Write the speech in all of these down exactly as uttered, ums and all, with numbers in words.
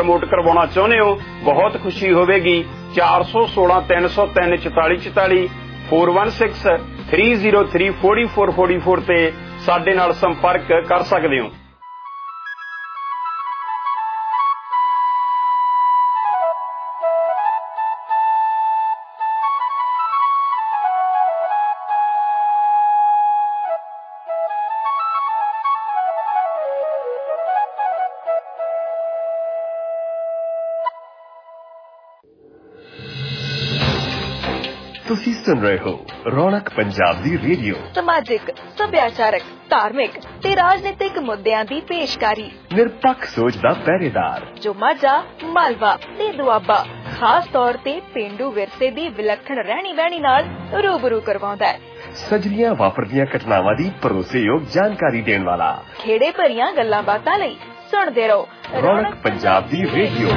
Promote करवाना चाहते हो बहुत खुशी होगी। चार सौ सोलह तीन सौ तीन चौताली चौताली four one six three zero three forty four forty four ते साडे नाल संपर्क कर सकते हो। ਤੁਸੀਂ ਸੁਣ ਰਹੇ ਹੋ ਰੌਣਕ ਪੰਜਾਬ ਦੀ ਰੇਡੀਓ। ਸਮਾਜਿਕ, ਸੱਭਿਆਚਾਰਕ, ਧਾਰਮਿਕ ਤੇ ਰਾਜਨੀਤਿਕ ਮੁੱਦਿਆਂ ਦੀ ਪੇਸ਼ਕਾਰੀ। ਨਿਰਪੱਖ ਸੋਚ ਦਾ ਪਹਿਰੇਦਾਰ ਜੋ ਮਾਝਾ, ਮਾਲਵਾ ਤੇ ਦੁਆਬਾ ਖਾਸ ਤੌਰ ਤੇ ਪੇਂਡੂ ਵਿਰਸੇ ਦੀ ਵਿਲੱਖਣ ਰਹਿਣੀ ਬਹਿਣੀ ਨਾਲ ਰੂਬਰੂ ਕਰਵਾਉਂਦਾ ਹੈ। ਸਜਰੀਆਂ ਵਾਪਰਦੀਆਂ ਘਟਨਾਵਾਂ ਦੀ ਭਰੋਸੇਯੋਗ ਜਾਣਕਾਰੀ ਦੇਣ ਵਾਲਾ। ਖੇੜੇ ਭਰੀਆਂ ਗੱਲਾਂ ਬਾਤਾਂ ਲਈ ਸੁਣਦੇ ਰਹੋ ਰੌਣਕ ਪੰਜਾਬ ਦੀ ਰੇਡੀਓ।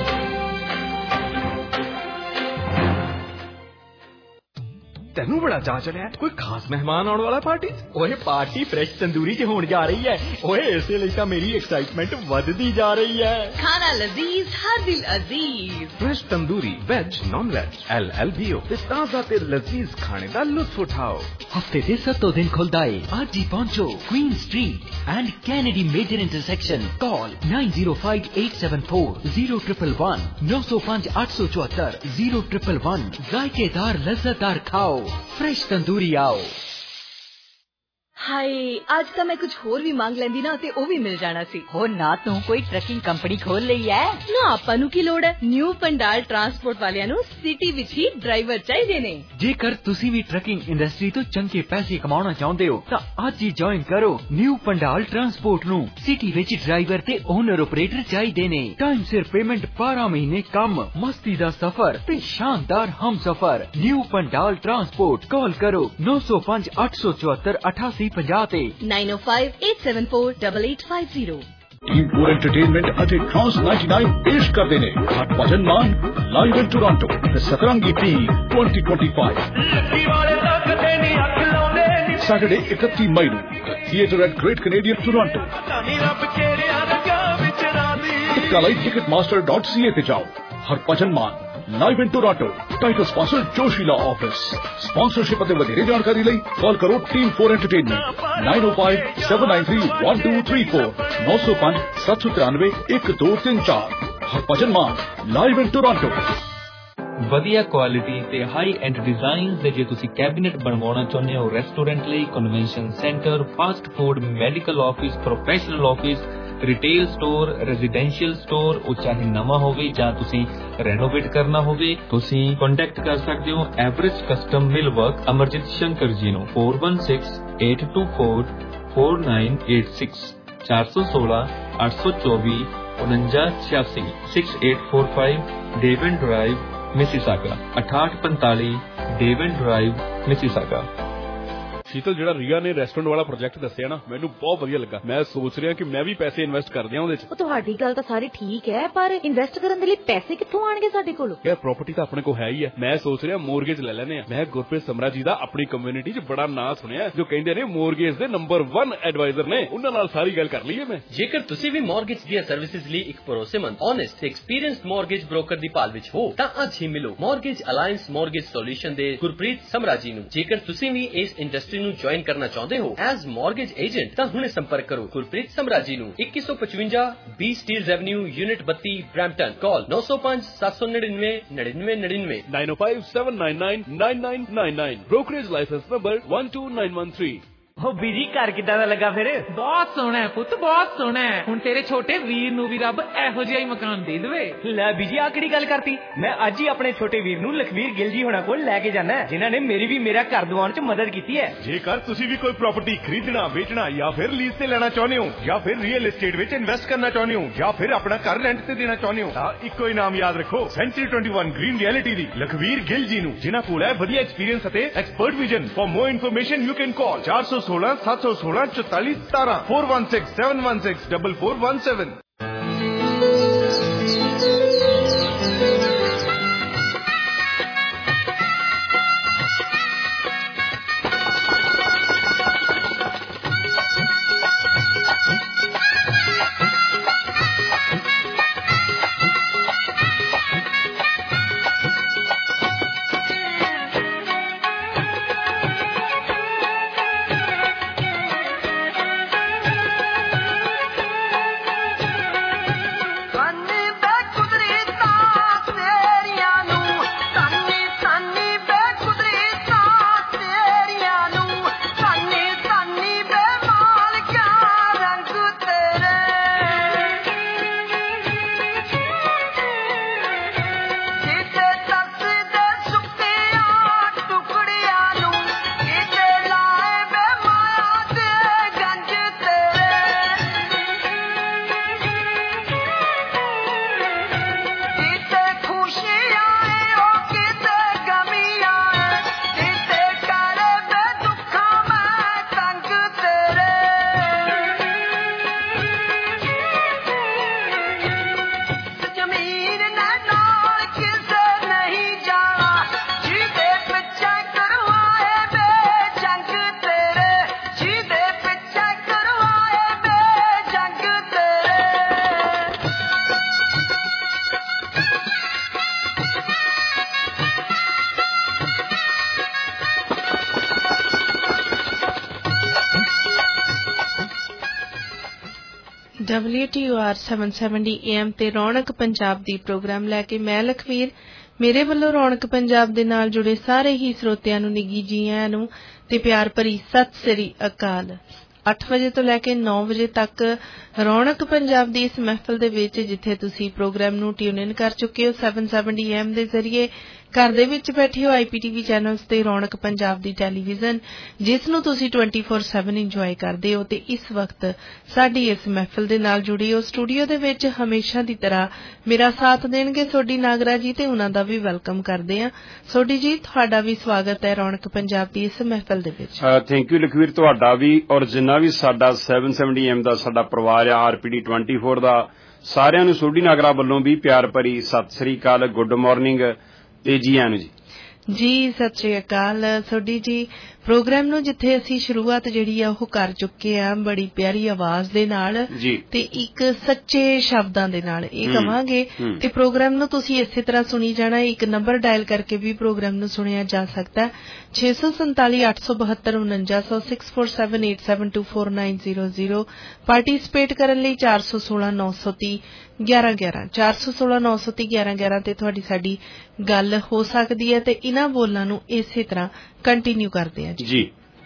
तेनू बड़ा चा चढ़िया कोई खास मेहमान आने वाला पार्टी? ओए पार्टी फ्रेश तंदूरी च होने जा रही है। ओए इसे लिए तो मेरी एक्साइटमेंट बढ़ती जा रही है। खाना लजीज हर दिल अजीज। Fresh tandoori veg non veg L L B O ताजा ते लजीज खाने का लुत्फ उठाओ। हफ्ते से सत्तों दिन खुलदा है। आज ही पहुंचो Queen Street and Kennedy major intersection. Call nine zero five eight seven four zero triple one नौ सौ पांच आठ सौ चौहत्तर जीरो ट्रिपल वन। जायकेदार लज्जतदार खाओ फ्रेश तंदूरी आओ। हाय आज तो मैं कुछ होर भी मांग लेंदी ना ते ओ भी मिल जाना सी। हो ना तू कोई ट्रकिंग कंपनी खोल लई है ना आपां नू की लोड़ है। न्यू पंडाल ट्रांसपोर्ट वालियां नू सिटी विच ही ड्राइवर चाहिए ने। जेकर तुसी भी ट्रकिंग इंडस्ट्री तो चंगे पैसे कमाना चाहते हो तो आज ही ज्वाइन करो न्यू पंडाल ट्रांसपोर्ट नू। सिटी विच ड्राइवर ते ओनर ऑपरेटर चाहिए ने। टाइम सिर पेमेंट बारह महीने कम मस्ती दा सफर ते शानदार हम सफर। न्यू पंडाल ट्रांसपोर्ट कॉल करो नौ सौ पांच आठ सौ चौहत्तर अठासी nine O five eight seven four double eight five zero. Team four entertainment अटे खास नाइन्टी नाइन पेश करते हैं Harbhajan Mann live in Toronto सतरंगी team twenty twenty five Saturday इकतीस मई को theatre at Great Canadian Toronto. Ticketmaster dot C A पे जाओ। Harbhajan Mann live in Toronto title sponsor Josheela office. Sponsorship ਅਤੇ ਵਧੇਰੇ ਜਾਣਕਾਰੀ ਲਈ ਕਾਲ ਕਰੋ team four entertainment nine O five seven nine three one two three four नौ सौ पांच सात सौ तिरानवे एक दो तीन चार। Harbhajan Mann live in Toronto. ਵਧੀਆ ਕੁਆਲਿਟੀ ਤੇ ਹਾਈ ਐਂਡ ਡਿਜ਼ਾਈਨਸ ਦੇ ਜੇ ਤੁਸੀਂ ਕੈਬਿਨੇਟ ਬਣਵਾਉਣਾ ਚਾਹੁੰਦੇ ਹੋ ਰੈਸਟੋਰੈਂਟ ਲਈ, convention centre, fast food, medical office, professional office, retail store, residential store, ਉਹ ਚਾਹੇ ਨਵਾਂ ਹੋਵੇ ਜਾਂ ਤੁਸੀਂ ਰੈਨੋਵੇਟ ਕਰਨਾ ਹੋਵੇ, ਤੁਸੀਂ ਕੰਟੈਕਟ ਕਰ ਸਕਦੇ ਹੋ average custom millwork Amarjeet Shankar ji ਨੂੰ four one six eight two four four nine eight six चार सौ सोलह आठ सौ चौबीस उनंजा छियासी six eight four five Devon Drive Mississauga अठाठ पैंताली डेवन ड्राइव मिसिसागा। शीतल ਜਿਹੜਾ ਰੀਆ ਨੇ ਰੈਸਟੋਰੈਂਟ ਵਾਲਾ ਪ੍ਰੋਜੈਕਟ ਦੱਸਿਆ ਨਾ ਮੈਨੂੰ ਬਹੁਤ ਵਧੀਆ ਲੱਗਾ। ਮੈਂ ਸੋਚ ਰਿਹਾ ਕਿ ਮੈਂ ਵੀ ਪੈਸੇ ਇਨਵੈਸਟ ਕਰ ਦਿਆਂ ਉਹਦੇ ਚ। ਉਹ ਤੁਹਾਡੀ ਗੱਲ ਤਾਂ ਸਾਰੀ ਠੀਕ ਹੈ ਪਰ ਇਨਵੈਸਟ ਕਰਨ ਦੇ ਲਈ ਪੈਸੇ ਕਿੱਥੋਂ ਆਣਗੇ ਸਾਡੇ ਕੋਲ? ਯਾਰ ਪ੍ਰਾਪਰਟੀ ਤਾਂ ਆਪਣੇ ਕੋਲ ਹੈ ਹੀ ਹੈ। ਮੈਂ ਸੋਚ ਰਿਹਾ ਮੋਰਗੇਜ ਲੈ ਲੈਨੇ ਆ। ਮੈਂ ਗੁਰਪ੍ਰੀਤ ਸਮਰਾ ਜੀ ਦਾ ਆਪਣੀ ਕਮਿਊਨਿਟੀ ਚ ਬੜਾ ਨਾਂ ਸੁਣਿਆ ਜੋ ਕਹਿੰਦੇ ਨੇ ਮੋਰਗੇਜ ਦੇ ਨੰਬਰ वन ਐਡਵਾਈਜ਼ਰ ਨੇ। ਉਹਨਾਂ ਨਾਲ ਸਾਰੀ ਗੱਲ ਕਰ ਲਈਏ ਮੈਂ। ਜੇਕਰ ਤੁਸੀਂ ਵੀ ਮੋਰਗੇਜ ਦੀਆਂ ਸਰਵਿਸਿਜ਼ ਲਈ ਇੱਕ ਭਰੋਸੇਮੰਦ, ਓਨੈਸਟ ਤੇ ਐਕਸਪੀਰੀਅੰਸਡ ਮੋਰਗੇਜ ਬ੍ਰੋਕਰ ਦੀ ਭਾਲ ਵਿੱਚ ਹੋ ਤਾਂ ਅੱਜ ਹੀ ਮਿਲੋ ਮੋਰਗੇਜ ਅਲਾਈਅੰਸ ਮੋਰਗੇਜ ਸੋਲੂਸ਼ਨ ਦੇ ਗੁਰਪ੍ਰੀਤ ਸਮਰਾ ਜੀ ਨੂੰ। ਜੇਕਰ ਤੁਸੀਂ ਵੀ ਇਸ ਇੰਡਸਟਰੀ ਨੂੰ ਜੁਆਇਨ ਕਰਨਾ ਚਾਹੁੰਦੇ ਹੋ ਐਜ਼ ਮੋਰਗੇਜ ਏਜੰਟ ਤਾਂ ਹੁਣੇ ਸੰਪਰਕ ਕਰੋ ਗੁਰਪ੍ਰੀਤ ਸਮਰਾ ਜੀ ਨੂੰ। इक्कीस सौ पचवंजा बी स्टील्स एवेन्यू यूनिट बत्ती ब्रैम्पटन। कॉल नौ सौ पांच सात सौ निन्यानवे निन्यानवे निन्यानवे nine O five seven nine nine nine nine nine nine. Brokerage licence number one two nine one three. हो बीजी घर किदा दा लगा फिर? बहुत सोहना है पुत, बहुत सोहना है। हुण तेरे छोटे वीर नूं भी रब एहो जिहा ही मकान दे देवे। लै बीजी आ किहड़ी गल करती? मैं अज ही अपने छोटे वीर नूं लखवीर गिल जी होना कोल लैके जाना है जिन्हां ने मेरी भी मेरा घर दिवाउण च मदद कीती है। जेकर तुसीं भी कोई प्रॉपर्टी खरीदना, बेचना या फिर लीज ते लेना चाहुंदे हो या फिर रियल एस्टेट विच इन्वेस्ट करना चाहुंदे हो या फिर अपना घर रेंट ते देना चाहुंदे हो तां इक्को ही नाम याद रखो century twenty one green reality दी लखवीर गिल जी नूं जिन्हां कोल है वधिया एक्सपीरियंस अते expert vision. For more information you can call चार सौ सोलह सात सौ सोलह चौतालीस सतारह four one six seven one six double four one seven. W T O R ਸੱਤ ਸੌ ਸੱਤਰ ਏ ਐਮ ਤੇ ਰੌਣਕ ਪੰਜਾਬ ਦੀ ਪ੍ਰੋਗਰਾਮ ਲੈ ਕੇ ਮੈਂ ਲਖਵੀਰ ਮੇਰੇ ਵੱਲੋਂ ਰੌਣਕ ਪੰਜਾਬ ਦੇ ਨਾਲ ਜੁੜੇ ਸਾਰੇ ਹੀ ਸਰੋਤਿਆਂ ਨੂੰ ਨਿੱਘੀ ਜੀ ਆਇਆਂ ਨੂੰ ਤੇ ਪਿਆਰ ਭਰੀ ਸਤਿ ਸ੍ਰੀ ਅਕਾਲ। ਅੱਠ ਵਜੇ ਤੋਂ ਲੈ ਕੇ ਨੌ ਵਜੇ ਤੱਕ ਰੌਣਕ ਪੰਜਾਬ ਦੀ ਇਸ ਮਹਿਫਲ ਦੇ ਵਿੱਚ ਜਿੱਥੇ ਤੁਸੀਂ ਪ੍ਰੋਗਰਾਮ ਨੂੰ ਟਿਊਨ ਇਨ ਕਰ ਚੁੱਕੇ ਹੋ ਸੱਤ ਸੌ ਸੱਤਰ ਏ ਐਮ ਦੇ ਜ਼ਰੀਏ ਘਰ ਦੇ ਵਿੱਚ ਬੈਠੇ ਹੋ ਆਈ ਪੀ ਟੀ ਵੀ ਚੈਨਲਸ ਤੇ ਰੌਣਕ ਪੰਜਾਬ ਦੀ ਟੈਲੀਵਿਜ਼ਨ ਜਿਸ ਨੂੰ ਤੁਸੀਂ ਚੌਵੀ ਸੱਤ ਇੰਜੋਏ ਕਰਦੇ ਹੋ ਤੇ ਇਸ ਵਕਤ ਸਾਡੀ ਇਸ ਮਹਿਫਲ ਦੇ ਨਾਲ ਜੁੜੀ ਹੋ। ਸਟੂਡੀਓ ਦੇ ਵਿੱਚ ਹਮੇਸ਼ਾ ਦੀ ਤਰ੍ਹਾਂ ਮੇਰਾ ਸਾਥ ਦੇਣਗੇ ਸੋਡੀ ਨਾਗਰਾ ਜੀ ਤੇ ਉਹਨਾਂ ਦਾ ਵੀ ਵੈਲਕਮ ਕਰਦੇ ਹਾਂ। ਸੋਡੀ ਜੀ ਤੁਹਾਡਾ ਵੀ ਸਵਾਗਤ ਹੈ ਰੌਣਕ ਪੰਜਾਬ ਦੀ ਇਸ ਮਹਿਫਲ ਦੇ ਵਿੱਚ। ਥੈਂਕ ਯੂ ਲਖਵੀਰ ਤੁਹਾਡਾ ਵੀ ਔਰ ਜਿੰਨਾ ਵੀ ਸਾਡਾ ਸੱਤ ਸੌ ਸੱਤਰ ਐਮ ਦਾ ਸਾਡਾ ਪਰਿਵਾਰ ਆ ਆਰ ਪੀ ਡੀ ਚੌਵੀ ਦਾ ਸਾਰਿਆਂ ਨੂੰ ਸੋਡੀ ਨਾਗਰਾ ਵੱਲੋਂ ਵੀ ਪਿਆਰ ਭਰੀ ਸਤਿ ਸ੍ਰੀ ਅਕਾਲ ਗੁੱਡ ਮਾਰਨਿੰਗ ਤੇ ਜੀ ਆਇਆਂ ਨੂੰ ਜੀ। ਜੀ ਸਤਿ ਸ੍ਰੀ ਅਕਾਲ ਸੋਡੀ ਜੀ। ਪ੍ਰੋਗਰਾਮ ਨੂੰ ਜਿੱਥੇ ਅਸੀਂ ਸ਼ੁਰੂਆਤ ਜਿਹੜੀ ਆ ਉਹ ਕਰ ਚੁੱਕੇ ਆ ਬੜੀ ਪਿਆਰੀ ਆਵਾਜ਼ ਦੇ ਨਾਲ ਤੇ ਇੱਕ ਸੱਚੇ ਸ਼ਬਦਾਂ ਦੇ ਨਾਲ ਇਹ ਕਵਾਂਗੇ ਤੇ ਪ੍ਰੋਗਰਾਮ ਨੂੰ ਤੁਸੀਂ ਇਸੇ ਤਰ੍ਹਾਂ ਸੁਣੀ ਜਾਣਾ। ਇੱਕ ਨੰਬਰ ਡਾਇਲ ਕਰਕੇ ਵੀ ਪ੍ਰੋਗਰਾਮ ਨੂੰ ਸੁਣਿਆ ਜਾ ਸਕਦਾ ਛੇ ਸੌ ਸੰਤਾਲੀ ਅੱਠ ਸੌ ਬਹੱਤਰ ਉਨੰਜਾ ਸੌ six four seven eight seven two four nine zero zero participate ਕਰਨ ਲਈ ਚਾਰ ਸੌ ਸੋਲਾਂ ਨੌ ਸੌ ਤੀਹ ਗਿਆਰਾਂ ਗਿਆਰਾਂ ਚਾਰ ਸੌ ਸੋਲਾਂ ਨੌ ਸੌ ਤੀਹ ਗਿਆਰਾਂ ਗਿਆਰਾਂ ਤੇ ਤੁਹਾਡੀ ਸਾਡੀ ਗੱਲ ਹੋ ਸਕਦੀ ਹੈ ਤੇ ਇਹਨਾਂ ਬੋਲਾਂ ਨੂੰ ਇਸੇ ਤਰ੍ਹਾਂ ਕੰਟੀਨਿਊ ਕਰਦੇ ਆ ਜੀ।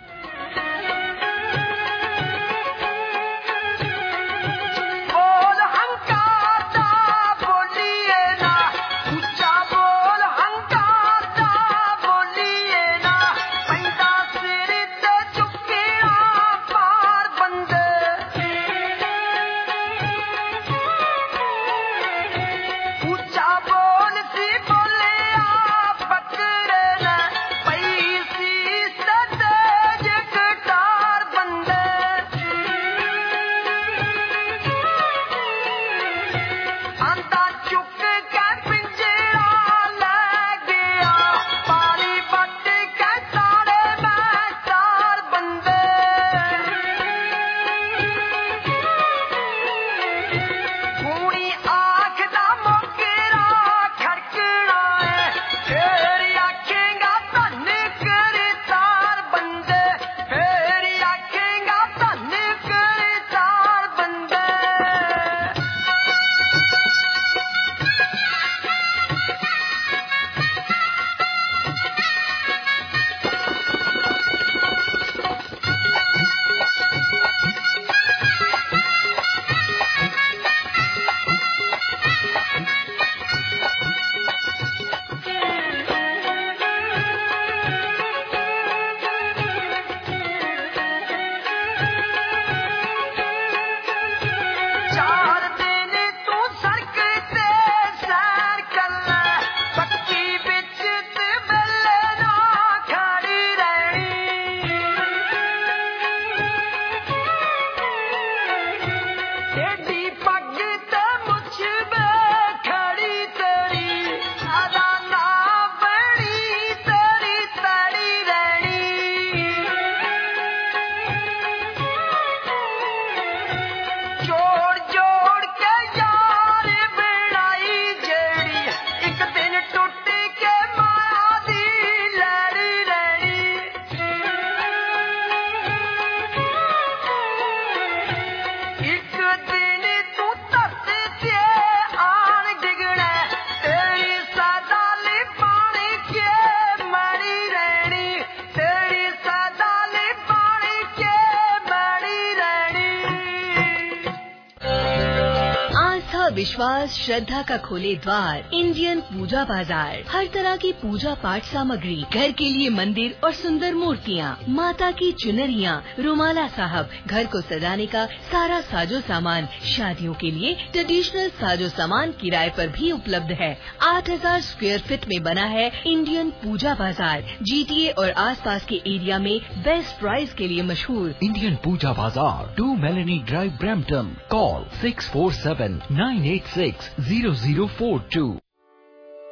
विश्वास श्रद्धा का खोले द्वार इंडियन पूजा बाजार। हर तरह की पूजा पाठ सामग्री, घर के लिए मंदिर और सुंदर मूर्तियाँ, माता की चुनरियाँ, रुमाला साहब, घर को सजाने का सारा साजो सामान, शादियों के लिए ट्रेडिशनल साजो सामान किराए पर भी उपलब्ध है। आठ हजार स्क्वायर फीट में बना है इंडियन पूजा बाजार। जीटीए और आसपास के एरिया में बेस्ट प्राइस के लिए मशहूर Indian Puja Bazaar, two Melanie Drive, Brampton. Call six four seven nine eight six zero zero four two.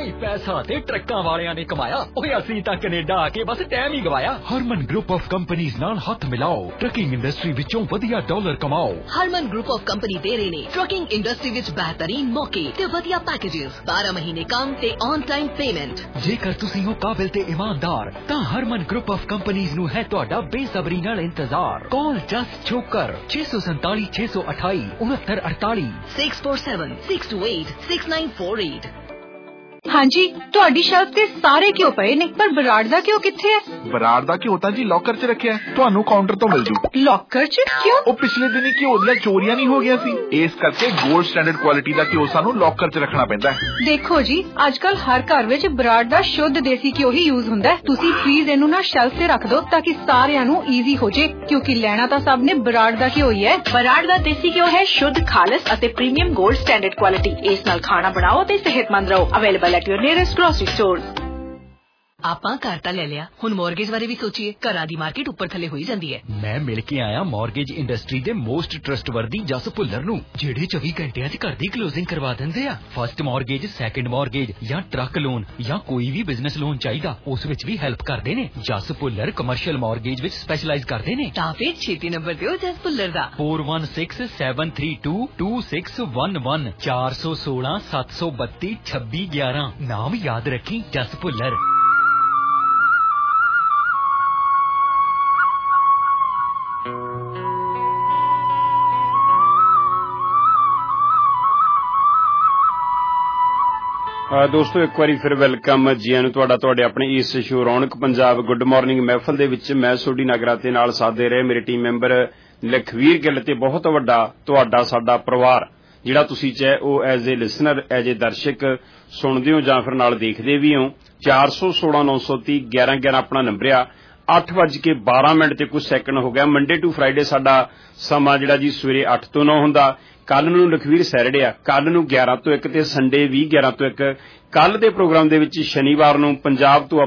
ਓਏ ਪੈਸਾ ਤੇ ਟਰੱਕਾਂ ਵਾਲਿਆਂ ਨੇ ਕਮਾਇਆ, ਓਏ ਅਸੀਂ ਤਾਂ ਕੈਨੇਡਾ ਆ ਕੇ ਬਸ ਟਾਈਮ ਹੀ ਗਵਾਇਆ। ਹਰਮਨ ਗਰੁੱਪ ਆਫ ਕੰਪਨੀਆਂ ਨਾਲ ਹੱਥ ਮਿਲਾਓ, ਟਰੱਕਿੰਗ ਇੰਡਸਟਰੀ ਵਿੱਚੋਂ ਵਧੀਆ ਡਾਲਰ ਕਮਾਓ। ਹਰਮਨ ਗਰੁੱਪ ਆਫ ਕੰਪਨੀ ਦੇ ਰਹੇ ਨੇ ਟਰੱਕਿੰਗ ਇੰਡਸਟਰੀ ਵਿੱਚ ਬਿਹਤਰੀਨ ਮੌਕੇ ਤੇ ਵਧੀਆ ਪੈਕੇजेस, ਬਾਰਾਂ ਮਹੀਨੇ ਕੰਮ ਤੇ ਔਨ ਟਾਈਮ ਪੇਮੈਂਟ। ਜੇਕਰ ਤੁਸੀਂ ਹੋ ਕਾਬਿਲ ਤੇ ਇਮਾਨਦਾਰ ਤਾਂ ਹਰਮਨ ਗਰੁੱਪ ਆਫ ਕੰਪਨੀਆਂ ਨੂੰ ਹੈ ਤੁਹਾਡਾ ਬੇਸਬਰੀ ਨਾਲ ਇੰਤਜ਼ਾਰ। ਕਾਲ ਜਸਟ ਛੋਕਰ ਛੇ ਸੌ ਸੰਤਾਲੀ ਛੇ ਸੌ ਅਠਾਈ ਉਨੱਤਰ ਅੜਤਾਲੀ six four seven six two eight six nine four eight. ਹਾਂਜੀ, ਤੁਹਾਡੀ ਸ਼ੈਲਫ ਤੇ ਸਾਰੇ ਘਿਓ ਪਏ ਨੇ, ਪਰ ਬਰਾੜ ਦਾ ਘਿਓ ਕਿੱਥੇ ਹੈ? ਬਰਾੜ ਦਾ ਘਿਓ ਤਾਂ ਜੀ ਲੋਕਰ 'ਚ ਰੱਖਿਆ, ਤੁਹਾਨੂੰ ਕਾਊਂਟਰ ਤੋਂ ਮਿਲ ਜੂ। ਲੋਕਰ 'ਚ ਕਿਉਂ? ਉਹ ਪਿਛਲੇ ਦਿਨੀ ਘਿਓ ਦੀਆਂ ਚੋਰੀਆਂ ਨਹੀਂ ਹੋ ਗਿਆ ਸੀ, ਇਸ ਕਰਕੇ ਗੋਲਡ ਸਟੈਂਡਰਡ ਕੁਆਲਿਟੀ ਦਾ ਘਿਓ ਸਾਨੂੰ ਲੋਕਰ 'ਚ ਰੱਖਣਾ ਪੈਂਦਾ ਹੈ। ਦੇਖੋ ਜੀ, ਅੱਜ ਕੱਲ ਹਰ ਘਰ ਵਿੱਚ ਬਰਾੜ ਦਾ ਸ਼ੁੱਧ ਦੇਸੀ ਘਿਓ ਹੀ ਯੂਜ਼ ਹੁੰਦਾ ਹੈ। ਤੁਸੀਂ ਪਲੀਜ਼ ਇਹਨੂੰ ਨਾ ਸ਼ੈਲਫ ਤੇ ਰੱਖ ਦਿਓ ਤਾਂ ਕਿ ਸਾਰਿਆਂ ਨੂੰ ਈਜ਼ੀ ਹੋ ਜੇ, ਕਿਉਂਕਿ ਲੈਣਾ ਤਾਂ ਸਭ ਨੇ ਬਰਾੜ ਦਾ ਘਿਓ ਹੀ ਹੈ। ਬਰਾੜ ਦਾ ਦੇਸੀ ਘਿਓ ਹੈ ਸ਼ੁੱਧ, ਖਾਲਸ ਅਤੇ ਪ੍ਰੀਮੀਅਮ ਗੋਲਡ ਸਟੈਂਡਰਡ ਕੁਆਲਿਟੀ। ਇਸ ਨਾਲ ਖਾਣਾ ਬਣਾਓ ਤੇ ਸਿਹਤਮੰਦ ਰਹੋ। Available at your nearest grocery store. ਆਪਾਂ ਘਰ ਤਾਂ ਲੈ ਲਿਆ, ਹੁਣ ਮੌਰਗੇਜ ਬਾਰੇ ਵੀ ਸੋਚੀਏ। ਘਰਾਂ ਦੀ ਮਾਰਕੀਟ ਉੱਪਰ ਥੱਲੇ ਹੋਈ ਜਾਂਦੀ ਹੈ। ਮੈਂ ਮਿਲ ਕੇ ਆਇਆ ਮੌਰਗੇਜ ਇੰਡਸਟਰੀ ਦੇ ਮੋਸਟ ਟਰਸਟਵਰਦੀ ਜਸ ਭੁੱਲਰ ਨੂੰ, ਜਿਹੜੇ ਚੌਵੀ ਘੰਟਿਆਂ 'ਚ ਘਰ ਦੀ ਕਲੋਜ਼ਿੰਗ ਕਰਵਾ ਦਿੰਦੇ ਆ। ਫਸਟ ਮੌਰਗੇਜ, ਸੈਕੰਡ ਮੌਰਗੇਜ ਜਾਂ ਟਰੱਕ ਲੋਨ ਜਾਂ ਕੋਈ ਵੀ ਬਿਜ਼ਨਸ ਲੋਨ ਚਾਹੀਦਾ, ਉਸ ਵਿੱਚ ਵੀ ਹੈਲਪ ਕਰਦੇ ਨੇ। ਜਸ ਭੁੱਲਰ ਕਮਰਸ਼ੀਅਲ ਮੌਰਗੇਜ ਵਿੱਚ ਸਪੈਸ਼ਲਾਈਜ਼ ਕਰਦੇ ਨੇ। ਤਾਂ ਫਿਰ ਛੇਤੀ ਨੰਬਰ ਦਿਓ ਜਸ ਭੁੱਲਰ ਦਾ four one six seven three two two six one one ਚਾਰ ਸੌ ਸੋਲਾਂ ਸੱਤ ਸੌ ਬੱਤੀ ਛੱਬੀ ਗਿਆਰਾਂ। ਨਾਮ ਯਾਦ ਰੱਖੀ, ਜਸ ਭੁੱਲਰ। ਦੋਸਤੋ, ਇੱਕ ਵਾਰੀ ਫਿਰ ਵੈਲਕਮ ਜੀ ਆਇਆਂ ਨੂੰ ਤੁਹਾਡਾ ਤੁਹਾਡੇ ਆਪਣੇ ਇਸ ਸ਼ੋਅ ਰੌਣਕ ਪੰਜਾਬ ਗੁੱਡ ਮਾਰਨਿੰਗ ਮਹਿਫਲ ਦੇ ਵਿੱਚ। ਮੈਂ ਸੋਢੀ ਨਾਗਰਾ ਤੇ ਨਾਲ ਸਾਥ ਰਹੇ ਮੇਰੇ ਟੀਮ ਮੈਂਬਰ ਲਖਵੀਰ ਗਿੱਲ ਤੇ ਬਹੁਤ ਵੱਡਾ ਤੁਹਾਡਾ ਸਾਡਾ ਪਰਿਵਾਰ, ਜਿਹੜਾ ਤੁਸੀਂ ਚਾਹੇ ਉਹ as a listener, as a ਦਰਸ਼ਕ ਸੁਣਦੇ ਹੋ ਜਾਂ ਫਿਰ ਨਾਲ ਦੇਖਦੇ ਵੀ ਹੋ। ਚਾਰ ਸੌ ਸੋਲਾਂ ਨੌ ਸੌ ਤੀਹ ਗਿਆਰਾਂ ਗਿਆਰਾਂ ਆਪਣਾ ਨੰਬਰ ਆ। ਅੱਠ ਵੱਜ ਕੇ ਬਾਰਾਂ ਮਿੰਟ ਤੇ ਕੁਝ ਸੈਕਿੰਡ ਹੋ ਗਿਆ। ਮੰਡੇ ਟੂ ਫਰਾਈਡੇ ਸਾਡਾ ਸਮਾਂ ਜਿਹੜਾ ਜੀ ਸਵੇਰੇ ਅੱਠ ਤੋਂ ਨੌ ਹੁੰਦਾ। ਕੱਲ ਨੂੰ ਲਖਵੀਰ ਸੈਟਰਡੇ ਆ, ਕੱਲ ਨੂੰ ਗਿਆਰਾਂ ਤੋਂ ਇੱਕ ਤੇ ਸੰਡੇ ਵੀ ਗਿਆਰਾਂ ਤੋਂ ਇੱਕ। ਕੱਲ ਦੇ ਪ੍ਰੋਗਰਾਮ ਦੇ ਵਿੱਚ ਸ਼ਨੀਵਾਰ ਨੂੰ ਪੰਜਾਬ ਤੋਂ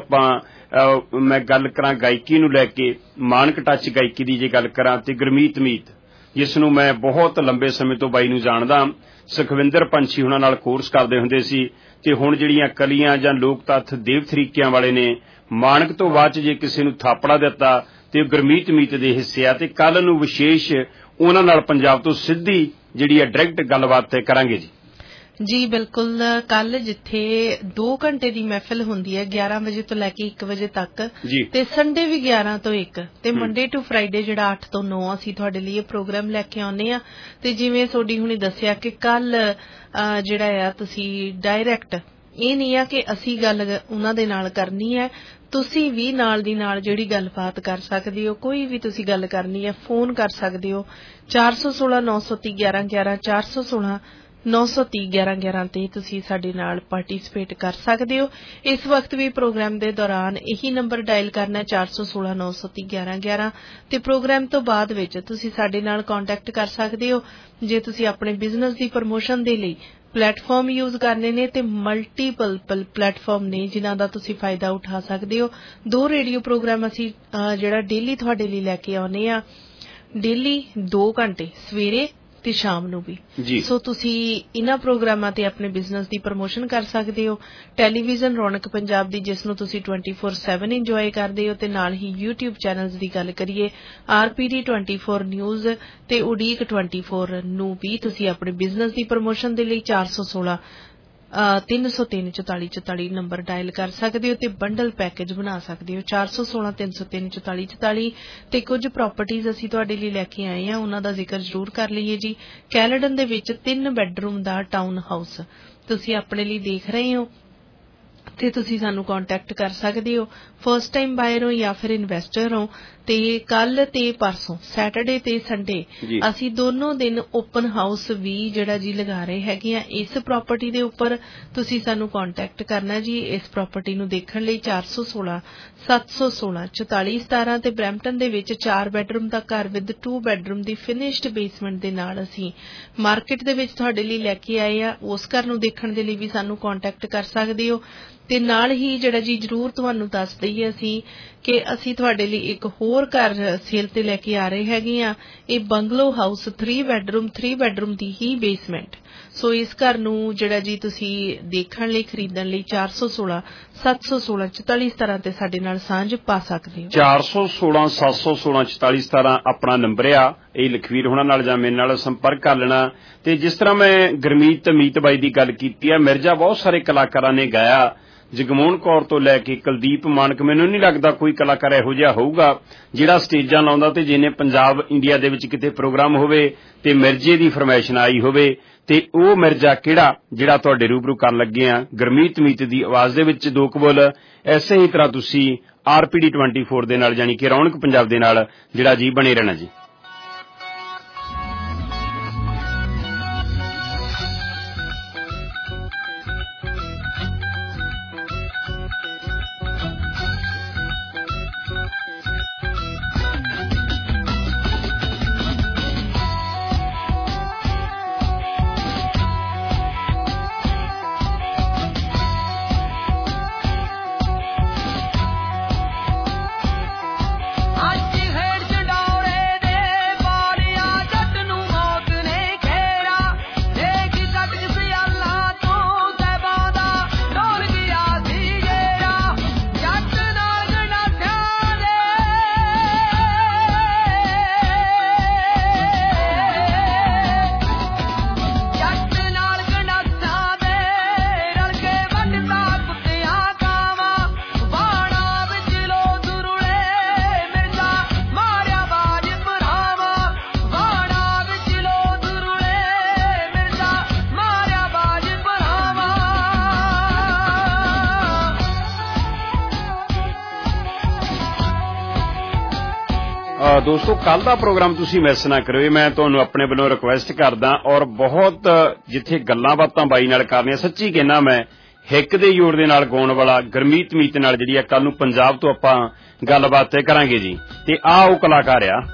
ਆਪਾਂ ਮੈਂ ਗੱਲ ਕਰਾਂ ਗਾਇਕੀ ਨੂੰ ਲੈ ਕੇ, ਮਾਨਕ ਟੱਚ ਗਾਇਕੀ ਦੀ ਜੇ ਗੱਲ ਕਰਾਂ ਤੇ ਗੁਰਮੀਤ ਮੀਤ, ਜਿਸ ਨੂੰ ਮੈਂ ਬਹੁਤ ਲੰਬੇ ਸਮੇਂ ਤੋਂ ਬਾਈ ਨੂੰ ਜਾਣਦਾ। ਸੁਖਵਿੰਦਰ ਪੰਛੀ ਹੁਣਾਂ ਨਾਲ ਕੋਰਸ ਕਰਦੇ ਹੁੰਦੇ ਸੀ ਤੇ ਹੁਣ ਜਿਹੜੀਆਂ ਕਲੀਆਂ ਜਾਂ ਲੋਕ ਤੱਥ ਦੇਵ ਤਰੀਕਿਆਂ ਵਾਲੇ ਨੇ, ਮਾਨਕ ਤੋਂ ਬਾਅਦ 'ਚ ਜੇ ਕਿਸੇ ਨੂੰ ਥਾਪੜਾ ਦਿੱਤਾ ਤੇ ਗੁਰਮੀਤ ਮੀਤ ਦੇ ਹਿੱਸੇ ਆ। ਤੇ ਕੱਲ ਨੂੰ ਵਿਸ਼ੇਸ਼ ਉਹਨਾਂ ਨਾਲ ਪੰਜਾਬ ਤੋਂ ਸਿੱਧੀ ਜਿਹੜੀ ਹੈ ਡਾਇਰੈਕਟ ਗੱਲਬਾਤ ਕਰਾਂਗੇ ਜੀ। ਜੀ ਬਿਲਕੁਲ, ਕੱਲ ਜਿੱਥੇ ਦੋ ਘੰਟੇ ਦੀ ਮਹਿਫਿਲ ਹੁੰਦੀ ਹੈ ਗਿਆਰਾਂ ਵਜੇ ਤੋਂ ਲੈ ਕੇ ਇੱਕ ਵਜੇ ਤੱਕ, ਤੇ ਸੰਡੇ ਵੀ ਗਿਆਰਾਂ ਤੋਂ ਇੱਕ, ਤੇ ਮੰਡੇ ਟੂ ਫਰਾਈਡੇ ਜਿਹੜਾ ਅੱਠ ਤੋਂ ਨੌ ਅਸੀਂ ਤੁਹਾਡੇ ਲਈ ਇਹ ਪ੍ਰੋਗਰਾਮ ਲੈ ਕੇ ਆਉਂਦੇ ਆ। ਤੇ ਜਿਵੇਂ ਸੋਡੀ ਹੁਣੀ ਦੱਸਿਆ ਕਿ ਕੱਲ ਜਿਹੜਾ ਆ ਤੁਸੀਂ ਡਾਇਰੈਕਟ, ਇਹ ਨਹੀਂ ਆ ਕਿ ਅਸੀਂ ਗੱਲ ਉਹਨਾਂ ਦੇ ਨਾਲ ਕਰਨੀ ਹੈ, ਤੁਸੀਂ ਵੀ ਨਾਲ ਦੀ ਨਾਲ ਜਿਹੜੀ ਗੱਲਬਾਤ ਕਰ ਸਕਦੇ ਹੋ। ਕੋਈ ਵੀ ਤੁਸੀਂ ਗੱਲ ਕਰਨੀ ਹੈ ਫੋਨ ਕਰ ਸਕਦੇ ਹੋ ਚਾਰ ਸੌ ਸੋਲਾਂ ਨੌ ਸੌ ਤੀਹ ਗਿਆਰਾਂ ਗਿਆਰਾਂ ਚਾਰ ਸੌ ਸੋਲਾਂ ਨੌ ਸੌ ਤੀਹ ਗਿਆਰਾਂ ਗਿਆਰਾਂ ਤੇ ਤੁਸੀਂ ਸਾਡੇ ਨਾਲ ਪਾਰਟਿਸਿਪੇਟ ਕਰ ਸਕਦੇ ਹੋ। ਇਸ ਵਕਤ ਵੀ ਪ੍ਰੋਗਰਾਮ ਦੇ ਦੌਰਾਨ ਇਹੀ ਨੰਬਰ ਡਾਇਲ ਕਰਨਾ ਚਾਰ ਸੌ ਸੋਲਾਂ ਨੌ ਸੌ ਤੀਹ ਗਿਆਰਾਂ ਗਿਆਰਾਂ ਤੇ ਪ੍ਰੋਗਰਾਮ ਤੋਂ ਬਾਅਦ ਵਿੱਚ ਤੁਸੀਂ ਸਾਡੇ ਨਾਲ ਕੰਟੈਕਟ ਕਰ ਸਕਦੇ ਹੋ। ਜੇ ਤੁਸੀਂ ਆਪਣੇ ਬਿਜ਼ਨਸ ਦੀ ਪ੍ਰਮੋਸ਼ਨ ਦੇ ਲਈ ਪਲੇਟਫਾਰਮ ਯੂਜ਼ ਕਰਨੇ ਨੇ ਤੇ ਮਲਟੀਪਲ ਪਲੇਟਫਾਰਮ ਨੇ ਜਿਨ੍ਹਾਂ ਦਾ ਤੁਸੀਂ ਫਾਇਦਾ ਉਠਾ ਸਕਦੇ ਹੋ। ਦੋ ਰੇਡੀਓ ਪ੍ਰੋਗਰਾਮ ਅਸੀਂ ਜਿਹੜਾ ਡੇਲੀ ਤੁਹਾਡੇ ਲਈ ਲੈ ਕੇ ਆਉਨੇ ਆ, ਡੇਲੀ ਦੋ ਘੰਟੇ ਸਵੇਰੇ ਤੇ ਸ਼ਾਮ ਨੂੰ ਵੀ। ਸੋ ਤੁਸੀਂ ਇਹਨਾਂ ਪ੍ਰੋਗਰਾਮਾਂ ਤੇ ਆਪਣੇ ਬਿਜ਼ਨਸ ਦੀ ਪ੍ਰਮੋਸ਼ਨ ਕਰ ਸਕਦੇ ਹੋ। ਟੈਲੀਵਿਜ਼ਨ ਰੌਣਕ ਪੰਜਾਬ ਦੀ, ਜਿਸ ਨੂੰ ਤੁਸੀਂ ਟਵੈਂਟੀ ਫੋਰ ਸੈਵਨ ਇੰਜੋਏ ਕਰਦੇ ਹੋ, ਤੇ ਨਾਲ ਹੀ ਯੂਟਿਊਬ ਚੈਨਲਸ ਦੀ ਗੱਲ ਕਰੀਏ R P D twenty four news ਤੇ ਉਡੀਕ ਟਵੈਂਟੀ ਫੋਰ ਨੂੰ ਵੀ ਤੁਸੀਂ ਆਪਣੇ ਬਿਜ਼ਨਸ ਦੀ ਪ੍ਰਮੋਸ਼ਨ ਦੇ ਲਈ ਚਾਰ ਸੌ ਸੋਲਾਂ ਤਿੰਨ ਸੌ ਤਿੰਨ ਚੁਤਾਲੀ ਚੁਤਾਲੀ ਨੰਬਰ ਡਾਇਲ ਕਰ ਸਕਦੇ ਹੋ ਤੇ ਬੰਡਲ ਪੈਕੇਜ ਬਣਾ ਸਕਦੇ ਹੋ। ਚਾਰ ਸੌ ਸੋਲਾਂ ਤਿੰਨ ਸੌ ਤਿੰਨ ਚੁਤਾਲੀ ਚੁਤਾਲੀ ਤੇ ਕੁਝ ਪ੍ਰਾਪਰਟੀਜ਼ ਅਸੀਂ ਤੁਹਾਡੇ ਲਈ ਲੈ ਕੇ ਆਏ ਹਾਂ, ਉਹਨਾਂ ਦਾ ਜ਼ਿਕਰ ਜ਼ਰੂਰ ਕਰ ਲਈਏ ਜੀ। ਕੈਲੇਡਨ ਦੇ ਵਿੱਚ ਤਿੰਨ ਬੈਡਰੂਮ ਦਾ ਟਾਊਨ ਹਾਊਸ ਤੁਸੀਂ ਆਪਣੇ ਲਈ ਦੇਖ ਰਹੇ ਹੋ ਤੇ ਤੁਸੀਂ ਸਾਨੂੰ ਕੰਟੈਕਟ ਕਰ ਸਕਦੇ ਹੋ। ਫਸਟ ਟਾਈਮ ਬਾਇਰ ਹੋ ਜਾਂ ਫਿਰ ਇਨਵੈਸਟਰ ਹੋ, ਤੇ ਕੱਲ ਤੇ ਪਰਸੋਂ ਸੈਟਰਡੇ ਤੇ ਸੰਡੇ ਅਸੀਂ ਦੋਨੋਂ ਦਿਨ ਓਪਨ ਹਾਊਸ ਵੀ ਜਿਹੜਾ ਜੀ ਲਗਾ ਰਹੇ ਹੈਗੇ ਆ ਇਸ ਪ੍ਰਾਪਰਟੀ ਦੇ ਉੱਪਰ। ਤੁਸੀਂ ਸਾਨੂੰ ਕੰਟੈਕਟ ਕਰਨਾ ਜੀ ਇਸ ਪ੍ਰਾਪਰਟੀ ਨੂੰ ਦੇਖਣ ਲਈ ਚਾਰ ਸੌ ਸੋਲਾਂ ਸੱਤ ਸੌ ਸੋਲਾਂ ਚੁਤਾਲੀ ਸਤਾਰਾਂ ਤੇ ਬਰੈਂਪਟਨ ਦੇ ਵਿੱਚ ਚਾਰ ਬੈਡਰੂਮ ਦਾ ਘਰ ਵਿਦ ਟੂ ਬੈਡਰੂਮ ਦੀ ਫਿਨਿਸ਼ਡ ਬੇਸਮੈਂਟ ਦੇ ਨਾਲ ਅਸੀਂ ਮਾਰਕੀਟ ਦੇ ਵਿੱਚ ਤੁਹਾਡੇ ਲਈ ਲੈ ਕੇ ਆਏ ਆ। ਉਸ ਘਰ ਨੂੰ ਦੇਖਣ ਦੇ ਲਈ ਵੀ ਸਾਨੂੰ ਕੰਟੈਕਟ ਕਰ ਸਕਦੇ ਹੋ। ਤੇ ਨਾਲ ਹੀ ਜਿਹੜਾ ਜੀ ਜ਼ਰੂਰ ਤੁਹਾਨੂੰ ਦੱਸ ਦਈਏ ਅਸੀਂ ਕਿ ਅਸੀਂ ਤੁਹਾਡੇ ਲਈ ਇੱਕ ਹੋਰ ਘਰ ਸੇਲ ਤੇ ਲੈ ਕੇ ਆ ਰਹੇ ਹੈਗੇ ਆ। ਇਹ bungalow house three bedroom three bedroom ਦੀ ਹੀ ਬੇਸਮੈਂਟ। ਸੋ ਇਸ ਘਰ ਨੂੰ ਜਿਹੜਾ ਜੀ ਤੁਸੀਂ ਦੇਖਣ ਲਈ ਖਰੀਦਣ ਲਈ ਚਾਰ ਸੌ ਸੋਲਾਂ ਸੱਤ ਸੌ ਸੋਲਾਂ ਚੁਤਾਲੀ ਸਤਾਰਾਂ ਤੇ ਸਾਡੇ ਨਾਲ ਸਾਂਝ ਪਾ ਸਕਦੇ ਹੋ। ਚਾਰ ਸੌ ਸੋਲਾਂ ਸੱਤ ਸੌ ਸੋਲਾਂ ਚੁਤਾਲੀ ਸਤਾਰਾਂ ਆਪਣਾ ਨੰਬਰ ਆ। ਇਹ ਲਖਵੀਰ ਹੋਣਾ ਨਾਲ ਜਾਂ ਮੇਰੇ ਨਾਲ ਸੰਪਰਕ ਕਰ ਲੈਣਾ। ਤੇ ਜਿਸ ਤਰ੍ਹਾਂ ਮੈਂ ਗੁਰਮੀਤ ਮੀਤ ਬਾਈ ਦੀ ਗੱਲ ਕੀਤੀ ਆ, ਮਿਰਜ਼ਾ ਬਹੁਤ ਸਾਰੇ ਕਲਾਕਾਰਾਂ ਨੇ ਗਾਇਆ, ਜਗਮੋਹਨ ਕੌਰ ਤੋਂ ਲੈ ਕੇ ਕੁਲਦੀਪ ਮਾਨਕ। ਮੈਨੂੰ ਨਹੀਂ ਲੱਗਦਾ ਕੋਈ ਕਲਾਕਾਰ ਇਹੋ ਜਿਹਾ ਹੋਊਗਾ ਜਿਹੜਾ ਸਟੇਜਾਂ ਲਾਉਂਦਾ ਤੇ ਜਿਹਨੇ ਪੰਜਾਬ ਇੰਡੀਆ ਦੇ ਵਿੱਚ ਕਿਤੇ ਪ੍ਰੋਗਰਾਮ ਹੋਵੇ ਤੇ ਮਿਰਜ਼ੇ ਦੀ ਫਰਮਾਇਸ਼ ਆਈ ਹੋਵੇ। ਤੇ ਉਹ ਮਿਰਜ਼ਾ ਕਿਹੜਾ ਜਿਹੜਾ ਤੁਹਾਡੇ ਰੂਬਰੂ ਕਰਨ ਲੱਗੇ ਆ ਗੁਰਮੀਤ ਮੀਤ ਦੀ ਆਵਾਜ਼ ਦੇ ਵਿੱਚ ਦੋ ਕਬੂਲ। ਐਸੇ ਹੀ ਤਰ੍ਹਾਂ ਤੁਸੀਂ ਆਰਪੀਡੀ ਚੌਬੀ ਦੇ ਨਾਲ ਯਾਨੀ ਕਿ ਰੌਣਕ ਪੰਜਾਬ ਦੇ ਨਾਲ ਜਿਹੜਾ ਜੀ ਬਣੇ ਰਹਿਣਾ ਜੀ। ਦੋਸਤੋ, ਕੱਲ ਦਾ ਪ੍ਰੋਗਰਾਮ ਤੁਸੀਂ ਮਿਸ ਨਾ ਕਰਿਓ। ਮੈਂ ਤੁਹਾਨੂੰ ਆਪਣੇ ਵੱਲੋਂ ਰਿਕੁਐਸਟ ਕਰਦਾ ਔਰ ਬਹੁਤ ਜਿੱਥੇ ਗੱਲਾਂ ਬਾਤਾਂ ਬਾਈ ਨਾਲ ਕਰਨੀਆਂ, ਸੱਚੀ ਕਹਿਣਾ ਮੈਂ ਹਿੱਕ ਦੇ ਜੋੜ ਦੇ ਨਾਲ ਗਾਉਣ ਵਾਲਾ ਗੁਰਮੀਤ ਮੀਤ ਨਾਲ ਜਿਹੜੀ ਆ ਕੱਲ ਨੂੰ ਪੰਜਾਬ ਤੋਂ ਆਪਾਂ ਗੱਲਬਾਤ ਕਰਾਂਗੇ ਜੀ। ਤੇ ਆ ਉਹ ਕਲਾਕਾਰ ਆ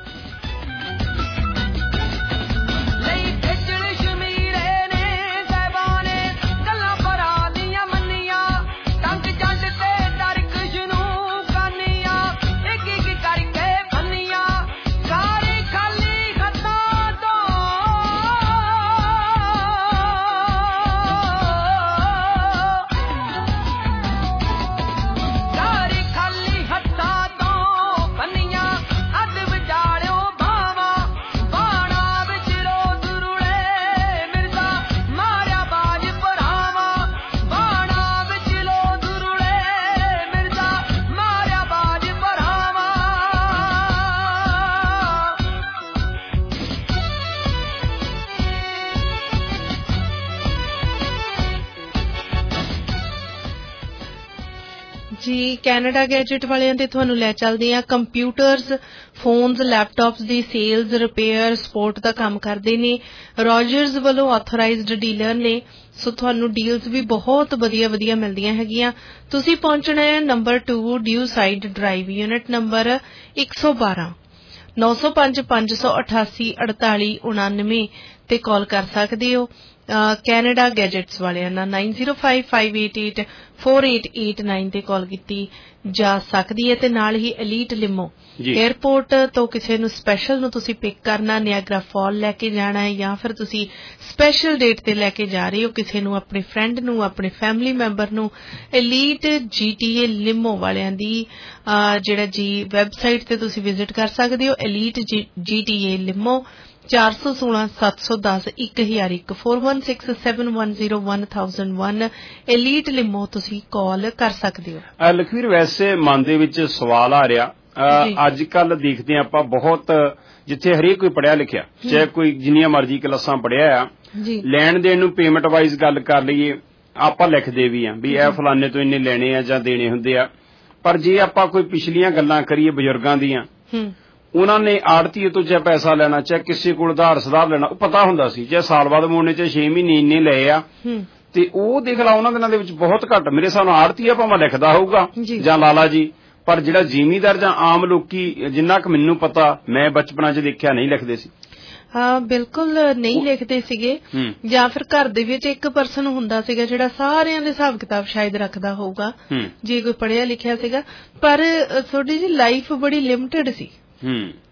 ਜੀ। ਕੈਨੇਡਾ ਗੈਜਟ ਵਾਲਿਆਂ ਤੇ ਤੁਹਾਨੂੰ ਲੈ ਚੱਲਦੇ ਆ। ਕੰਪਿਊਟਰਸ, ਫੋਨਸ, ਲੈਪਟਾਪਸ ਦੀ ਸੇਲਜ਼, ਰਿਪੇਅਰ, ਸਪੋਰਟ ਦਾ ਕੰਮ ਕਰਦੇ ਨੇ। ਰੋਜਰਸ ਵੱਲੋਂ ਆਥੋਰਾਈਜ਼ਡ ਡੀਲਰ ਨੇ, ਸੋ ਤੁਹਾਨੂੰ ਡੀਲਸ ਵੀ ਬਹੁਤ ਵਧੀਆ ਵਧੀਆ ਮਿਲਦੀਆਂ ਹੈਗੀਆਂ। ਤੁਸੀਂ ਪਹੁੰਚਣਾ ਹੈ number two Dewside drive, unit number ਇੱਕ ਸੌ ਬਾਰਾਂ, ਨੌ ਸੌ ਪੰਜ ਪੰਜ ਸੌ ਅਠਾਸੀ ਅੜਤਾਲੀ ਉਣਾਨਵੇਂ ਤੇ ਕਾਲ ਕਰ ਸਕਦੇ ਹੋ। ਕੈਨੇਡਾ ਗੈਜਟਸ ਵਾਲਿਆਂ ਨਾਲ nine zero five five eight eight four eight eight nine ਤੇ ਕਾਲ ਕੀਤੀ ਜਾ ਸਕਦੀ ਹੈ। ਤੇ ਨਾਲ ਹੀ ਐਲੀਟ ਲਿਮੋ ਏਅਰਪੋਰਟ ਤੋਂ ਕਿਸੇ ਨੂੰ ਸਪੈਸ਼ਲ ਨੂੰ ਤੁਸੀਂ ਪਿਕ ਕਰਨਾ, ਨਿਆਗਰਾ ਫਾਲ ਲੈ ਕੇ ਜਾਣਾ ਹੈ ਜਾਂ ਫਿਰ ਤੁਸੀਂ ਸਪੈਸ਼ਲ ਡੇਟ ਤੇ ਲੈ ਕੇ ਜਾ ਰਹੇ ਹੋ ਕਿਸੇ ਨੂੰ, ਆਪਣੇ ਫਰੈਂਡ ਨੂੰ, ਆਪਣੇ ਫੈਮਿਲੀ ਮੈਂਬਰ ਨੂੰ, ਐਲੀਟ ਜੀਟੀਏ ਲਿਮੋ ਵਾਲਿਆਂ ਦੀ ਜਿਹੜਾ ਜੀ ਵੈਬਸਾਈਟ ਤੇ ਤੁਸੀਂ ਵਿਜ਼ਿਟ ਕਰ ਸਕਦੇ ਹੋ। ਐਲੀਟ ਜੀਟੀਏ ਲਿਮੋ ਚਾਰ ਸੌ ਸੋਲਾਂ ਸੱਤ ਸੌ ਦਸ ਇੱਕ ਹਜ਼ਾਰ ਇੱਕ four one six seven one zero one thousand one Elite limo ਤੁਸੀਂ ਕਾਲ ਕਰ ਸਕਦੇ ਹੋ। ਲਖਵੀਰ, ਵੈਸੇ ਮਨ ਦੇ ਵਿੱਚ ਸਵਾਲ ਆ ਰਿਹਾ, ਅੱਜ ਕੱਲ ਦੇਖਦੇ ਹਾਂ ਆਪਾਂ ਬਹੁਤ ਜਿੱਥੇ ਹਰੇਕ ਕੋਈ ਪੜ੍ਹਿਆ ਲਿਖਿਆ, ਚਾਹੇ ਕੋਈ ਜਿੰਨੀਆਂ ਮਰਜ਼ੀ ਕਲਾਸਾਂ ਪੜ੍ਹਿਆ ਆ, ਲੈਣ ਦੇਣ ਨੂੰ ਪੇਮੈਂਟ ਵਾਈਜ਼ ਗੱਲ ਕਰ ਲਈਏ ਆਪਾਂ ਲਿਖਦੇ ਵੀ ਆ ਵੀ ਇਹ ਫਲਾਨੇ ਤੋਂ ਇੰਨੇ ਲੈਣੇ ਆ ਜਾਂ ਦੇਣੇ ਹੁੰਦੇ ਆ। ਪਰ ਜੇ ਆਪਾਂ ਕੋਈ ਪਿਛਲੀਆਂ ਗੱਲਾਂ ਕਰੀਏ ਬਜ਼ੁਰਗਾਂ ਦੀਆਂ, ਉਹਨਾਂ ਨੇ ਆੜਤੀਏ ਤੋਂ ਚਾਹੇ ਪੈਸਾ ਲੈਣਾ, ਚਾਹੇ ਕਿਸੇ ਕੋਲ ਉਧਾਰ ਸੁਧਾਰ ਲੈਣਾ, ਉਹ ਪਤਾ ਹੁੰਦਾ ਸੀ ਚਾਹੇ ਸਾਲ ਬਾਅਦ ਮੋੜਨੇ, ਚਾਹੇ ਛੇ ਮਹੀਨੇ ਇੰਨੇ ਲਏ ਆ। ਤੇ ਉਹ ਦੇਖ ਲਾ ਉਹਨਾਂ ਦਿਨਾਂ ਦੇ ਵਿੱਚ ਬਹੁਤ ਘੱਟ, ਮੇਰੇ ਹਿਸਾਬ ਨਾਲ ਆੜਤੀਆ ਭਾਵੇਂ ਲਿਖਦਾ ਹੋਊਗਾ ਜਾਂ ਲਾਲਾ ਜੀ, ਪਰ ਜਿਹੜਾ ਜ਼ਿਮੀਦਾਰ ਜਾਂ ਆਮ ਲੋਕੀ, ਜਿੰਨਾ ਕੁ ਮੈਨੂੰ ਪਤਾ, ਮੈਂ ਬਚਪਨਾ 'ਚ ਦੇਖਿਆ, ਨਹੀਂ ਲਿਖਦੇ ਸੀ। ਹਾਂ, ਬਿਲਕੁਲ ਨਹੀਂ ਲਿਖਦੇ ਸੀਗੇ। ਜਾਂ ਫਿਰ ਘਰ ਦੇ ਵਿੱਚ ਇੱਕ ਪਰਸਨ ਹੁੰਦਾ ਸੀਗਾ ਜਿਹੜਾ ਸਾਰਿਆਂ ਦੇ ਹਿਸਾਬ ਕਿਤਾਬ ਸ਼ਾਇਦ ਰੱਖਦਾ ਹੋਊਗਾ ਜੇ ਕੋਈ ਪੜ੍ਹਿਆ ਲਿਖਿਆ ਸੀਗਾ। ਪਰ ਤੁਹਾਡੀ ਜੀ ਲਾਈਫ ਬੜੀ ਲਿਮਟਿਡ ਸੀ।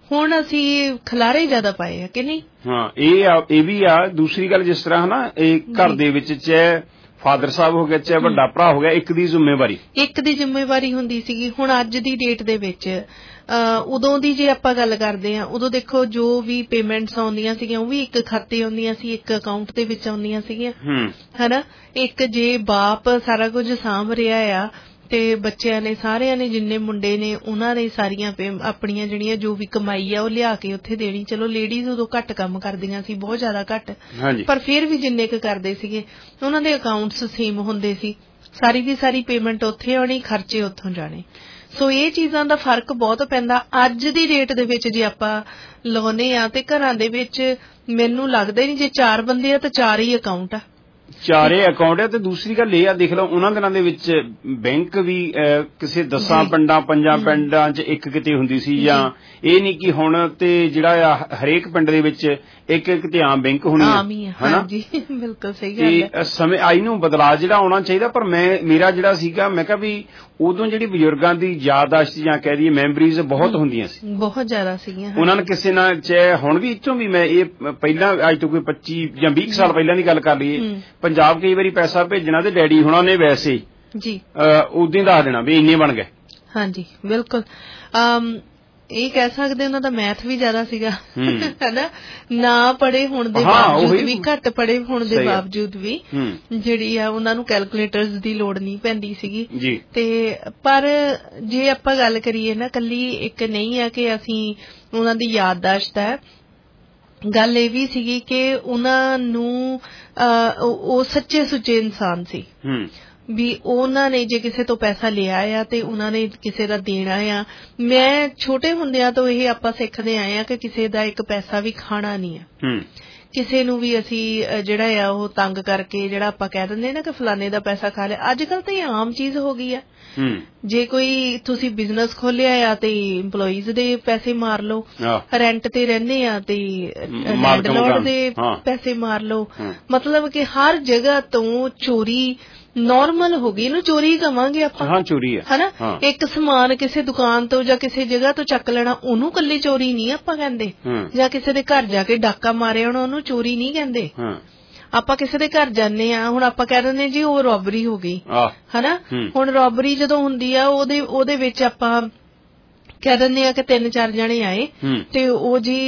ਹੁਣ ਅਸੀਂ ਖਲਾਰੇ ਜ਼ਿਆਦਾ ਪਾਏ ਆ ਕਿ ਨਹੀਂ। ਹਾਂ, ਇਹ ਆ, ਇਹ ਵੀ ਆ। ਦੂਸਰੀ ਗੱਲ, ਜਿਸ ਤਰ੍ਹਾਂ ਹਨਾ, ਇਹ ਘਰ ਦੇ ਵਿੱਚ ਚਾਹੇ ਫਾਦਰ ਸਾਹਿਬ ਹੋ ਗਿਆ, ਚਾਹੇ ਵੱਡਾ ਭਰਾ ਹੋ ਗਿਆ, ਇੱਕ ਦੀ ਜ਼ਿੰਮੇਵਾਰੀ ਇੱਕ ਦੀ ਜ਼ਿੰਮੇਵਾਰੀ ਹੁੰਦੀ ਸੀਗੀ। ਹੁਣ ਅੱਜ ਦੀ ਡੇਟ ਦੇ ਵਿੱਚ ਉਦੋਂ ਦੀ ਜੇ ਆਪਾਂ ਗੱਲ ਕਰਦੇ ਆ, ਉਦੋਂ ਦੇਖੋ ਜੋ ਵੀ ਪੇਮੈਂਟਸ ਆਉਂਦੀਆਂ ਸੀਗੀਆਂ ਉਹ ਵੀ ਇੱਕ ਖਾਤੇ ਆਉਂਦੀਆਂ ਸੀ, ਇੱਕ ਅਕਾਊਂਟ ਦੇ ਵਿੱਚ ਆਉਂਦੀਆਂ ਸੀਗੀਆਂ, ਹਨਾ। ਇੱਕ ਜੇ ਬਾਪ ਸਾਰਾ ਕੁਝ ਸਾਂਭ ਰਿਹਾ ਆ ਤੇ ਬੱਚਿਆਂ ਨੇ, ਸਾਰਿਆਂ ਨੇ, ਜਿੰਨੇ ਮੁੰਡੇ ਨੇ, ਉਹਨਾਂ ਨੇ ਸਾਰੀਆਂ ਆਪਣੀਆਂ ਜਿਹੜੀਆਂ ਜੋ ਵੀ ਕਮਾਈ ਆ ਉਹ ਲਿਆ ਕੇ ਉੱਥੇ ਦੇਣੀ। ਚਲੋ ਲੇਡੀਜ਼ ਉਦੋਂ ਘੱਟ ਕੰਮ ਕਰਦੀਆਂ ਸੀ, ਬਹੁਤ ਜ਼ਿਆਦਾ ਘੱਟ, ਪਰ ਫਿਰ ਵੀ ਜਿੰਨੇ ਕੁ ਕਰਦੇ ਸੀਗੇ ਉਹਨਾਂ ਦੇ ਅਕਾਊਂਟਸ ਸੇਮ ਹੁੰਦੇ ਸੀ। ਸਾਰੀ ਦੀ ਸਾਰੀ ਪੇਮੈਂਟ ਉੱਥੇ ਆਉਣੀ, ਖਰਚੇ ਉੱਥੋਂ ਜਾਣੇ। ਸੋ ਇਹ ਚੀਜ਼ਾਂ ਦਾ ਫਰਕ ਬਹੁਤ ਪੈਂਦਾ। ਅੱਜ ਦੀ ਡੇਟ ਦੇ ਵਿੱਚ ਜੇ ਆਪਾਂ ਲਾਉਨੇ ਆ ਤੇ ਘਰਾਂ ਦੇ ਵਿੱਚ ਮੈਨੂੰ ਲੱਗਦਾ ਨਹੀਂ, ਜੇ ਚਾਰ ਬੰਦੇ ਆ ਤਾਂ ਚਾਰ ਹੀ ਅਕਾਊਂਟ ਆ, ਚਾਰੇ ਅਕਾਊਂਟ ਹੈ। ਤੇ ਦੂਸਰੀ ਗੱਲ ਇਹ ਆ, ਦੇਖ ਲਓ ਉਹਨਾਂ ਦਿਨਾਂ ਦੇ ਵਿੱਚ ਬੈਂਕ ਵੀ ਕਿਸੇ ਦਸਾਂ ਪਿੰਡਾਂ ਪੰਜਾਂ ਪਿੰਡਾਂ 'ਚ ਇੱਕ ਕਿਤੇ ਹੁੰਦੀ ਸੀ, ਜਾਂ ਇਹ ਨਹੀਂ ਕਿ ਹੁਣ ਤੇ ਜਿਹੜਾ ਆ ਹਰੇਕ ਪਿੰਡ ਦੇ ਵਿੱਚ ਇੱਕ ਇੱਕ ਤੇ ਆਮ ਬੈਂਕ ਹੋਣੀ ਹੈ, ਹਨਾ। ਬਿਲਕੁਲ ਸਹੀ ਗੱਲ ਹੈ। ਸਮੇਂ ਆਈ ਨੂੰ ਬਦਲਾਅ ਜਿਹੜਾ ਆਉਣਾ ਚਾਹੀਦਾ, ਪਰ ਮੈਂ ਮੇਰਾ ਜਿਹੜਾ ਸੀਗਾ, ਮੈਂ ਕਿਹਾ ਵੀ ਉਦੋਂ ਜਿਹੜੀ ਬਜ਼ੁਰਗਾਂ ਦੀ ਯਾਦਾਸ਼ਤ ਜਾਂ ਕਹਿ ਦਈਏ ਮੈਮਰੀਜ਼ ਬਹੁਤ ਹੁੰਦੀਆਂ ਸੀ, ਬਹੁਤ ਜ਼ਿਆਦਾ ਸੀਗੀਆਂ। ਉਹਨਾਂ ਨੇ ਕਿਸੇ ਨਾਲ, ਚਾਹੇ ਹੁਣ ਵੀ ਇੱਥੋਂ ਵੀ, ਮੈਂ ਇਹ ਪਹਿਲਾਂ ਅੱਜ ਤੋਂ ਕੋਈ ਪੱਚੀ ਜਾਂ ਵੀਹ ਸਾਲ ਪਹਿਲਾਂ ਦੀ ਗੱਲ ਕਰ ਲਈਏ, ਪੰਜਾਬ ਕਈ ਵਾਰੀ ਪੈਸਾ ਭੇਜਣਾ ਤੇ ਡੈਡੀ ਹੁਣਾਂ ਨੇ ਵੈਸੇ ਜੀ ਉਦੋਂ ਹੀ ਦੱਸ ਦੇਣਾ ਵੀ ਇੰਨੇ ਬਣ ਗਏ। ਹਾਂਜੀ, ਬਿਲਕੁਲ। ਇਹ ਕਹਿ ਸਕਦੇ ਉਹਨਾਂ ਦਾ ਮੈਥ ਵੀ ਜ਼ਿਆਦਾ ਸੀਗਾ, ਹਨਾ। ਨਾ ਪੜ੍ਹੇ ਹੋਣ ਦੇ ਬਾਵਜੂਦ ਵੀ, ਘੱਟ ਪੜ੍ਹੇ ਹੋਣ ਦੇ ਬਾਵਜੂਦ ਵੀ ਜਿਹੜੀ ਆ ਉਹਨਾਂ ਨੂੰ ਕੈਲਕੂਲੇਟਰਸ ਦੀ ਲੋੜ ਨਹੀਂ ਪੈਂਦੀ ਸੀਗੀ। ਤੇ ਪਰ ਜੇ ਆਪਾਂ ਗੱਲ ਕਰੀਏ ਨਾ, ਕੱਲੀ ਇੱਕ ਨਹੀਂ ਆ ਕਿ ਅਸੀਂ ਉਹਨਾਂ ਦੀ ਯਾਦਦਾਸ਼ਤ ਹੈ, ਗੱਲ ਇਹ ਵੀ ਸੀਗੀ ਕਿ ਉਹਨਾਂ ਨੂੰ ਉਹ ਸੱਚੇ ਸੁੱਚੇ ਇਨਸਾਨ ਸੀ, ਵੀ ਉਹਨਾਂ ਨੇ ਜੇ ਕਿਸੇ ਤੋਂ ਪੈਸਾ ਲਿਆ ਆ ਤੇ ਉਹਨਾਂ ਨੇ ਕਿਸੇ ਦਾ ਦੇਣਾ ਆ। ਮੈਂ ਛੋਟੇ ਹੁੰਦਿਆਂ ਤੋਂ ਇਹ ਆਪਾਂ ਸਿੱਖਦੇ ਆਏ ਆ ਕਿ ਕਿਸੇ ਦਾ ਇੱਕ ਪੈਸਾ ਵੀ ਖਾਣਾ ਨਹੀਂ ਆ, ਕਿਸੇ ਨੂੰ ਵੀ ਅਸੀਂ ਜਿਹੜਾ ਆ ਉਹ ਤੰਗ ਕਰਕੇ, ਜਿਹੜਾ ਆਪਾਂ ਕਹਿ ਦਿੰਦੇ ਨਾ ਕਿ ਫਲਾਣੇ ਦਾ ਪੈਸਾ ਖਾ ਲਿਆ, ਅੱਜ ਕੱਲ ਤਾਂ ਇਹ ਆਮ ਚੀਜ਼ ਹੋ ਗਈ ਆ। ਜੇ ਕੋਈ ਤੁਸੀਂ ਬਿਜ਼ਨਸ ਖੋਲਿਆ ਆ ਤੇ ਇੰਪਲੋਈਜ਼ ਦੇ ਪੈਸੇ ਮਾਰ ਲਓ, ਰੈਂਟ ਤੇ ਰਹਿੰਦੇ ਆ ਤੇ ਲੈਂਡਲੋਰਡ ਦੇ ਪੈਸੇ ਮਾਰ ਲਓ, ਮਤਲਬ ਕਿ ਹਰ ਜਗ੍ਹਾ ਤੋਂ ਚੋਰੀ ਨਾਰਮਲ ਹੋ ਗਈ। ਇਹਨੂੰ ਚੋਰੀ ਕਵਾਂਗੇ ਆਪਾਂ, ਹਾਂ ਚੋਰੀ ਹੈ, ਹਨਾ। ਇੱਕ ਸਮਾਨ ਕਿਸੇ ਦੁਕਾਨ ਤੋਂ ਜਾਂ ਕਿਸੇ ਜਗ੍ਹਾ ਤੋਂ ਚੱਕ ਲੈਣਾ, ਉਹਨੂੰ ਕੱਲੀ ਚੋਰੀ ਨਹੀਂ ਆਪਾਂ ਕਹਿੰਦੇ, ਜਾਂ ਕਿਸੇ ਦੇ ਘਰ ਜਾ ਕੇ ਡਾਕਾ ਮਾਰਿਆ ਹੋਣਾ, ਉਹਨੂੰ ਚੋਰੀ ਨਹੀਂ ਕਹਿੰਦੇ। ਆਪਾਂ ਕਿਸੇ ਦੇ ਘਰ ਜਾਂਦੇ ਆ, ਹੁਣ ਆਪਾਂ ਕਹਿ ਦਿੰਦੇ ਜੀ ਉਹ ਰੋਬਰੀ ਹੋ ਗਈ, ਹਨਾ। ਹੁਣ ਰੋਬਰੀ ਜਦੋਂ ਹੁੰਦੀ ਆ, ਉਹਦੇ ਉਹਦੇ ਵਿੱਚ ਆਪਾਂ ਕਹਿ ਦਿੰਦੇ ਆ ਕਿ ਤਿੰਨ ਚਾਰ ਜਣੇ ਆਏ ਤੇ ਉਹ ਜੀ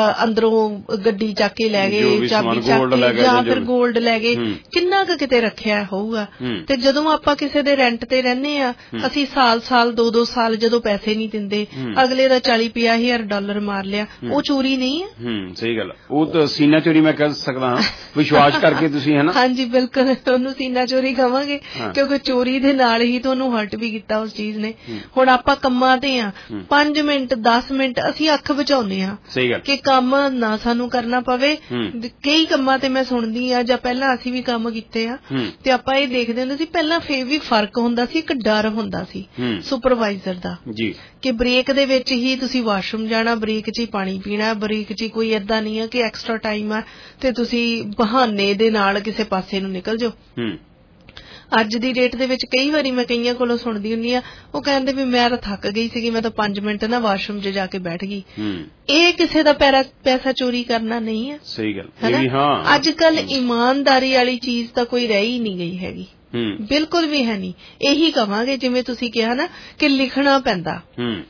ਅੰਦਰੋਂ ਗੱਡੀ ਚੱਕ ਕੇ ਲੈ ਗਏ, ਚਾਬੀ ਚੱਕ ਕੇ, ਜਾਂ ਫਿਰ ਗੋਲਡ ਲੈ ਗਏ, ਕਿੰਨਾ ਕੁ ਕਿਤੇ ਰੱਖਿਆ ਹੋਊਗਾ। ਤੇ ਜਦੋਂ ਆਪਾਂ ਕਿਸੇ ਦੇ ਰੈਂਟ ਤੇ ਰਹਿੰਦੇ ਆ, ਅਸੀਂ ਸਾਲ ਸਾਲ ਦੋ ਦੋ ਸਾਲ ਜਦੋਂ ਪੈਸੇ ਨਹੀਂ ਦਿੰਦੇ, ਅਗਲੇ ਦਾ ਚਾਲੀ ਪੰਜਾਹ ਹਜ਼ਾਰ ਡਾਲਰ ਮਾਰ ਲਿਆ, ਉਹ ਚੋਰੀ ਨਹੀਂ ਹੈ। ਹੂੰ, ਸਹੀ ਗੱਲ। ਉਹ ਤਾਂ ਸੀਨਾ ਚੋਰੀ ਮੈਂ ਕਹਿ ਸਕਦਾ ਹਾਂ, ਵਿਸ਼ਵਾਸ ਕਰਕੇ ਤੁਸੀਂ, ਹੈ ਨਾ। ਹਾਂਜੀ, ਬਿਲਕੁਲ, ਉਹਨੂੰ ਸੀਨਾ ਚੋਰੀ ਕਵਾਂਗੇ, ਕਿਉਂਕਿ ਚੋਰੀ ਦੇ ਨਾਲ ਹੀ ਤੁਹਾਨੂੰ ਹਰਟ ਵੀ ਕੀਤਾ ਉਸ ਚੀਜ਼ ਨੇ। ਹੁਣ ਆਪਾਂ ਕੰਮਾਂ ਤੇ ਆ, ਪੰਜ ਮਿੰਟ ਦਸ ਮਿੰਟ ਅਸੀਂ ਅੱਖ ਬਚਾਉਂਦੇ ਆ ਕਿ ਕੰਮ ਨਾ ਸਾਨੂੰ ਕਰਨਾ ਪਵੇ। ਕਈ ਕੰਮਾਂ ਤੇ ਮੈਂ ਸੁਣਦੀ ਆ, ਜਾਂ ਪਹਿਲਾਂ ਅਸੀਂ ਵੀ ਕੰਮ ਕੀਤੇ ਆ, ਤੇ ਆਪਾਂ ਇਹ ਦੇਖਦੇ ਹੁੰਦੇ ਸੀ ਪਹਿਲਾਂ ਫੇਰ ਵੀ ਫਰਕ ਹੁੰਦਾ ਸੀ, ਇੱਕ ਡਰ ਹੁੰਦਾ ਸੀ ਸੁਪਰਵਾਈਜ਼ਰ ਦਾ ਕਿ ਬ੍ਰੇਕ ਦੇ ਵਿੱਚ ਹੀ ਤੁਸੀਂ ਵਾਸ਼ਰੂਮ ਜਾਣਾ, ਬ੍ਰੇਕ 'ਚ ਹੀ ਪਾਣੀ ਪੀਣਾ, ਬ੍ਰੇਕ 'ਚ ਹੀ ਕੋਈ ਏਦਾਂ ਨਹੀਂ ਆ ਕਿ ਐਕਸਟਰਾ ਟਾਈਮ ਆ ਤੇ ਤੁਸੀਂ ਬਹਾਨੇ ਦੇ ਨਾਲ ਕਿਸੇ ਪਾਸੇ ਨੂੰ ਨਿਕਲ ਜਾਓ। ਅੱਜ ਦੀ ਡੇਟ ਦੇ ਵਿੱਚ ਕਈ ਵਾਰੀ ਮੈਂ ਕਈਆਂ ਕੋਲੋਂ ਸੁਣਦੀ ਹੁੰਦੀ ਆ, ਉਹ ਕਹਿੰਦੇ ਵੀ ਮੈਂ ਤਾਂ ਥੱਕ ਗਈ ਸੀਗੀ, ਮੈਂ ਤਾਂ ਪੰਜ ਮਿੰਟ ਨਾ ਵਾਸ਼ਰੂਮ 'ਚ ਜਾ ਕੇ ਬੈਠ ਗਈ। ਇਹ ਕਿਸੇ ਦਾ ਪੈਸਾ ਚੋਰੀ ਕਰਨਾ ਨਹੀਂ ਹੈ। ਸਹੀ ਗੱਲ। ਹਾਂ, ਅੱਜ ਕੱਲ ਇਮਾਨਦਾਰੀ ਵਾਲੀ ਚੀਜ਼ ਤਾਂ ਕੋਈ ਰਹਿ ਹੀ ਨਹੀਂ ਗਈ ਹੈਗੀ, ਬਿਲਕੁਲ ਵੀ ਹੈ ਨਹੀਂ। ਇਹੀ ਕਵਾਂਗੇ, ਜਿਵੇਂ ਤੁਸੀਂ ਕਿਹਾ ਨਾ ਕਿ ਲਿਖਣਾ ਪੈਂਦਾ,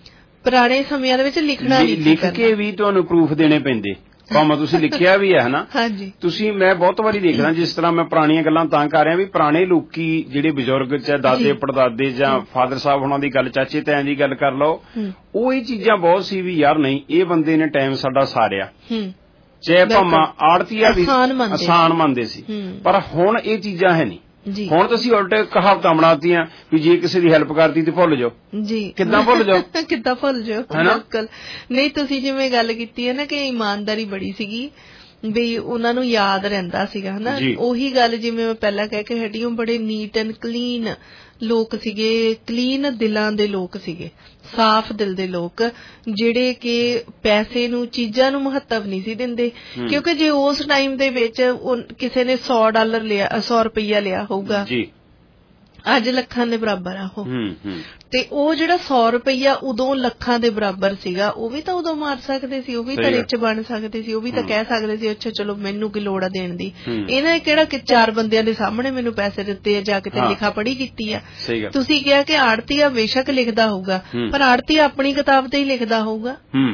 ਪੁਰਾਣੇ ਸਮਿਆਂ ਦੇ ਵਿੱਚ ਲਿਖਣਾ ਨਹੀਂ, ਲਿਖ ਕੇ ਵੀ ਤੁਹਾਨੂੰ ਪ੍ਰੂਫ ਦੇਣੇ ਪੈਂਦੇ, ਭਾਵੇਂ ਤੁਸੀਂ ਲਿਖਿਆ ਵੀ ਹੈ, ਹਨਾ। ਹਾਂਜੀ, ਤੁਸੀਂ, ਮੈਂ ਬਹੁਤ ਵਾਰੀ ਦੇਖਦਾ, ਜਿਸ ਤਰ੍ਹਾਂ ਮੈਂ ਪੁਰਾਣੀਆਂ ਗੱਲਾਂ ਤਾਂ ਕਰ ਰਿਹਾ ਵੀ ਪੁਰਾਣੇ ਲੋਕੀ ਜਿਹੜੇ ਬਜ਼ੁਰਗ, ਚਾਹੇ ਦਾਦੇ ਪੜਦਾਦੇ ਜਾਂ ਫਾਦਰ ਸਾਹਿਬ ਉਹਨਾਂ ਦੀ ਗੱਲ, ਚਾਚੇ ਤਾਇਆਂ ਦੀ ਗੱਲ ਕਰ ਲਓ, ਉਹ ਇਹ ਚੀਜ਼ਾਂ ਬਹੁਤ ਸੀ ਵੀ ਯਾਰ ਨਹੀਂ, ਇਹ ਬੰਦੇ ਨੇ ਟਾਈਮ ਸਾਡਾ ਸਾਰਿਆ, ਚਾਹੇ ਭਾਵੇਂ ਆੜਤੀਆ ਵੀ ਆਸਾਨ ਮੰਨਦੇ ਸੀ, ਪਰ ਹੁਣ ਇਹ ਚੀਜ਼ਾਂ ਹੈ ਨਹੀਂ। ਹੁਣ ਤੁਸੀਂ ਉਲਟੇ ਕਹਾਵਤਾਂ ਬਣਾਤੀਆਂ ਵੀ ਜੇ ਕਿਸੇ ਦੀ ਹੈਲਪ ਕਰਤੀ ਤੇ ਭੁੱਲ ਜਾਓ ਜੀ, ਕਿੱਦਾਂ ਭੁੱਲ ਜਾਓ ਕਿੱਦਾਂ ਭੁੱਲ ਜਾਓ ਬਿਲਕੁਲ ਨਹੀਂ। ਤੁਸੀਂ ਜਿਵੇਂ ਗੱਲ ਕੀਤੀ ਹੈ ਨਾ ਕਿ ਇਮਾਨਦਾਰੀ ਬੜੀ ਸੀਗੀ, ਵੀ ਉਹਨਾਂ ਨੂੰ ਯਾਦ ਰਹਿੰਦਾ ਸੀਗਾ, ਹਨਾ। ਉਹੀ ਗੱਲ ਜਿਵੇਂ ਮੈਂ ਪਹਿਲਾਂ ਕਹਿ ਕੇ ਹਟੀ, ਉਹ ਬੜੇ ਨੀਟ ਐਂਡ ਕਲੀਨ ਲੋਕ ਸੀਗੇ, ਕਲੀਨ ਦਿਲਾਂ ਦੇ ਲੋਕ ਸੀਗੇ, ਸਾਫ਼ ਦਿਲ ਦੇ ਲੋਕ, ਜਿਹੜੇ ਕਿ ਪੈਸੇ ਨੂੰ, ਚੀਜ਼ਾਂ ਨੂੰ ਮਹੱਤਵ ਨਹੀਂ ਸੀ ਦਿੰਦੇ। ਕਿਉਂਕਿ ਜੇ ਉਸ ਟਾਈਮ ਦੇ ਵਿੱਚ ਕਿਸੇ ਨੇ ਸੌ ਡਾਲਰ ਲਿਆ, ਸੌ ਰੁਪਈਆ ਲਿਆ ਹੋਊਗਾ, ਅੱਜ ਲੱਖਾਂ ਦੇ ਬਰਾਬਰ ਆ ਉਹ। ਹੂੰ ਹੂੰ ਤੇ ਉਹ ਜਿਹੜਾ ਸੌ ਰੁਪਈਆ ਉਦੋਂ ਲੱਖਾਂ ਦੇ ਬਰਾਬਰ ਸੀਗਾ, ਉਹ ਵੀ ਤਾਂ ਉਦੋਂ ਮਾਰ ਸਕਦੇ ਸੀ, ਉਹ ਵੀ ਤਾਂ ਰਿਚ ਬਣ ਸਕਦੇ ਸੀ, ਉਹ ਵੀ ਤਾਂ ਕਹਿ ਸਕਦੇ ਸੀ ਅੱਛਾ ਚਲੋ ਮੈਨੂੰ ਕੀ ਲੋੜ ਆ ਦੇਣ ਦੀ, ਇਹਨਾਂ ਕਿਹੜਾ ਕਿ ਚਾਰ ਬੰਦਿਆਂ ਦੇ ਸਾਹਮਣੇ ਮੈਨੂੰ ਪੈਸੇ ਦਿੱਤੇ ਆ ਜਾਂ ਕਿਤੇ ਲਿਖਾ ਪੜ੍ਹੀ ਕੀਤੀ ਆ। ਤੁਸੀਂ ਕਿਹਾ ਕਿ ਆੜਤੀਆ ਬੇਸ਼ੱਕ ਲਿਖਦਾ ਹੋਊਗਾ, ਪਰ ਆੜਤੀਆ ਆਪਣੀ ਕਿਤਾਬ ਤੇ ਹੀ ਲਿਖਦਾ ਹੋਊਗਾ।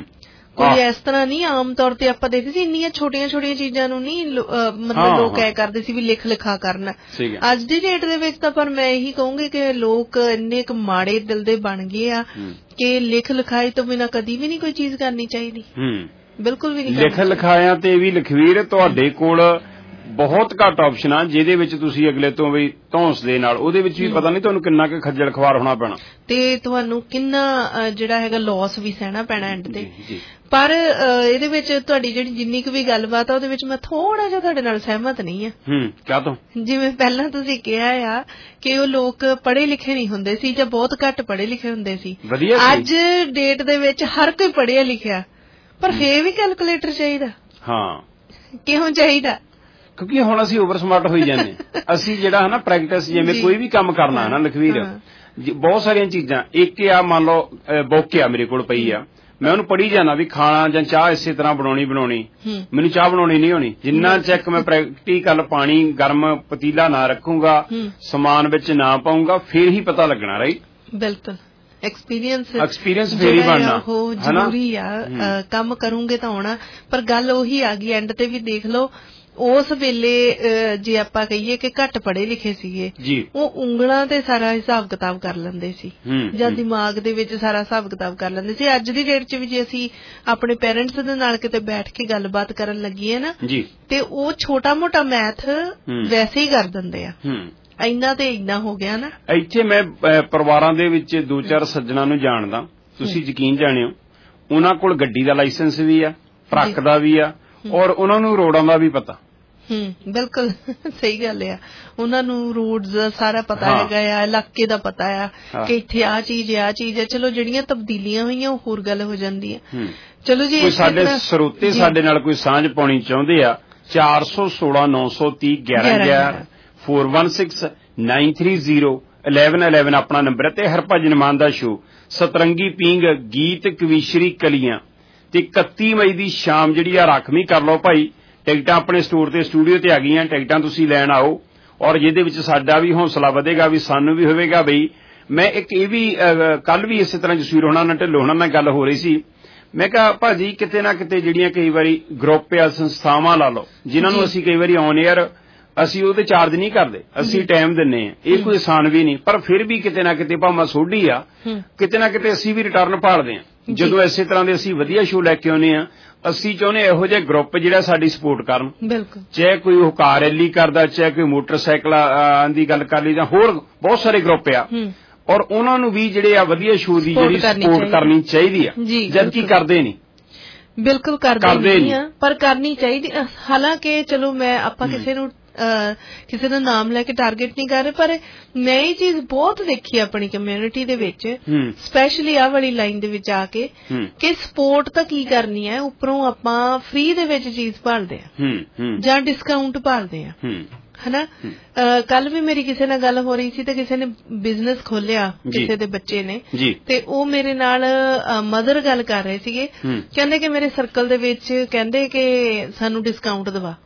ਕੋਈ ਇਸ ਤਰ੍ਹਾਂ ਨਹੀਂ, ਆਮ ਤੌਰ ਤੇ ਆਪਾਂ ਦੇਖਦੇ ਸੀ ਇੰਨੀਆਂ ਛੋਟੀਆਂ ਛੋਟੀਆਂ ਚੀਜ਼ਾਂ ਨੂੰ ਨਹੀਂ ਮਤਲਬ ਲੋਕ ਐ ਕਰਦੇ ਸੀ ਵੀ ਲਿਖ ਲਿਖਾ ਕਰਨਾ। ਅੱਜ ਦੀ ਡੇਟ ਦੇ ਵਿੱਚ ਤਾਂ ਪਰ ਮੈਂ ਇਹੀ ਕਹੂੰਗੀ ਕਿ ਲੋਕ ਇੰਨੇ ਕੁ ਮਾੜੇ ਦਿਲ ਦੇ ਬਣ ਗਏ ਆ ਕਿ ਲਿਖ ਲਿਖਾਈ ਤੋਂ ਬਿਨਾਂ ਕਦੀ ਵੀ ਨਹੀਂ ਕੋਈ ਚੀਜ਼ ਕਰਨੀ ਚਾਹੀਦੀ, ਬਿਲਕੁਲ ਵੀ ਨਹੀਂ। ਲਿਖ ਲਿਖਾਇਆ ਤੇ ਵੀ ਲਖਵੀਰ ਤੁਹਾਡੇ ਕੋਲ ਬਹੁਤ ਘੱਟ ਆਪਸ਼ਨ ਆ ਜਿਹਦੇ ਵਿੱਚ ਤੁਸੀਂ ਅਗਲੇ ਤੋਂ ਵੀ ਧੌਂਸ ਦੇ ਨਾਲ ਉਹਦੇ ਵਿੱਚ ਵੀ ਪਤਾ ਨਹੀਂ ਤੁਹਾਨੂੰ ਕਿੰਨਾ ਕੁ ਖੱਜਲ ਖਵਾਰ ਹੋਣਾ ਪੈਣਾ ਤੇ ਤੁਹਾਨੂੰ ਕਿੰਨਾ ਜਿਹੜਾ ਹੈਗਾ ਲਾਸ ਵੀ ਸਹਿਣਾ ਪੈਣਾ ਐਂਡ ਤੇ। ਪਰ ਇਹਦੇ ਵਿੱਚ ਤੁਹਾਡੀ ਜਿਹੜੀ ਜਿੰਨੀ ਕੁ ਵੀ ਗੱਲਬਾਤ ਆ ਉਹਦੇ ਵਿੱਚ ਮੈਂ ਥੋੜਾ ਜਿਹਾ ਤੁਹਾਡੇ ਨਾਲ ਸਹਿਮਤ ਨਹੀਂ ਆ। ਹੂੰ ਕਾਹ ਤੋਂ? ਜਿਵੇਂ ਪਹਿਲਾਂ ਤੁਸੀਂ ਕਿਹਾ ਆ ਕਿ ਉਹ ਲੋਕ ਪੜ੍ਹੇ ਲਿਖੇ ਨਹੀਂ ਹੁੰਦੇ ਸੀ ਜਾਂ ਬਹੁਤ ਘੱਟ ਪੜ੍ਹੇ ਲਿਖੇ ਹੁੰਦੇ ਸੀ, ਅੱਜ ਡੇਟ ਦੇ ਵਿੱਚ ਹਰ ਕੋਈ ਪੜ੍ਹਿਆ ਲਿਖਿਆ, ਪਰ ਫੇਰ ਵੀ ਕੈਲਕੂਲੇਟਰ ਚਾਹੀਦਾ। ਹਾਂ ਕਿਉਂ ਚਾਹੀਦਾ? ਕਿਉਂਕਿ ਹੁਣ ਅਸੀਂ ਓਵਰ ਸਮਾਰਟ ਹੋਈ ਜਾਂਦੇ ਅਸੀਂ ਜਿਹੜਾ ਹਨਾ ਪ੍ਰੈਕਟਿਸ ਜਿਵੇਂ ਕੋਈ ਵੀ ਕੰਮ ਕਰਨਾ ਹਨਾ ਲਖਵੀਰ, ਬਹੁਤ ਸਾਰੀਆਂ ਚੀਜ਼ਾਂ ਇੱਕ ਆ ਮੰਨ ਲਓ ਬੁੱਕ ਆ ਮੇਰੇ ਕੋਲ ਪਈ ਆ, ਮੈਂ ਉਹਨੂੰ ਪੜ੍ਹੀ ਜਾਣਾ ਵੀ ਖਾਣਾ ਜਾਂ ਚਾਹ ਇਸੇ ਤਰ੍ਹਾਂ ਬਣਾਉਣੀ ਬਣਾਉਣੀ, ਮੈਨੂੰ ਚਾਹ ਬਣਾਉਣੀ ਨਹੀਂ ਆਉਣੀ, ਜਿੰਨਾ ਚੈੱਕ ਮੈਂ ਪ੍ਰੈਕਟੀਕਲ ਪਾਣੀ ਗਰਮ ਪਤੀਲਾ ਨਾ ਰੱਖੂੰਗਾ, ਸਮਾਨ ਵਿੱਚ ਨਾ ਪਾਉਂਗਾ, ਫੇਰ ਹੀ ਪਤਾ ਲੱਗਣਾ। ਰਾਈਟ, ਬਿਲਕੁਲ। ਐਕਸਪੀਰੀਅੰਸ ਐਕਸਪੀਰੀਅੰਸ ਫੇਰ ਹੀ ਬਣਨਾ ਉਹ ਜ਼ਰੂਰੀ ਆ, ਕੰਮ ਕਰੂੰਗੇ ਤਾਂ ਆਉਣਾ। ਪਰ ਗੱਲ ਉਹੀ ਆ ਗਈ ਐਂਡ ਤੇ ਵੀ ਦੇਖ ਲਓ ਉਸ ਵੇਲੇ ਜੇ ਆਪਾਂ ਕਹੀਏ ਕਿ ਘੱਟ ਪੜ੍ਹੇ ਲਿਖੇ ਸੀਗੇ, ਉਹ ਉਂਗਲਾਂ ਤੇ ਸਾਰਾ ਹਿਸਾਬ ਕਿਤਾਬ ਕਰ ਲੈਂਦੇ ਸੀ ਜਾਂ ਦਿਮਾਗ ਦੇ ਵਿੱਚ ਸਾਰਾ ਹਿਸਾਬ ਕਿਤਾਬ ਕਰ ਲੈਂਦੇ ਸੀ। ਅੱਜ ਦੀ ਡੇਟ 'ਚ ਵੀ ਜੇ ਅਸੀਂ ਆਪਣੇ ਪੇਰੈਂਟਸ ਦੇ ਨਾਲ ਕਿਤੇ ਬੈਠ ਕੇ ਗੱਲਬਾਤ ਕਰਨ ਲੱਗੀਏ ਨਾ ਤੇ ਉਹ ਛੋਟਾ ਮੋਟਾ ਮੈਥ ਵੈਸੇ ਹੀ ਕਰ ਦਿੰਦੇ ਆ। ਇੰਨਾ ਤੇ ਇੰਨਾ ਹੋ ਗਿਆ ਨਾ। ਇੱਥੇ ਮੈਂ ਪਰਿਵਾਰਾਂ ਦੇ ਵਿੱਚ ਦੋ ਚਾਰ ਸੱਜਣਾ ਨੂੰ ਜਾਣਦਾ, ਤੁਸੀਂ ਯਕੀਨ ਜਾਣਿਓ, ਉਹਨਾਂ ਕੋਲ ਗੱਡੀ ਦਾ ਲਾਇਸੈਂਸ ਵੀ ਆ, ਟਰੱਕ ਦਾ ਵੀ ਆ, ਔਰ ਉਹਨਾਂ ਨੂੰ ਰੋਡਾਂ ਦਾ ਵੀ ਪਤਾ। ਹੂੰ ਬਿਲਕੁਲ ਸਹੀ ਗੱਲ ਆ, ਉਹਨਾਂ ਨੂੰ ਰੋਡਸ ਦਾ ਸਾਰਾ ਪਤਾ ਹੈਗਾ ਆ, ਇਲਾਕੇ ਦਾ ਪਤਾ ਆ ਕਿ ਇੱਥੇ ਆਹ ਚੀਜ਼ ਆ ਚੀਜ਼ ਆ। ਚਲੋ ਜਿਹੜੀਆਂ ਤਬਦੀਲੀਆਂ ਹੋਈਆਂ ਉਹ ਹੋਰ ਗੱਲ ਹੋ ਜਾਂਦੀ ਆ। ਚਲੋ ਜੀ ਸਾਡੇ ਸਰੋਤੇ ਸਾਡੇ ਨਾਲ ਕੋਈ ਸਾਂਝ ਪਾਉਣੀ ਚਾਹੁੰਦੇ ਆ, ਚਾਰ ਸੌ ਸੋਲਾਂ ਨੌ ਸੌ ਤੀਹ ਗਿਆਰਾਂ ਗਿਆਰਾਂ four one six nine three zero eleven eleven ਆਪਣਾ ਨੰਬਰ ਹੈ। ਤੇ ਹਰਭਜਨ ਮਾਨ ਦਾ ਸ਼ੋ ਸਤਰੰਗੀ ਪੀਂਗ ਗੀਤ ਕਵੀਸ਼ਰੀ ਕਲੀਆਂ ਤੇ ਇਕੱਤੀ ਮਈ ਦੀ ਸ਼ਾਮ ਜਿਹੜੀ ਆ ਰਾਖਵੀਂ ਕਰ ਲਓ ਭਾਈ। ਟਿਕਟਾਂ ਆਪਣੇ ਸਟੋਰ ਤੇ ਸਟੂਡੀਓ ਤੇ ਆ ਗਈਆਂ, ਟਿਕਟਾਂ ਤੁਸੀਂ ਲੈਣ ਆਓ ਔਰ ਜਿਹਦੇ ਵਿੱਚ ਸਾਡਾ ਵੀ ਹੌਸਲਾ ਵਧੇਗਾ, ਵੀ ਸਾਨੂੰ ਵੀ ਹੋਵੇਗਾ ਬਈ। ਮੈਂ ਇੱਕ ਇਹ ਵੀ ਕੱਲ ਵੀ ਇਸੇ ਤਰ੍ਹਾਂ ਜਸਵੀਰ ਹੋਣਾ ਨਾਲ ਢਿੱਲੋਂ ਹੋਣਾ ਨਾਲ ਗੱਲ ਹੋ ਰਹੀ ਸੀ, ਮੈਂ ਕਿਹਾ ਭਾਜੀ ਕਿਤੇ ਨਾ ਕਿਤੇ ਜਿਹੜੀਆਂ ਕਈ ਵਾਰੀ ਗਰੁੱਪ ਆ ਸੰਸਥਾਵਾਂ ਲਾ ਲਓ ਜਿਨ੍ਹਾਂ ਨੂੰ ਅਸੀਂ ਕਈ ਵਾਰੀ ਔਨ ਏਅਰ ਅਸੀਂ ਉਹਦੇ ਚਾਰਜ ਨਹੀਂ ਕਰਦੇ, ਅਸੀਂ ਟਾਈਮ ਦਿੰਨੇ ਆ, ਇਹ ਕੋਈ ਆਸਾਨ ਵੀ ਨਹੀਂ, ਪਰ ਫਿਰ ਵੀ ਕਿਤੇ ਨਾ ਕਿਤੇ ਭਾਵੇਂ ਸੋਢੀ ਆ ਕਿਤੇ ਨਾ ਕਿਤੇ ਅਸੀਂ ਵੀ ਰਿਟਰਨ ਭਾਲਦੇ ਆ। ਜਦੋਂ ਇਸੇ ਤਰ੍ਹਾਂ ਦੇ ਅਸੀਂ ਵਧੀਆ ਸ਼ੋਅ ਲੈ ਕੇ ਆਉਂਦੇ ਆ, ਅਸੀਂ ਚਾਹੁੰਦੇ ਇਹੋ ਜਿਹੇ ਗਰੁੱਪ ਜਿਹੜਾ ਸਾਡੀ ਸਪੋਰਟ ਕਰਨ, ਚਾਹੇ ਕੋਈ ਉਹ ਕਾਰ ਰੈਲੀ ਕਰਦਾ, ਚਾਹੇ ਕੋਈ ਮੋਟਰਸਾਈਕਲਾਂ ਦੀ ਗੱਲ ਕਰ ਲਈ ਜਾਂ ਹੋਰ ਬਹੁਤ ਸਾਰੇ ਗਰੁੱਪ ਆ, ਔਰ ਉਹਨਾਂ ਨੂੰ ਵੀ ਜਿਹੜੇ ਆ ਵਧੀਆ ਸ਼ੋਅ ਦੀ ਜਿਹੜੀ ਸਪੋਰਟ ਕਰਨੀ ਚਾਹੀਦੀ ਆ, ਜਦਕਿ ਕਰਦੇ ਨਹੀਂ। ਬਿਲਕੁਲ ਕਰਦੇ ਨਹੀਂ ਆ, ਪਰ ਕਰਨੀ ਚਾਹੀਦੀ। ਹਾਲਾਂਕਿ ਚਲੋ ਮੈਂ ਆਪਾਂ ਕਿਸੇ ਨੂੰ ਕਿਸੇ ਦਾ ਨਾਮ ਲੈ ਕੇ ਟਾਰਗੇਟ ਨਹੀਂ ਕਰ ਰਹੇ, ਪਰ ਮੈਂ ਇਹ ਚੀਜ਼ ਬਹੁਤ ਦੇਖੀ ਆਪਣੀ ਕਮਿਊਨਿਟੀ ਦੇ ਵਿੱਚ, ਸਪੈਸ਼ਲੀ ਆਹ ਵਾਲੀ ਲਾਈਨ ਦੇ ਵਿੱਚ ਆ ਕੇ, ਕਿ ਸਪੋਰਟ ਤਾਂ ਕੀ ਕਰਨੀ ਹੈ, ਉੱਪਰੋਂ ਆਪਾਂ ਫ੍ਰੀ ਦੇ ਵਿੱਚ ਚੀਜ਼ ਭਾਲਦੇ ਆ ਜਾਂ ਡਿਸਕਾਊਂਟ ਭਾਲਦੇ ਆ, ਹਨਾ। ਕੱਲ ਵੀ ਮੇਰੀ ਕਿਸੇ ਨਾਲ ਗੱਲ ਹੋ ਰਹੀ ਸੀ ਤੇ ਕਿਸੇ ਨੇ ਬਿਜ਼ਨਸ ਖੋਲਿਆ ਕਿਸੇ ਦੇ ਬੱਚੇ ਨੇ, ਤੇ ਉਹ ਮੇਰੇ ਨਾਲ ਮਦਰ ਗੱਲ ਕਰ ਰਹੇ ਸੀਗੇ, ਕਹਿੰਦੇ ਕਿ ਮੇਰੇ ਸਰਕਲ ਦੇ ਵਿੱਚ ਕਹਿੰਦੇ ਕਿ ਸਾਨੂੰ ਡਿਸਕਾਊਂਟ ਦਵਾ।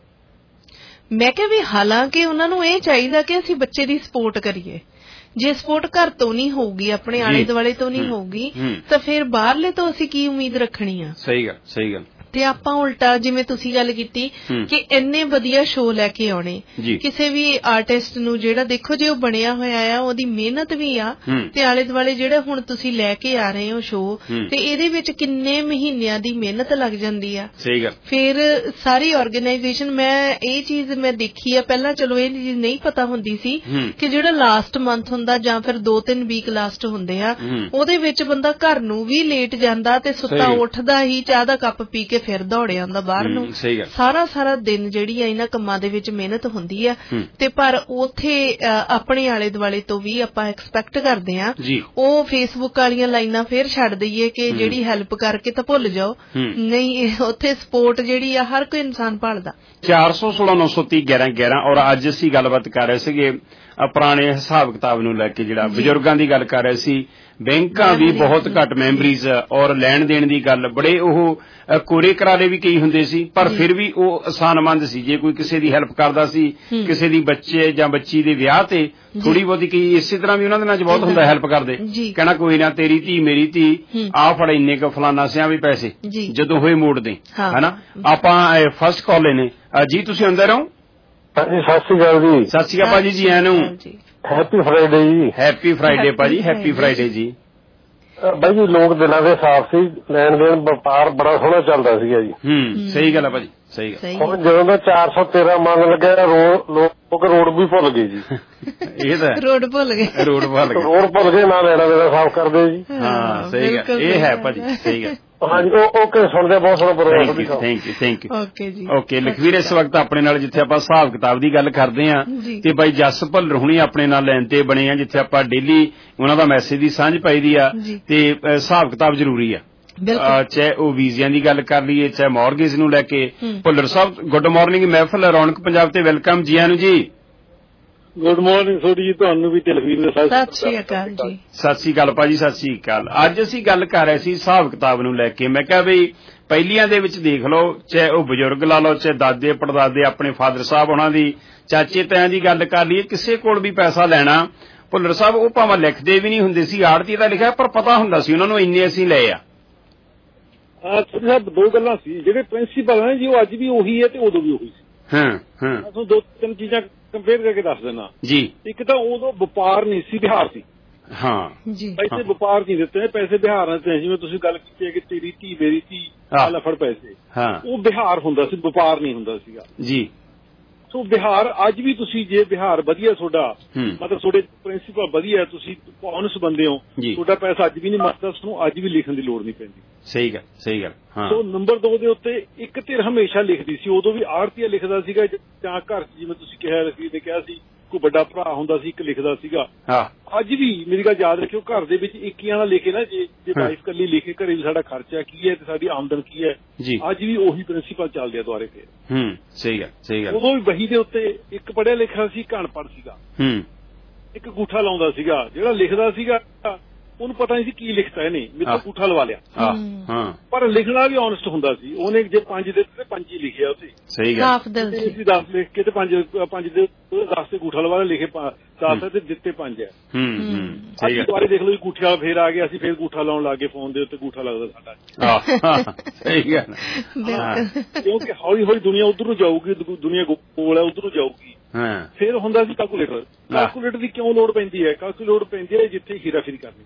ਮੈਂ ਕਿਹਾ ਵੀ ਹਾਲਾਂਕਿ ਉਹਨਾਂ ਨੂੰ ਇਹ ਚਾਹੀਦਾ ਕਿ ਅਸੀਂ ਬੱਚੇ ਦੀ ਸਪੋਰਟ ਕਰੀਏ, ਜੇ ਸਪੋਰਟ ਘਰ ਤੋਂ ਨਹੀਂ ਹੋਊਗੀ, ਆਪਣੇ ਆਲੇ ਦੁਆਲੇ ਤੋਂ ਨਹੀਂ ਹੋਊਗੀ, ਤਾਂ ਫਿਰ ਬਾਹਰਲੇ ਤੋਂ ਅਸੀਂ ਕੀ ਉਮੀਦ ਰੱਖਣੀ ਆ। ਸਹੀ ਗੱਲ, ਸਹੀ ਗੱਲ। ਤੇ ਆਪਾਂ ਉਲਟਾ ਜਿਵੇਂ ਤੁਸੀਂ ਗੱਲ ਕੀਤੀ ਕਿ ਇੰਨੇ ਵਧੀਆ ਸ਼ੋਅ ਲੈ ਕੇ ਆਉਣੇ, ਕਿਸੇ ਵੀ ਆਰਟਿਸਟ ਨੂੰ ਜਿਹੜਾ ਦੇਖੋ ਜੇ ਉਹ ਬਣਿਆ ਹੋਇਆ ਆ ਉਹਦੀ ਮਿਹਨਤ ਵੀ ਆ, ਤੇ ਆਲੇ ਦੁਆਲੇ ਜਿਹੜਾ ਹੁਣ ਤੁਸੀਂ ਲੈ ਕੇ ਆ ਰਹੇ ਹੋ ਸ਼ੋਅ, ਤੇ ਇਹਦੇ ਵਿੱਚ ਕਿੰਨੇ ਮਹੀਨਿਆਂ ਦੀ ਮਿਹਨਤ ਲੱਗ ਜਾਂਦੀ ਆ। ਸਹੀ ਗੱਲ। ਫਿਰ ਸਾਰੀ ਆਰਗੇਨਾਈਜੇਸ਼ਨ, ਮੈਂ ਇਹ ਚੀਜ਼ ਮੈਂ ਦੇਖੀ ਆ, ਪਹਿਲਾਂ ਚਲੋ ਇਹ ਚੀਜ਼ ਨਹੀਂ ਪਤਾ ਹੁੰਦੀ ਸੀ ਕਿ ਜਿਹੜਾ ਲਾਸਟ ਮੰਥ ਹੁੰਦਾ ਜਾਂ ਫਿਰ ਦੋ ਤਿੰਨ ਵੀਕ ਲਾਸਟ ਹੁੰਦੇ ਆ, ਉਹਦੇ ਵਿੱਚ ਬੰਦਾ ਘਰ ਨੂੰ ਵੀ ਲੇਟ ਜਾਂਦਾ ਤੇ ਸੁੱਤਾ ਉੱਠਦਾ ਹੀ ਚਾਹ ਦਾ ਕੱਪ ਪੀ ਕੇ ਕੇ ਫਿਰ ਦੌੜ ਆਉਂਦਾ ਬਾਹਰ ਨੂੰ। ਸਾਰਾ ਸਾਰਾ ਦਿਨ ਜਿਹੜੀ ਆ ਇਹਨਾਂ ਕੰਮਾਂ ਦੇ ਵਿੱਚ ਮਿਹਨਤ ਹੁੰਦੀ ਆ, ਤੇ ਪਰ ਉੱਥੇ ਆਪਣੇ ਆਲੇ ਦੁਆਲੇ ਤੋਂ ਵੀ ਆਪਾਂ ਐਕਸਪੈਕਟ ਕਰਦੇ ਆ ਉਹ ਫੇਸਬੁੱਕ ਵਾਲੀਆਂ ਲਾਈਨਾਂ ਫਿਰ ਛੱਡ ਦਈਏ ਕਿ ਜਿਹੜੀ ਹੈਲਪ ਕਰਕੇ ਤਾਂ ਭੁੱਲ ਜਾਓ, ਨਹੀਂ ਉੱਥੇ ਸਪੋਰਟ ਜਿਹੜੀ ਆ ਹਰ ਕੋਈ ਇਨਸਾਨ ਭਾਲਦਾ। ਚਾਰ ਸੌ ਸੋਲਾਂ ਨੌ ਸੌ ਤੀਹ ਗਿਆਰਾਂ ਗਿਆਰਾਂ ਔਰ ਅੱਜ ਅਸੀਂ ਗੱਲਬਾਤ ਕਰ ਰਹੇ ਸੀਗੇ ਪੁਰਾਣੇ ਹਿਸਾਬ ਕਿਤਾਬ ਨੂੰ ਲੈ ਕੇ, ਜਿਹੜਾ ਬਜ਼ੁਰਗਾਂ ਦੀ ਗੱਲ ਕਰ ਰਹੇ ਸੀ। ਬੈਂਕਾਂ ਵੀ ਬਹੁਤ ਘੱਟ ਮੈਮਰੀਜ਼ ਔਰ ਲੈਣ ਦੇਣ ਦੀ ਗੱਲ ਬੜੇ ਉਹ ਕੋਰੇ ਕਰਾਰੇ ਵੀ ਕਈ ਹੁੰਦੇ ਸੀ, ਪਰ ਫਿਰ ਵੀ ਉਹ ਆਸਾਨਮੰਦ ਸੀ। ਜੇ ਕੋਈ ਕਿਸੇ ਦੀ ਹੈਲਪ ਕਰਦਾ ਸੀ, ਕਿਸੇ ਦੀ ਬੱਚੇ ਜਾਂ ਬੱਚੀ ਦੇ ਵਿਆਹ ਤੇ ਥੋੜੀ ਬਹੁਤੀ ਕਈ ਇਸੇ ਤਰ੍ਹਾਂ ਵੀ ਉਹਨਾਂ ਦੇ ਨਾਲ ਬਹੁਤ ਹੁੰਦਾ ਹੈਲਪ ਕਰਦੇ, ਕਹਿਣਾ ਕੋਈ ਨਾ ਤੇਰੀ ਧੀ ਮੇਰੀ ਧੀ ਆ ਫੜ ਇੰਨੇ ਕੁ ਫਲਾਨਾ ਸਿਆਂ ਵੀ ਪੈਸੇ ਜਦੋਂ ਹੋਏ ਮੋੜ ਦੇ, ਹਨਾ। ਆਪਾਂ ਫਸਟ ਕਾਲ ਨੇ ਜੀ, ਤੁਸੀਂ ਅੰਦਰ ਹੋ? ਹਾਂਜੀ ਸਤਿ ਸ਼੍ਰੀ ਅਕਾਲ ਜੀ। ਸਤਿ ਸ਼੍ਰੀ ਅਕਾਲ ਭਾਜੀ, ਜੀ ਆਇਆਂ ਨੂੰ। ਹੈਪੀ ਫਰਾਈਡੇ ਜੀ। ਹੈਪੀ ਫਰਾਈਡੇ ਭਾਜੀ, ਹੈਪੀ ਫਰਾਈਡੇ ਜੀ। ਬਾਈ ਜੀ ਲੋਕ ਦਿਲਾਂ ਦੇ ਸਾਫ਼ ਸੀ, ਲੈਣ ਦੇਣ ਵਪਾਰ ਬੜਾ ਸੋਹਣਾ ਚੱਲਦਾ ਸੀਗਾ ਜੀ। ਹੂੰ ਸਹੀ ਗੱਲ ਹੈ ਭਾਜੀ, ਸਹੀ ਗੱਲ। ਹੁਣ ਜਦੋਂ ਦਾ ਚਾਰ ਸੌ ਤੇਰਾਂ ਮੰਨ ਲੱਗਿਆ ਲੋਕ ਰੋਡ ਵੀ ਭੁੱਲ ਗਏ ਜੀ। ਇਹ ਤਾਂ ਰੋਡ ਭੁੱਲ ਗਏ, ਰੋਡ ਭੁੱਲ ਗਏ, ਰੋਡ ਭੁੱਲ ਗਏ, ਨਾ ਲੈਣਾ ਦੇਣਾ ਸਾਫ਼ ਕਰਦੇ ਜੀ। ਹਾਂ ਸਹੀ ਗੱਲ, ਇਹ ਹੈ ਭਾਜੀ, ਸਹੀ ਗੱਲ। ਹਾਂਜੀ ਓਕੇ, ਸੁਣਦੇ ਬਹੁਤ ਸੋਹਣਾ programme. Thank you thank you okay ਜੀ। ਓਕੇ ਲਖਵੀਰ, ਇਸ ਵਕਤ ਆਪਣੇ ਨਾਲ ਜਿੱਥੇ ਆਪਾਂ ਹਿਸਾਬ ਕਿਤਾਬ ਦੀ ਗੱਲ ਕਰਦੇ ਆਂ ਤੇ ਬਾਈ ਜਸ ਭੱਲਰ ਹੁਣੀ ਆਪਣੇ ਨਾਲ ਲਾਈਨ ਤੇ ਬਣੇ ਆ, ਜਿੱਥੇ ਆਪਾਂ ਡੇਲੀ ਉਹਨਾਂ ਦਾ ਮੈਸੇਜ ਦੀ ਸਾਂਝ ਪਾਈ ਦੀ ਆ, ਤੇ ਹਿਸਾਬ ਕਿਤਾਬ ਜ਼ਰੂਰੀ ਆ। ਚਾਹੇ ਉਹ ਵੀਜ਼ਿਆਂ ਦੀ ਗੱਲ ਕਰ ਲਈਏ, ਚਾਹੇ ਮੌਰਗੇਜ ਨੂੰ ਲੈ ਕੇ। ਭੁੱਲਰ ਸਾਹਿਬ ਗੁੱਡ ਮਾਰਨਿੰਗ, ਮਹਿਫਲ ਰੌਣਕ ਪੰਜਾਬ ਤੇ ਵੈਲਕਮ, ਜੀ ਆਇਆਂ ਨੂੰ ਜੀ। ਗੁੱਡ ਮਾਰਨਿੰਗ ਥੋੜੀ ਜੀ ਤੁਹਾਨੂੰ ਵੀ, ਤਲਵੀਰ ਦੇ ਸਤਿ ਸ਼੍ਰੀ ਅਕਾਲ ਜੀ। ਸਤਿ ਸ਼੍ਰੀ ਅਕਾਲ ਭਾਜੀ, ਸਤਿ ਸ਼੍ਰੀ ਅਕਾਲ। ਅੱਜ ਅਸੀਂ ਗੱਲ ਕਰ ਰਹੇ ਸੀ ਹਿਸਾਬ ਕਿਤਾਬ ਨੂੰ ਲੈ ਕੇ। ਮੈਂ ਕਿਹਾ ਬਈ ਪਹਿਲੀਆਂ ਦੇ ਵਿੱਚ ਦੇਖ ਲਓ, ਚਾਹੇ ਉਹ ਬਜ਼ੁਰਗ ਲਾ ਲਓ, ਚਾਹੇ ਦਾਦੇ ਪੜਦਾਦੇ ਆਪਣੇ ਫਾਦਰ ਸਾਹਿਬ ਉਹਨਾਂ ਦੀ, ਚਾਚੇ ਤਾਇਆਂ ਦੀ ਗੱਲ ਕਰ ਲਈਏ, ਕਿਸੇ ਕੋਲ ਵੀ ਪੈਸਾ ਲੈਣਾ, ਭੁੱਲਰ ਸਾਹਿਬ ਉਹ ਭਾਵੇਂ ਲਿਖਦੇ ਵੀ ਨਹੀਂ ਹੁੰਦੇ ਸੀ, ਆੜਤੀ ਦਾ ਲਿਖਿਆ, ਪਰ ਪਤਾ ਹੁੰਦਾ ਸੀ ਉਹਨਾਂ ਨੂੰ ਇੰਨੇ ਅਸੀਂ ਲਏ ਆ। ਸਾਹਿਬ ਦੋ ਗੱਲਾਂ ਸੀ, ਜਿਹੜੇ ਪ੍ਰਿੰਸੀਪਲ ਨੇ ਜੀ ਉਹ ਅੱਜ ਵੀ ਉਹੀ ਹੈ ਤੇ ਉਦੋਂ ਵੀ ਉਹੀ ਸੀ। ਹਾਂ ਹਾਂ ਤੁਹਾਨੂੰ ਦੋ ਤਿੰਨ ਚੀਜ਼ਾਂ ਕੰਪੇਅਰ ਕਰਕੇ ਦੱਸ ਦਿੰਦਾ ਜੀ। ਇੱਕ ਤਾਂ ਉਦੋਂ ਵਪਾਰ ਨਹੀਂ ਸੀ, ਬਿਹਾਰ ਸੀ। ਹਾਂ ਜੀ, ਪੈਸੇ ਵਪਾਰ ਨਹੀਂ ਦਿੱਤੇ, ਪੈਸੇ ਬਿਹਾਰ ਨਾਲ ਦਿੱਤੇ। ਜਿਵੇਂ ਤੁਸੀਂ ਗੱਲ ਕੀਤੀ ਹੈ ਕਿ ਤੇਰੀ ਧੀ ਮੇਰੀ ਧੀ ਲਫੜ ਪੈਸੇ, ਉਹ ਬਿਹਾਰ ਹੁੰਦਾ ਸੀ, ਵਪਾਰ ਨਹੀਂ ਹੁੰਦਾ ਸੀਗਾ ਜੀ। ਸੋ ਬਿਹਾਰ ਅੱਜ ਵੀ ਤੁਸੀਂ ਜੇ ਬਿਹਾਰ ਵਧੀਆ ਤੁਹਾਡਾ, ਮਤਲਬ ਤੁਹਾਡੇ ਪ੍ਰਿੰਸੀਪਲ ਵਧੀਆ, ਤੁਸੀਂ ਔਨੈਸਟ ਬੰਦੇ ਹੋ, ਤੁਹਾਡਾ ਪੈਸਾ ਅੱਜ ਵੀ ਨਹੀਂ ਮਰਦਾ, ਤੁਹਾਨੂੰ ਅੱਜ ਵੀ ਲਿਖਣ ਦੀ ਲੋੜ ਨਹੀਂ ਪੈਂਦੀ। ਸਹੀ ਗੱਲ, ਸਹੀ ਗੱਲ। ਸੋ ਨੰਬਰ ਦੋ ਦੇ ਉੱਤੇ ਇੱਕ ਧਿਰ ਹਮੇਸ਼ਾ ਲਿਖਦੀ ਸੀ, ਉਦੋਂ ਵੀ ਆੜਤੀਆ ਲਿਖਦਾ ਸੀਗਾ, ਜਾਂ ਘਰ ਚ ਜਿਵੇਂ ਤੁਸੀਂ ਕਿਹਾ ਰਸੀਦ ਨੇ ਕਿਹਾ ਸੀ ਕੋਈ ਵੱਡਾ ਭਰਾ ਹੁੰਦਾ ਸੀ ਇੱਕ ਲਿਖਦਾ ਸੀਗਾ। ਅੱਜ ਵੀ ਮੇਰੀ ਗੱਲ ਯਾਦ ਰੱਖਿਓ, ਘਰ ਦੇ ਵਿੱਚ ਇੱਕੀਆਂ ਨਾਲ ਲਿਖੇ ਨਾ, ਜੇ ਜੇ ਵਾਈਫ ਕੱਲੀ ਲਿਖੇ ਘਰੇ ਵੀ ਸਾਡਾ ਖਰਚਾ ਕੀ ਹੈ ਤੇ ਸਾਡੀ ਆਮਦਨ ਕੀ ਹੈ, ਅੱਜ ਵੀ ਉਹੀ ਪ੍ਰਿੰਸੀਪਲ ਚੱਲਦੇ ਆ ਦੁਆਰੇ ਤੇ। ਹੂੰ ਸਹੀ ਗੱਲ, ਸਹੀ ਗੱਲ। ਉਦੋਂ ਵੀ ਵਹੀ ਦੇ ਉੱਤੇ ਇੱਕ ਪੜ੍ਹਿਆ ਲਿਖਿਆ ਸੀ ਘਣਪੜ ਸੀਗਾ, ਹੂੰ ਇੱਕ ਅੰਗੂਠਾ ਲਾਉਂਦਾ ਸੀਗਾ, ਜਿਹੜਾ ਲਿਖਦਾ ਸੀਗਾ ਉਹਨੂੰ ਪਤਾ ਨਹੀਂ ਸੀ ਕੀ ਲਿਖਤਾ ਇਹਨੇ, ਮੇਰੇ ਤੋਂ ਅੰਗੂਠਾ ਲਵਾ ਲਿਆ। ਹਾਂ ਪਰ ਲਿਖਣਾ ਵੀ ਔਨੈਸਟ ਹੁੰਦਾ ਸੀ, ਉਹਨੇ ਜੇ ਪੰਜ ਦਿੱਤੇ ਤੇ ਪੰਜ ਹੀ ਲਿਖਿਆ ਉੱਥੇ। ਸਹੀ ਗੱਲ। ਤੁਸੀਂ ਦਸ ਲਿਖ ਕੇ ਤੇ ਪੰਜ ਪੰਜ ਦੇ ਦਸ ਤੇ ਅੰਗੂਠਾ ਲਵਾ ਲਿਖੇ ਦਸ ਤੇ ਦਿੱਤੇ ਪੰਜ ਹੈ। ਹੂੰ ਹੂੰ ਸਹੀ ਗੱਲ। ਦੁਬਾਰੇ ਦੇਖ ਲਓ ਜੀ ਅੰਗੂਠੇ ਵਾਲਾ ਫੇਰ ਆ ਗਿਆ, ਅਸੀਂ ਫੇਰ ਅੰਗੂਠਾ ਲਾਉਣ ਲੱਗ ਗਏ, ਫੋਨ ਦੇ ਉੱਤੇ ਅੰਗੂਠਾ ਲੱਗਦਾ ਸਾਡਾ। ਸਹੀ ਗੱਲ। ਕਿਉਂਕਿ ਹੌਲੀ ਹੌਲੀ ਦੁਨੀਆ ਉਧਰ ਨੂੰ ਜਾਊਗੀ, ਦੁਨੀਆ ਕੋਲ ਹੈ ਉਧਰ ਨੂੰ ਜਾਊਗੀ। ਫੇਰ ਹੁੰਦਾ ਸੀ ਕੈਲਕੂਲੇਟਰ। ਕੈਲਕੂਲੇਟਰ ਦੀ ਕਿਉਂ ਲੋੜ ਪੈਂਦੀ ਹੈ? ਕੈਲਕੂਲੇਟਰ ਪੈਂਦੀ ਹੈ ਜਿੱਥੇ ਹੀਰਾਫੇਰੀ ਕਰਨੀ।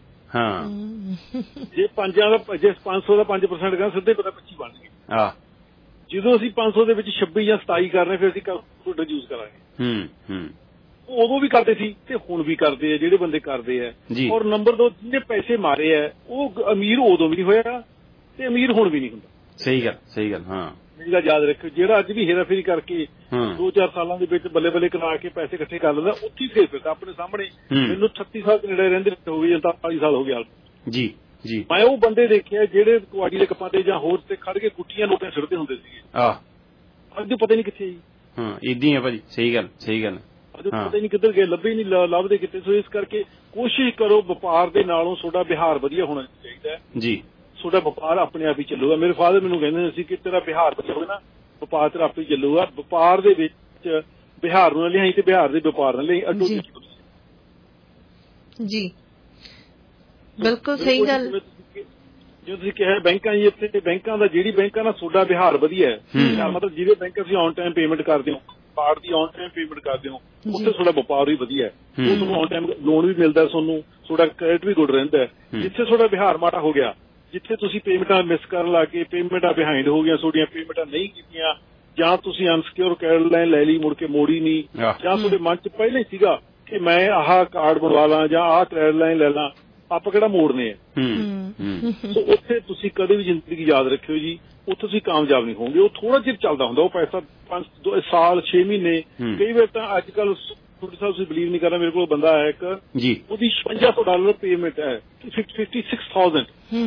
ਹਾਂ ਜੇ ਪੰਜਾਂ ਦਾ ਜੇ ਪੰਜ ਸੌ ਦਾ ਪੰਜ ਪਰਸੈਂਟ ਕਰਨਾ, ਸਿੱਧੇ ਪਤਾ ਪੱਚੀ ਬਣ ਗਏ। ਜਦੋਂ ਅਸੀਂ ਪੰਜ ਸੌ ਦੇ ਵਿੱਚ ਛੱਬੀ ਜਾਂ ਸਤਾਈ ਕਰਨੇ, ਫਿਰ ਅਸੀਂ ਕੈਲਕੂਲੇਟਰ ਯੂਜ਼ ਕਰਾਂਗੇ। ਹੂੰ ਹੂੰ ਉਦੋਂ ਵੀ ਕਰਦੇ ਸੀ ਤੇ ਹੁਣ ਵੀ ਕਰਦੇ ਆ, ਜਿਹੜੇ ਬੰਦੇ ਕਰਦੇ ਆ। ਔਰ ਨੰਬਰ ਦੋ, ਜਿਹਨੇ ਪੈਸੇ ਮਾਰੇ ਆ ਉਹ ਅਮੀਰ ਉਦੋਂ ਵੀ ਨਹੀਂ ਹੋਇਆ ਤੇ ਅਮੀਰ ਹੁਣ ਵੀ ਨਹੀਂ ਹੁੰਦਾ। ਸਹੀ ਗੱਲ, ਸਹੀ ਗੱਲ। ਹਾਂ ਮੇਰੀ ਗੱਲ ਯਾਦ ਰੱਖਿਓ, ਜਿਹੜਾ ਅੱਜ ਵੀ ਹੇਰਾਫੇਰੀ ਕਰਕੇ ਦੋ ਚਾਰ ਸਾਲਾਂ ਦੇ ਵਿੱਚ ਬੱਲੇ ਬੱਲੇ ਕਰਾ ਕੇ ਪੈਸੇ ਇਕੱਠੇ ਕਰ ਲੈਂਦਾ, ਉੱਥੇ ਫੇਰ ਫਿਰਦਾ ਆਪਣੇ ਸਾਹਮਣੇ। ਮੈਨੂੰ ਛੱਤੀ ਸਾਲ ਨੇੜੇ ਰਹਿੰਦੇ ਹੋ ਗਏ, ਪੰਤਾਲੀ ਸਾਲ ਹੋ ਗਿਆ ਜੀ ਜੀ। ਮੈਂ ਉਹ ਬੰਦੇ ਦੇਖਿਆ ਜਿਹੜੇ ਕੁਆੜੀ ਦੇ ਕੱਪਾਂ ਤੇ ਜਾਂ ਹੋਰ ਤੇ ਖੜ ਕੇ ਗੁੱਟੀਆਂ ਨੋਟਾਂ ਸੁੱਟਦੇ ਹੁੰਦੇ ਸੀਗੇ। ਅੱਜ ਪਤਾ ਨਹੀਂ ਕਿੱਥੇ ਜੀ। ਹਾਂ ਏਦਾਂ ਹੀ ਆ ਭਾਜੀ, ਸਹੀ ਗੱਲ, ਸਹੀ ਗੱਲ। ਅੱਜ ਪਤਾ ਨਹੀਂ ਕਿੱਧਰ ਗਏ, ਲੱਭੇ ਨਹੀਂ, ਲੱਭਦੇ ਕਿਤੇ। ਸੋ ਇਸ ਕਰਕੇ ਕੋਸ਼ਿਸ਼ ਕਰੋ ਵਪਾਰ ਦੇ ਨਾਲੋਂ ਤੁਹਾਡਾ ਬਿਹਾਰ ਵਧੀਆ ਹੋਣਾ ਚਾਹੀਦਾ ਜੀ। ਤੁਹਾਡਾ ਵਪਾਰ ਆਪਣੇ ਆਪ ਹੀ ਚੱਲੂਗਾ। ਮੇਰੇ ਫਾਦਰ ਮੈਨੂੰ ਕਹਿੰਦੇ ਸੀ ਕਿ ਤੇਰਾ ਬਿਹਾਰ ਵਧੀਆ ਹੋਵੇ ਨਾ, ਵਪਾਰ ਤੇਰਾ ਆਪੇ ਚੱਲੂਗਾ। ਵਪਾਰ ਦੇ ਵਿੱਚ ਬਿਹਾਰ ਨੂੰ ਲਿਆਈ ਤੇ ਬਿਹਾਰ ਦੇ ਵਪਾਰ ਨਾਲ ਲਈ ਅੱਡੋ ਜੀ। ਬਿਲਕੁਲ ਸਹੀ ਗੱਲ। ਜੋ ਤੁਸੀਂ ਕਿਹਾ ਬੈਂਕਾਂ ਜੀ, ਇੱਥੇ ਬੈਂਕਾਂ ਦਾ ਜਿਹੜੀ ਬੈਂਕਾਂ ਨਾਲ ਤੁਹਾਡਾ ਬਿਹਾਰ ਵਧੀਆ ਹੈ, ਮਤਲਬ ਜਿਹੜੇ ਬੈਂਕ ਤੁਸੀਂ ਔਨ ਟਾਈਮ ਪੇਮੈਂਟ ਕਰਦੇ ਹੋ, ਕਾਰਡ ਦੀ ਔਨ ਟਾਈਮ ਪੇਮੈਂਟ ਕਰਦੇ ਹੋ, ਉੱਥੇ ਤੁਹਾਡਾ ਵਪਾਰ ਵੀ ਵਧੀਆ ਹੈ। ਉਹ ਤੁਹਾਨੂੰ ਔਨ ਟਾਈਮ ਲੋਨ ਵੀ ਮਿਲਦਾ, ਤੁਹਾਨੂੰ ਤੁਹਾਡਾ ਕ੍ਰੈਡਿਟ ਵੀ ਗੁੱਡ ਰਹਿੰਦਾ। ਜਿੱਥੇ ਤੁਹਾਡਾ ਬਿਹਾਰ ਮਾੜਾ ਹੋ ਗਿਆ, ਜਿੱਥੇ ਤੁਸੀਂ ਪੇਮੈਂਟਾਂ ਮਿਸ ਕਰਨ ਲੱਗ ਕੇ, ਪੇਮੈਂਟਾਂ ਬਿਹਾਈਂਡ ਹੋ ਗਈਆਂ, ਤੁਹਾਡੀਆਂ ਪੇਮੈਂਟਾਂ ਨਹੀਂ ਕੀਤੀਆਂ, ਜਾਂ ਤੁਸੀਂ ਅਨਸਿਕਿਉਰ ਕ੍ਰੈਡਿਟ ਲਾਈਨ ਲੈ ਲਈ ਮੁੜ ਕੇ ਮੋੜੀ ਨਹੀਂ, ਜਾਂ ਤੁਹਾਡੇ ਮਨ ਚ ਪਹਿਲਾਂ ਹੀ ਸੀਗਾ ਕਿ ਮੈਂ ਆਹ ਕਾਰਡ ਬਣਵਾ ਲਾਂ ਜਾਂ ਆਹ ਕ੍ਰੈਡਿਟ ਲਾਈਨ ਲੈ ਲਾਂ, ਆਪਾਂ ਕਿਹੜਾ ਮੋੜਨੇ ਆ। ਸੋ ਉੱਥੇ ਤੁਸੀਂ ਕਦੇ ਵੀ ਜ਼ਿੰਦਗੀ ਯਾਦ ਰੱਖਿਓ ਜੀ, ਉੱਥੇ ਤੁਸੀਂ ਕਾਮਯਾਬ ਨਹੀਂ ਹੋਵੋਗੇ। ਉਹ ਥੋੜਾ ਚਿਰ ਚੱਲਦਾ ਹੁੰਦਾ, ਉਹ ਪੈਸਾ ਪੰਜ ਦੋ ਸਾਲ ਛੇ ਮਹੀਨੇ ਕਈ ਵਾਰ ਤਾਂ ਅੱਜ ਕੱਲ੍ਹ ਤੁਹਾਡੇ ਸਾਹਿਬ ਤੁਸੀਂ ਬਿਲੀਵ ਨਹੀਂ ਕਰਨਾ, ਮੇਰੇ ਕੋਲ ਬੰਦਾ ਹੈ ਇੱਕ ਜੀ, ਉਹਦੀ ਛਪੰਜਾ ਸੌ ਡਾਲਰ ਪੇਮੈਂਟ ਹੈ, ਫਿਫਟੀ ਸਿਕਸ ਥਾਊਜੈਂਡ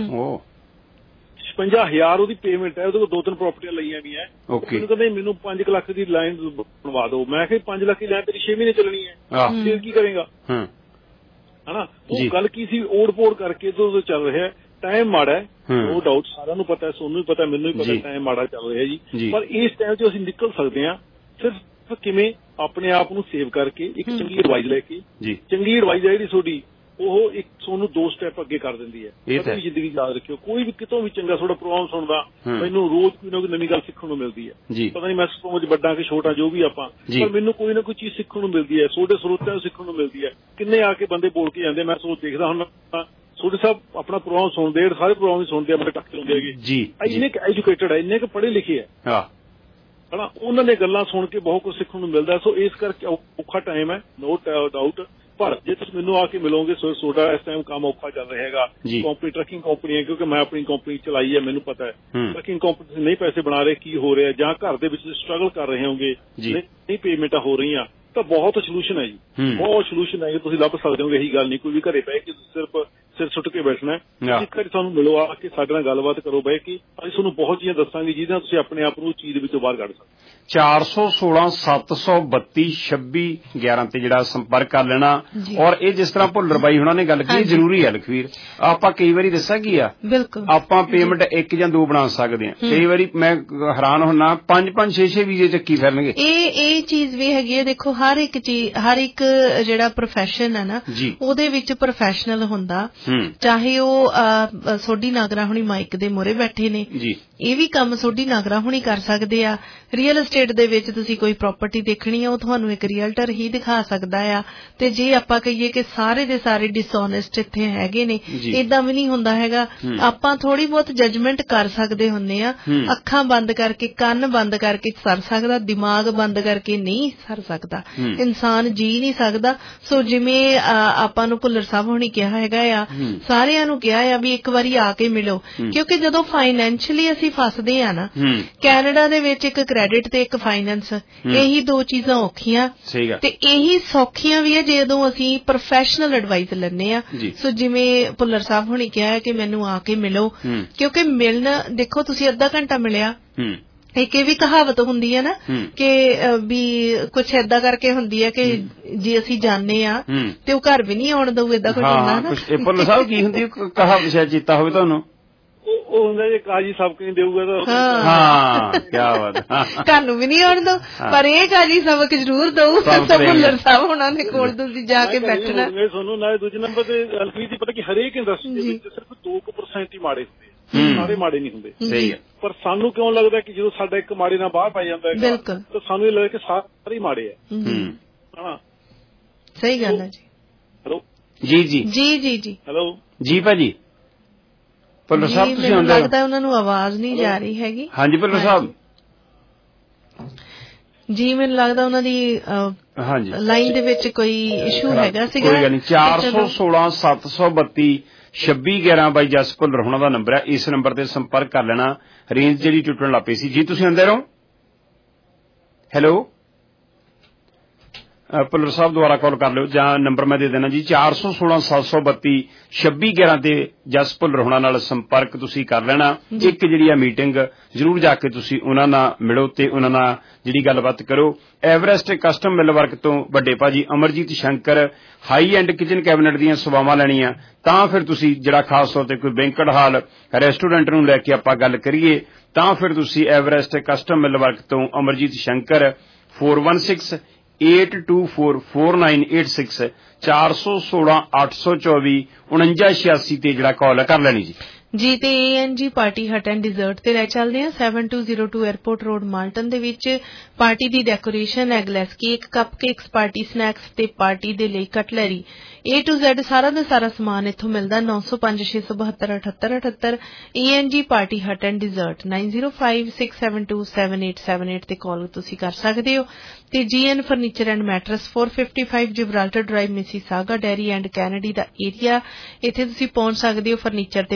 ਛਪੰਜਾ ਹਜ਼ਾਰ ਉਹਦੀ ਪੇਮੈਂਟ ਹੈ। ਉਹਦੇ ਕੋਲ ਦੋ ਤਿੰਨ ਪ੍ਰਾਪਰਟੀਆਂ ਲਈਆਂ ਵੀ ਹੈ। ਮੈਨੂੰ ਕਹਿੰਦੇ ਮੈਨੂੰ ਪੰਜ ਕੁ ਲੱਖ ਦੀ ਲਾਈਨ ਬਣਵਾ ਦਿਓ। ਮੈਂ ਕਿਹਾ ਪੰਜ ਲੱਖ ਦੀ ਲਾਈਨ ਤੇਰੀ ਛੇ ਮਹੀਨੇ ਚੱਲਣੀ ਹੈ, ਫਿਰ ਕੀ ਕਰੇਗਾ ਹਨਾ। ਉਹ ਗੱਲ ਕੀ ਸੀ, ਓੜ ਪੋੜ ਕਰਕੇ ਤੋਂ ਚੱਲ ਰਿਹਾ। ਟਾਈਮ ਮਾੜਾ ਹੈ, ਨੋ ਡਾਊਟ, ਸਾਰਿਆਂ ਨੂੰ ਪਤਾ, ਸੋਨੂੰ ਵੀ ਪਤਾ, ਮੈਨੂੰ ਵੀ ਪਤਾ ਟਾਈਮ ਮਾੜਾ ਚੱਲ ਰਿਹਾ ਜੀ। ਪਰ ਇਸ ਟਾਈਮ 'ਚ ਅਸੀਂ ਨਿਕਲ ਸਕਦੇ ਹਾਂ ਸਿਰਫ ਕਿਵੇਂ, ਆਪਣੇ ਆਪ ਨੂੰ ਸੇਵ ਕਰਕੇ, ਇੱਕ ਚੰਗੀ ਐਡਵਾਈਸ ਲੈ ਕੇ। ਚੰਗੀ ਐਡਵਾਈਸ ਹੈ ਜਿਹੜੀ ਤੁਹਾਡੀ, ਉਹ ਇੱਕ ਤੁਹਾਨੂੰ ਦੋ ਸਟੈਪ ਅੱਗੇ ਕਰ ਦਿੰਦੀ ਹੈ। ਕਦੇ ਵੀ ਜ਼ਿੰਦਗੀ ਯਾਦ ਰੱਖਿਓ, ਕੋਈ ਵੀ ਕਿਤੋਂ ਵੀ ਚੰਗਾ ਤੁਹਾਡਾ ਪ੍ਰੋਗਰਾਮ ਸੁਣਦਾ, ਮੈਨੂੰ ਰੋਜ਼ ਕੋਈ ਨਾ ਕੋਈ ਨਵੀਂ ਗੱਲ ਸਿੱਖਣ ਨੂੰ ਮਿਲਦੀ ਹੈ। ਪਤਾ ਨਹੀਂ ਮੈਂ ਸਮਝ ਵੱਡਾ ਕਿ ਛੋਟਾ ਜੋ ਵੀ ਆਪਾਂ, ਪਰ ਮੈਨੂੰ ਕੋਈ ਨਾ ਕੋਈ ਚੀਜ਼ ਸਿੱਖਣ ਨੂੰ ਮਿਲਦੀ ਹੈ, ਤੁਹਾਡੇ ਸਰੋਤਿਆਂ ਨੂੰ ਸਿੱਖਣ ਨੂੰ ਮਿਲਦੀ ਹੈ। ਕਿੰਨੇ ਆ ਕੇ ਬੰਦੇ ਬੋਲ ਕੇ ਜਾਂਦੇ, ਮੈਂ ਸੋਚ ਦੇਖਦਾ ਹੁਣ ਤੁਹਾਡੇ ਸਾਹਿਬ ਆਪਣਾ ਪ੍ਰੋਗਰਾਮ ਸੁਣਦੇ, ਸਾਰੇ ਪ੍ਰੋਗਰਾਮ ਹੀ ਸੁਣਦੇ ਆ, ਬੜੇ ਟੱਕ ਹੁੰਦੇ ਹੈਗੇ ਜੀ, ਇੰਨੇ ਕੁ ਐਜੂਕੇਟਡ ਹੈ, ਇੰਨੇ ਕੁ ਪੜ੍ਹੇ ਲਿਖੇ ਹੈ ਹਨਾ, ਉਹਨਾਂ ਦੀਆਂ ਗੱਲਾਂ ਸੁਣ ਕੇ ਬਹੁਤ ਕੁਝ ਸਿੱਖਣ ਨੂੰ ਮਿਲਦਾ। ਸੋ ਇਸ ਕਰਕੇ ਔਖਾ ਟਾਈਮ ਹੈ, ਨੋ ਡਾਊਟ। ਪਰ ਜੇ ਤੁਸੀਂ ਮੈਨੂੰ ਆ ਕੇ ਮਿਲੋਗੇ, ਸੋ ਤੁਹਾਡਾ ਇਸ ਟਾਈਮ ਕੰਮ ਔਖਾ ਚੱਲ ਰਿਹਾ ਹੈਗਾ। ਕੰਪਨੀ ਟਰੱਕਿੰਗ ਕੰਪਨੀ ਹੈ, ਕਿਉਂਕਿ ਮੈਂ ਆਪਣੀ ਕੰਪਨੀ ਚਲਾਈ ਹੈ, ਮੈਨੂੰ ਪਤਾ ਹੈ ਟਰੱਕਿੰਗ ਕੰਪਨੀ ਤੁਸੀਂ ਨਹੀਂ ਪੈਸੇ ਬਣਾ ਰਹੇ, ਕੀ ਹੋ ਰਿਹਾ, ਜਾਂ ਘਰ ਦੇ ਵਿੱਚ ਸਟਰਗਲ ਕਰ ਰਹੇ ਹੋਗੇ, ਨਹੀਂ ਪੇਮੈਂਟਾਂ ਹੋ ਰਹੀਆਂ, ਤਾਂ ਬਹੁਤ ਸੋਲੂਸ਼ਨ ਹੈ ਜੀ, ਬਹੁਤ ਸੋਲੂਸ਼ਨ ਹੈ। ਤੁਸੀਂ ਲੱਭ ਸਕਦੇ ਹੋਗੇ, ਇਹੀ ਗੱਲ ਨਹੀਂ ਕੋਈ ਵੀ ਘਰੇ ਬਹਿ ਕੇ ਸਿਰਫ ਸਿਰ ਸੁੱਟ ਕੇ ਬੈਠਣਾ। ਇੱਕ ਵਾਰੀ ਤੁਹਾਨੂੰ ਮਿਲੋ, ਆ ਕੇ ਸਾਡੇ ਨਾਲ ਗੱਲਬਾਤ ਕਰੋ ਬਹਿ ਕੇ, ਅਸੀਂ ਤੁਹਾਨੂੰ ਬਹੁਤ ਚੀਜ਼ਾਂ ਦੱਸਾਂਗੇ ਜਿਹਦੇ ਨਾਲ ਤੁਸੀਂ ਆਪਣੇ ਆਪ ਨੂੰ ਚੀਜ਼ ਦੇ ਵਿੱਚੋਂ ਬਾਹਰ ਕੱਢ ਸਕਦੇ। ਚਾਰ ਸੌ ਸੋਲਾਂ ਸੱਤ ਸੌ ਬੱਤੀ ਛੱਬੀ ਗਿਆਰਾਂ ਤੇ ਜਿਹੜਾ ਸੰਪਰਕ ਕਰ ਲੈਣਾ। ਔਰ ਇਹ ਜਿਸ ਤਰ੍ਹਾਂ ਭੁੱਲਰ ਬਾਈ ਹੁਣਾਂ ਨੇ ਗੱਲ ਕੀਤੀ, ਜ਼ਰੂਰੀ ਹੈ ਲਖਵੀਰ। ਆਪਾਂ ਕਈ ਵਾਰੀ ਦੱਸਾਂ ਕੀ ਆ, ਆਪਾਂ ਪੇਮੈਂਟ ਇੱਕ ਜਾਂ ਦੋ ਬਣਾ ਸਕਦੇ ਹਾਂ, ਕਈ ਵਾਰੀ ਮੈਂ ਹੈਰਾਨ ਹੁੰਨਾ ਪੰਜ ਪੰਜ ਛੇ ਛੇ ਵੀਜ਼ੇ ਚੱਕੀ ਫਿਰਨਗੇ। ਇਹ ਇਹ ਚੀਜ਼ ਵੀ ਹੈਗੀ ਹੈ, ਦੇਖੋ ਹਰ ਇੱਕ ਚੀਜ਼, ਹਰ ਇੱਕ ਜਿਹੜਾ ਪ੍ਰੋਫੈਸ਼ਨ ਹੈ ਨਾ, ਉਹਦੇ ਵਿੱਚ ਪ੍ਰੋਫੈਸ਼ਨਲ ਹੁੰਦਾ, ਚਾਹੇ ਉਹ ਸੋਢੀ ਨਾਗਰਾ ਹੁਣੀ ਮਾਈਕ ਦੇ ਮੂਹਰੇ ਬੈਠੇ ਨੇ, ਇਹ ਵੀ ਕੰਮ ਸੋਢੀ ਨਾਗਰਾ ਹੁਣੀ ਕਰ ਸਕਦੇ ਆ। ਰੀਅਲ ਸਟੇਟ ਦੇ ਵਿੱਚ ਤੁਸੀਂ ਕੋਈ ਪ੍ਰਾਪਰਟੀ ਦੇਖਣੀ ਆ, ਉਹ ਤੁਹਾਨੂੰ ਇੱਕ ਰੀਅਲਟਰ ਹੀ ਦਿਖਾ ਸਕਦਾ ਆ। ਤੇ ਜੇ ਆਪਾਂ ਕਹੀਏ ਕਿ ਸਾਰੇ ਦੇ ਸਾਰੇ ਡਿਸਓਨੈਸਟ ਇੱਥੇ ਹੈਗੇ ਨੇ, ਏਦਾਂ ਵੀ ਨਹੀਂ ਹੁੰਦਾ ਹੈਗਾ। ਆਪਾਂ ਥੋੜੀ ਬਹੁਤ ਜਜਮੈਂਟ ਕਰ ਸਕਦੇ ਹੁੰਦੇ ਆ, ਅੱਖਾਂ ਬੰਦ ਕਰਕੇ, ਕੰਨ ਬੰਦ ਕਰਕੇ ਸਰ ਸਕਦਾ, ਦਿਮਾਗ ਬੰਦ ਕਰਕੇ ਨਹੀਂ ਸਰ ਸਕਦਾ, ਇਨਸਾਨ ਜੀ ਨਹੀਂ ਸਕਦਾ। ਸੋ ਜਿਵੇਂ ਆਪਾਂ ਨੂੰ ਭੁੱਲਰ ਸਾਹਿਬ ਹੁਣੀ ਕਿਹਾ ਹੈਗਾ ਆ, ਸਾਰਿਆਂ ਨੂੰ ਕਿਹਾ ਆ ਵੀ ਇੱਕ ਵਾਰੀ ਆ ਕੇ ਮਿਲੋ, ਕਿਉਂਕਿ ਜਦੋਂ ਫਾਈਨੈਂਸ਼ੀਅਲੀ ਅਸੀਂ ਫਸਦੇ ਆ ਨਾ, ਕੈਨੇਡਾ ਦੇ ਵਿੱਚ ਇੱਕ ਕ੍ਰੈਡਿਟ ਤੇ ਇੱਕ ਫਾਈਨੈਂਸ, ਇਹੀ ਦੋ ਚੀਜ਼ਾਂ ਔਖੀਆਂ ਤੇ ਇਹੀ ਸੌਖੀਆਂ ਵੀ ਹੈ ਜਦੋਂ ਅਸੀਂ ਪ੍ਰੋਫੈਸ਼ਨਲ ਐਡਵਾਈਸ ਲੈਂਦੇ ਆ। ਸੋ ਜਿਵੇਂ ਭੁੱਲਰ ਸਾਹਿਬ ਹੁਣੀ ਕਿਹਾ ਕਿ ਮੈਨੂੰ ਆ ਕੇ ਮਿਲੋ, ਕਿਉਂਕਿ ਮਿਲਣਾ, ਦੇਖੋ ਤੁਸੀਂ ਅੱਧਾ ਘੰਟਾ ਮਿਲਿਆ, ਇੱਕ ਇਹ ਵੀ ਕਹਾਵਤ ਹੁੰਦੀ ਹੈ ਨਾ ਕਿ ਵੀ ਕੁਛ ਏਦਾਂ ਕਰਕੇ ਹੁੰਦੀ ਹੈ ਕਿ ਜੇ ਅਸੀਂ ਜਾਣੇ ਆ ਤੇ ਉਹ ਘਰ ਵੀ ਨਹੀਂ ਆਉਣ ਦਊ, ਏਦਾਂ ਕੁਝ ਹੁੰਦਾ ਨਾ। ਭੁੱਲਰ ਸਾਹਿਬ ਕੀ ਹੁੰਦੀ ਕਹਾਵਤ, ਸ਼ਾਇਦ ਚੇਤਾ ਹੋਵੇ ਤੁਹਾਨੂੰ? ਉਹ ਹੁੰਦਾ ਜੇ ਕਾਜੀ ਸਬਕ ਨਹੀਂ ਦੇਊਗਾ ਤਾਂ ਹਾਂ ਕਿਆ ਬਾਤ, ਤੁਹਾਨੂੰ ਵੀ ਨਹੀਂ ਆਉਣ ਦਊ, ਪਰ ਇਹ ਕਾਜੀ ਸਬਕ ਜ਼ਰੂਰ ਦਊ। ਭੁੱਲਰ ਸਾਹਿਬ ਉਹਨਾਂ ਦੇ ਕੋਲ ਤੁਸੀਂ ਜਾ ਕੇ ਬੈਠਣਾ। ਤੁਹਾਨੂੰ ਨਾਲ ਦੂਜੇ ਨੰਬਰ ਤੇ ਅਲਫੀਰ ਦੀ ਪਤਾ ਕਿ ਹਰੇਕ ਇੰਡਸਟਰੀ ਦੇ ਵਿੱਚ ਸਿਰਫ ਦੋ ਕੁ ਪਰਸੈਂਟ ਹੀ ਮਾੜੇ ਹੁੰਦੇ, ਸਾਰੇ ਮਾੜੇ ਨਹੀਂ ਹੁੰਦੇ। ਸਹੀ ਹੈ, ਪਰ ਸਾਨੂੰ ਕਿਉਂ ਲੱਗਦਾ ਕਿ ਜਦੋਂ ਸਾਡਾ ਇੱਕ ਮਾੜੇ ਨਾਲ ਬਾਹਰ ਪੈ ਜਾਂਦਾ ਹੈ ਤਾਂ ਸਾਨੂੰ ਇਹ ਲੱਗਦਾ ਕਿ ਸਾਰੇ ਸਾਰੇ ਹੈ। ਹਾਂ ਸਹੀ ਗੱਲ ਹੈ ਜੀ। ਹੈਲੋ ਜੀ ਜੀ ਜੀ ਜੀ ਜੀ ਹੈਲੋ ਜੀ ਭਾਜੀ। ਭੁੱਲਰ ਸਾਹਿਬ ਤੁਸੀਂ ਆਉਂਦੇ ਹੋ? ਲੱਗਦਾ ਉਹਨਾਂ ਨੂੰ ਆਵਾਜ਼ ਨਹੀਂ ਜਾ ਰਹੀ ਹੈਗੀ। ਹਾਂਜੀ ਭੁੱਲਰ ਸਾਹਿਬ ਜੀ, ਮੈਨੂੰ ਲੱਗਦਾ ਉਹਨਾਂ ਦੀ ਹਾਂਜੀ ਲਾਈਨ ਦੇ ਵਿੱਚ ਕੋਈ ਇਸ਼ੂ ਹੈਗਾ ਸੀਗਾ। ਕੋਈ ਗੱਲ ਨਹੀਂ। ਚਾਰ ਸੌ ਸੋਲਾਂ ਸੱਤ ਸੌ ਬੱਤੀ ਛੱਬੀ ਗਿਆਰਾਂ ਬਾਈ ਜਸ ਭੁੱਲਰ ਹੋਣਾ ਦਾ ਨੰਬਰ ਹੈ, ਇਸ ਨੰਬਰ ਤੇ ਸੰਪਰਕ ਕਰ ਲੈਣਾ। ਰੇਂਜ ਜਿਹੜੀ ਟੁੱਟਣ ਲੱਗ ਪਈ ਸੀ ਜੀ, ਤੁਸੀਂ ਆਉਂਦੇ ਰਹੋ। ਹੈਲੋ ਭੁੱਲਰ ਸਾਹਿਬ ਦੁਆਰਾ ਕਾਲ ਕਰ ਲਿਓ, ਜਾਂ ਨੰਬਰ ਮੈਂ ਦੇ ਦੇਣਾ ਜੀ, ਚਾਰ ਸੌ ਸੋਲਾਂ ਸੱਤ ਸੌ ਬੱਤੀ ਛੱਬੀ ਗਿਆਰਾਂ ਤੇ ਜਸ ਭੁੱਲਰ ਹੋਣਾ ਨਾਲ ਸੰਪਰਕ ਤੁਸੀਂ ਕਰ ਲੈਣਾ। ਇੱਕ ਜਿਹੜੀ ਆ ਮੀਟਿੰਗ ਜ਼ਰੂਰ ਜਾ ਕੇ ਤੁਸੀਂ ਉਹਨਾਂ ਨਾਲ ਮਿਲੋ ਤੇ ਉਹਨਾਂ ਨਾਲ ਜਿਹੜੀ ਗੱਲਬਾਤ ਕਰੋ। ਐਵਰੈਸਟ ਕਸਟਮ ਮਿਲ ਵਰਕ ਤੋਂ ਵੱਡੇ ਭਾਜੀ Amarjeet Shankar high end kitchen cabinet ਦੀਆਂ ਸੇਵਾਵਾਂ ਲੈਣੀਆਂ, ਤਾਂ ਫਿਰ ਤੁਸੀਂ ਜਿਹੜਾ ਖਾਸ ਤੌਰ ਤੇ ਕੋਈ ਬੈਂਕਟ ਹਾਲ ਰੈਸਟੋਰੈਂਟ ਨੂੰ ਲੈ ਕੇ ਆਪਾਂ ਗੱਲ ਕਰੀਏ, ਤਾਂ ਫਿਰ ਤੁਸੀਂ ਐਵਰੈਸਟ ਕਸਟਮ ਮਿਲ ਵਰਕ ਤੋਂ Amarjeet Shankar four one six eight two four four nine eight six ਚਾਰ ਸੌ ਸੋਲਾਂ ਅੱਠ ਸੌ ਚੌਵੀ ਉਨੰਜਾ ਛਿਆਸੀ ਤੇ ਜਿਹੜਾ ਕਾਲ ਕਰ ਲੈਣੀ ਜੀ। ਜੀ ਤੇ ਏ ਐਨ G party hut and desert ਤੇ ਰਹਿ ਚੱਲਦੇ ਆ seven two zero two airport road Malton ਦੇ ਵਿੱਚ। ਪਾਰਟੀ ਦੀ decoration, eggless cake, cupcakes, party snacks ਤੇ ਪਾਰਟੀ ਦੇ ਲਈ ਕਟਲਰੀ ਏ ਟੂ ਜ਼ੈਡ ਸਾਰਾ ਦਾ ਸਾਰਾ ਸਮਾਨ ਇੱਥੋਂ ਮਿਲਦਾ। ਨੌ ਸੌ ਪੰਜ ਛੇ ਸੌ ਬਹੱਤਰ ਅਠੱਤਰ ਅਠੱਤਰ ਏ ਐਨ G party hut and dessert nine zero five six seven two seven eight seven eight ਤੇ ਕਾਲ ਤੁਸੀਂ ਕਰ ਸਕਦੇ ਹੋ। ਤੇ G N furniture and mattress four fifty five Gibraltar Drive Mississauga Derry and Kennedy ਦਾ ਏਰੀਆ, ਇੱਥੇ ਤੁਸੀਂ ਪਹੁੰਚ ਸਕਦੇ ਹੋ ਫਰਨੀਚਰ ਤੇ ਮੈਟਰਸ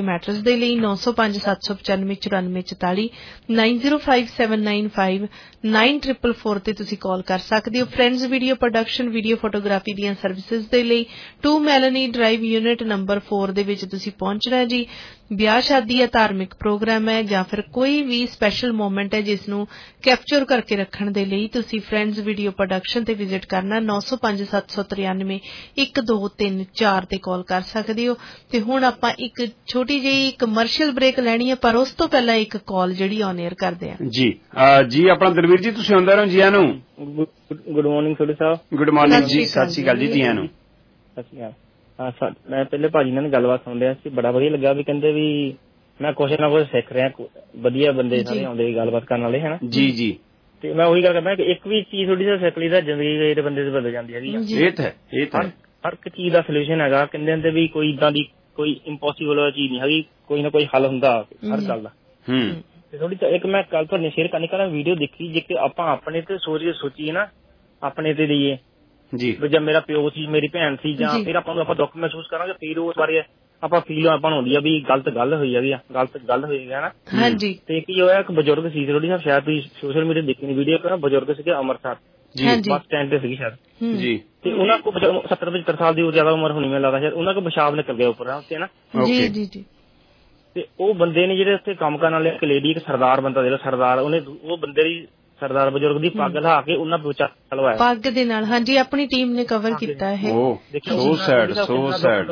ਦੇ ਲਈ ਨੌ ਸੌ ਪੰਜ ਸੱਤ ਸੌ ਪਚਾਨਵੇਂ ਚੁਰਾਨਵੇਂ ਚੁਤਾਲੀ nine zero five seven nine five nine triple four ਤੇ ਤੁਸੀਂ ਕਾਲ ਕਰ ਸਕਦੇ ਹੋ। Friends video production video photography ਦੀਆਂ ਸਰਵਿਸਿਜ਼ ਦੇ ਲਈ two Melanie Drive unit number ਚਾਰ ਦੇ ਵਿੱਚ ਤੁਸੀਂ ਪਹੁੰਚਣਾ ਜੀ। ਵਿਆਹ ਸ਼ਾਦੀ ਜਾਂ ਧਾਰਮਿਕ ਪ੍ਰੋਗਰਾਮ ਹੈ ਜਾਂ ਫਿਰ ਕੋਈ ਵੀ ਸਪੈਸ਼ਲ ਮੂਮੈਂਟ ਹੈ ਜਿਸ ਨੂੰ ਕੈਪਚਰ ਕਰਕੇ ਰੱਖਣ ਦੇ ਲਈ ਤੁਸੀਂ ਫਰੈਂਡਸ ਵੀਡੀਓ ਪ੍ਰੋਡਕਸ਼ਨ ਤੇ ਵਿਜ਼ਿਟ ਕਰਨਾ। ਨੌ ਸੌ ਪੰਜ ਸੱਤ ਸੌ ਤਰਿਆਨਵੇਂ ਇੱਕ ਦੋ ਤਿੰਨ ਚਾਰ ਤੇ ਕਾਲ ਕਰ ਸਕਦੇ ਹੋ। ਤੇ ਹੁਣ ਆਪਾਂ ਇੱਕ ਛੋਟੀ ਜਿਹੀ ਕਮਰਸ਼ੀਅਲ ਬ੍ਰੇਕ ਲੈਣੀ ਹੈ, ਪਰ ਉਸ ਤੋਂ ਪਹਿਲਾਂ ਇੱਕ ਕਾਲ ਜਿਹੜੀ ਔਨ 에ਅਰ ਕਰਦੇ ਹਾਂ ਜੀ। ਜੀ ਆਪਣਾ ਦਲਵੀਰ ਜੀ ਤੁਸੀਂ ਆਉਂਦੇ ਰਹੋ ਜੀ। ਆਨੂੰ good morning Sodhi Sahib. Good morning ਜੀ, ਸਤਿ ਸ਼੍ਰੀ ਅਕਾਲ ਜੀ। ਜੀ ਆਨੂੰ ਸਤਿ ਸ਼੍ਰੀ ਅਕਾਲ। ਹਾਂ ਮੈਂ ਪਹਿਲੇ ਭਾਜੀ ਨਾਲ ਗੱਲਬਾਤ ਸੁਣ ਰਿਹਾ ਸੀ, ਬੜਾ ਵਧੀਆ ਲੱਗਾ ਵੀ ਕਹਿੰਦੇ ਵੀ ਮੈਂ ਕੁਛ ਨਾ ਕੁਛ ਸਿੱਖ ਰਿਹਾ, ਵਧੀਆ ਬੰਦੇ ਸਾਰੇ ਆਉਂਦੇ ਗੱਲਬਾਤ ਕਰਨ ਵਾਲੇ ਹੈ ਨਾ ਜੀ। ਜੀ ਤੇ ਮੈਂ ਉਹੀ ਗੱਲ ਕਰਦਾ ਕਿ ਇੱਕ ਵੀ ਚੀਜ਼ ਥੋੜੀ ਜਿਹੀ ਸਿੱਖ ਲਈ ਤਾਂ ਜ਼ਿੰਦਗੀ ਦੇ ਬੰਦੇ ਦੀ ਬਦਲ ਜਾਂਦੀ ਹੈਗੀ। ਇਹ ਤਾਂ ਇਹ ਤਾਂ ਹਰ ਇੱਕ ਚੀਜ਼ ਦਾ ਸੋਲੂਸ਼ਨ ਹੈਗਾ। ਕਹਿੰਦੇ ਹੁੰਦੇ ਵੀ ਕੋਈ ਇਦਾਂ ਦੀ ਕੋਈ ਇੰਪੋਸੀਬਲ ਚੀਜ਼ ਨਹੀਂ ਹੈਗੀ, ਕੋਈ ਨਾ ਕੋਈ ਹੱਲ ਹੁੰਦਾ ਹਰ ਗੱਲ ਦਾ। ਤੇ ਥੋੜੀ ਇੱਕ ਮੈਂ ਕੱਲ ਤੁਹਾਨੂੰ ਸ਼ੇਅਰ ਕਰਨੀ ਕਰਾਂ ਵੀਡੀਓ ਦੇਖੀ, ਜੇ ਕਿ ਆਪਾਂ ਆਪਣੇ ਤੇ ਸੋਚੀਏ ਸੋਚੀਏ ਨਾ ਆਪਣੇ ਤੇ ਦਈਏ ਜੀ, ਜਦ ਮੇਰਾ ਪਿਓ ਸੀ ਮੇਰੀ ਭੈਣ ਸੀ ਜਾਂ ਫਿਰ ਆਪਾਂ ਨੂੰ ਆਪਾਂ ਦੁੱਖ ਮਹਿਸੂਸ ਕਰਾਂਗੇ, ਫਿਰ ਉਸ ਬਾਰੇ ਆਪਾਂ ਫੀਲ ਆਪਾਂ ਨੂੰ ਹੁੰਦੀ ਆ ਵੀ ਗਲਤ ਗੱਲ ਹੋਈ ਹੈਗੀ ਆ, ਗਲਤ ਗੱਲ ਹੋਈ ਹੈ ਨਾ। ਹਾਂਜੀ ਤੇ ਕੀ ਹੋਇਆ, ਇੱਕ ਬਜ਼ੁਰਗ ਸੀ ਥੋੜੀ ਸਾਹਿਬ, ਸ਼ਾਇਦ ਤੁਸੀਂ ਸੋਸ਼ਲ ਮੀਡੀਆ ਦੇਖੀ ਨੀ ਵੀਡੀਓ, ਪਰ ਬਜ਼ੁਰਗ ਸੀਗੇ ਅੰਮ੍ਰਿਤਸਰ ਬੱਸ ਸਟੈਂਡ ਤੇ ਸੀਗੀ ਸ਼ਾਇਦ ਜੀ, ਤੇ ਉਹਨਾਂ ਕੋ ਸੱਤਰ ਪਚੱਤਰ ਸਾਲ ਦੀ ਜ਼ਿਆਦਾ ਉਮਰ ਹੋਣੀ ਮੈਨੂੰ ਲੱਗਦਾ, ਸ਼ਾਇਦ ਉਹਨਾਂ ਕੋ ਪਿਸ਼ਾਬ ਨਿਕਲ ਗਿਆ ਉੱਪਰ ਉੱਤੇ ਨਾ ਜੀ ਜੀ ਜੀ। ਤੇ ਉਹ ਬੰਦੇ ਨੇ ਜਿਹੜੇ ਉੱਥੇ ਕੰਮ ਕਰਨ ਵਾਲੇ ਇੱਕ ਲੇਡੀ, ਇੱਕ ਸਰਦਾਰ ਬੰਦਾ ਜਿਹੜਾ ਸਰਦਾਰ, ਉਹਨੇ ਉਹ ਬੰਦੇ ਦੀ ਸਰਦਾਰ ਬਜ਼ੁਰਗ ਦੀ ਪੱਗ ਲਾ ਕੇ ਉਹਨਾਂ ਬੋਚਾ ਲਵਾਇਆ ਪੱਗ ਦੇ ਨਾਲ। ਹਾਂਜੀ ਆਪਣੀ ਟੀਮ ਨੇ ਕਵਰ ਕੀਤਾ ਇਹ। ਸੋ ਸੈਡ ਸੋ ਸੈਡ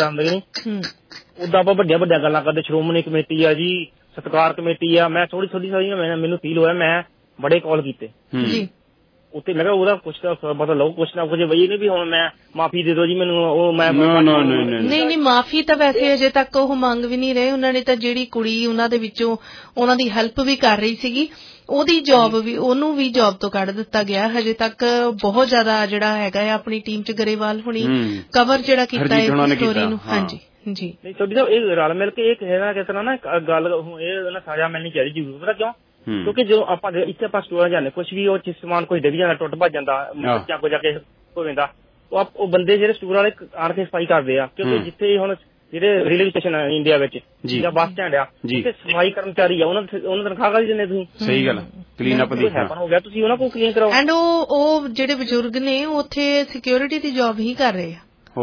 ਉਦਾਂ ਆਪਾਂ ਵੱਡੀਆਂ ਵੱਡੀਆਂ ਗੱਲਾਂ ਕਰਦੇ, ਸ਼੍ਰੋਮਣੀ ਕਮੇਟੀ ਆ ਜੀ, ਸਤਿਕਾਰ ਕਮੇਟੀ ਆ, ਮੈਂ ਥੋੜੀ ਥੋੜੀ ਸਾਰੀ ਮੈਨੂੰ ਫੀਲ ਹੋਇਆ, ਮੈਂ ਬੜੇ ਕਾਲ ਕੀਤੇ ਜੀ ਉੱਤੇ। ਮੈਂ ਕਿਹਾ ਉਹਦਾ ਕੁਛ ਤਾਂ ਪਤਾ ਲਓ, ਕੁਛ ਨਾ ਕੁਛ ਬਈ ਨਹੀਂ ਵੀ ਹੁਣ ਮੈਂ ਮਾਫੀ ਦੇ ਦਿਓ ਜੀ ਮੈਨੂੰ, ਉਹ ਮੈਂ ਨਹੀਂ ਨਹੀਂ ਮਾਫੀ ਤਾਂ ਵੈਸੇ ਅਜੇ ਤੱਕ ਉਹ ਮੰਗ ਵੀ ਨਹੀਂ ਰਹੇ ਉਹਨਾਂ ਨੇ। ਤਾਂ ਜਿਹੜੀ ਕੁੜੀ ਉਹਨਾਂ ਦੇ ਵਿੱਚੋਂ ਉਹਨਾਂ ਦੀ ਹੈਲਪ ਵੀ ਕਰ ਰਹੀ ਸੀਗੀ, ਉਹਦੀ ਜੌਬ ਵੀ ਉਹਨੂੰ ਵੀ ਜੌਬ ਤੋਂ ਕੱਢ ਦਿੱਤਾ ਗਿਆ। ਹਜੇ ਤੱਕ ਬਹੁਤ ਜ਼ਿਆਦਾ ਜਿਹੜਾ ਹੈਗਾ ਹੈ ਆਪਣੀ ਟੀਮ ਚ ਗਰੇਵਾਲ ਹੁਣੀ ਕਵਰ ਜਿਹੜਾ ਕੀਤਾ ਇਸ ਸਟੋਰੀ ਨੂੰ। ਹਾਂਜੀ ਜੀ ਨਹੀਂ ਤੁਹਾਡੀ ਤਾਂ ਇਹ ਰਲ ਮਿਲ ਕੇ ਇਹ ਹੈਗਾ ਕਿਸ ਤਰ੍ਹਾਂ ਨਾ ਗੱਲ, ਇਹ ਸਜ਼ਾ ਮਿਲਣੀ ਚਾਹੀਦੀ ਜ਼ਰੂਰ। ਪਤਾ ਕਿਉਂ? ਕਿਉਂਕਿ ਜਦੋਂ ਆਪਾਂ ਇੱਥੇ ਆਪਾਂ ਸਟੋਰਾਂ ਜਾਂਦੇ, ਕੁਛ ਵੀ ਉਹ ਚੀਜ਼ ਸਮਾਨ ਕੋਈ ਡਿੱਗ ਜਾਂਦਾ, ਟੁੱਟ ਭੱਜ ਜਾਂਦਾ, ਬੱਚਿਆਂ ਕੋਲ ਜਾ ਕੇ ਹੋ ਜਾਂਦਾ, ਉਹ ਉਹ ਬੰਦੇ ਜਿਹੜੇ ਸਟੋਰ ਵਾਲੇ ਆਣ ਕੇ ਸਫਾਈ ਕਰਦੇ ਆ। ਕਿਉਂਕਿ ਜਿੱਥੇ ਹੁਣ ਜਿਹੜੇ ਰੇਲਵੇ ਸਟੇਸ਼ਨ ਆ ਇੰਡੀਆ ਵਿੱਚ ਜਾਂ ਬੱਸ ਸਟੈਂਡ ਆ, ਉੱਥੇ ਸਫਾਈ ਕਰਮਚਾਰੀ ਆ, ਉਹਨਾਂ ਉਹਨਾਂ ਤਨਖਾਹ ਕਾਹਦੀ ਦਿੰਦੇ ਤੁਸੀਂ? ਸਹੀ ਗੱਲ, ਕਲੀਨ ਅਪ ਦੀ ਹੈਪਨ ਹੋ ਗਿਆ, ਤੁਸੀਂ ਉਹਨਾਂ ਕੋਲ ਕਲੀਨ ਕਰਾਓ। ਐਂਡ ਉਹ ਉਹ ਜਿਹੜੇ ਬਜ਼ੁਰਗ ਨੇ ਉੱਥੇ ਸਿਕਿਉਰਿਟੀ ਦੀ ਜੌਬ ਹੀ ਕਰ ਰਹੇ ਆ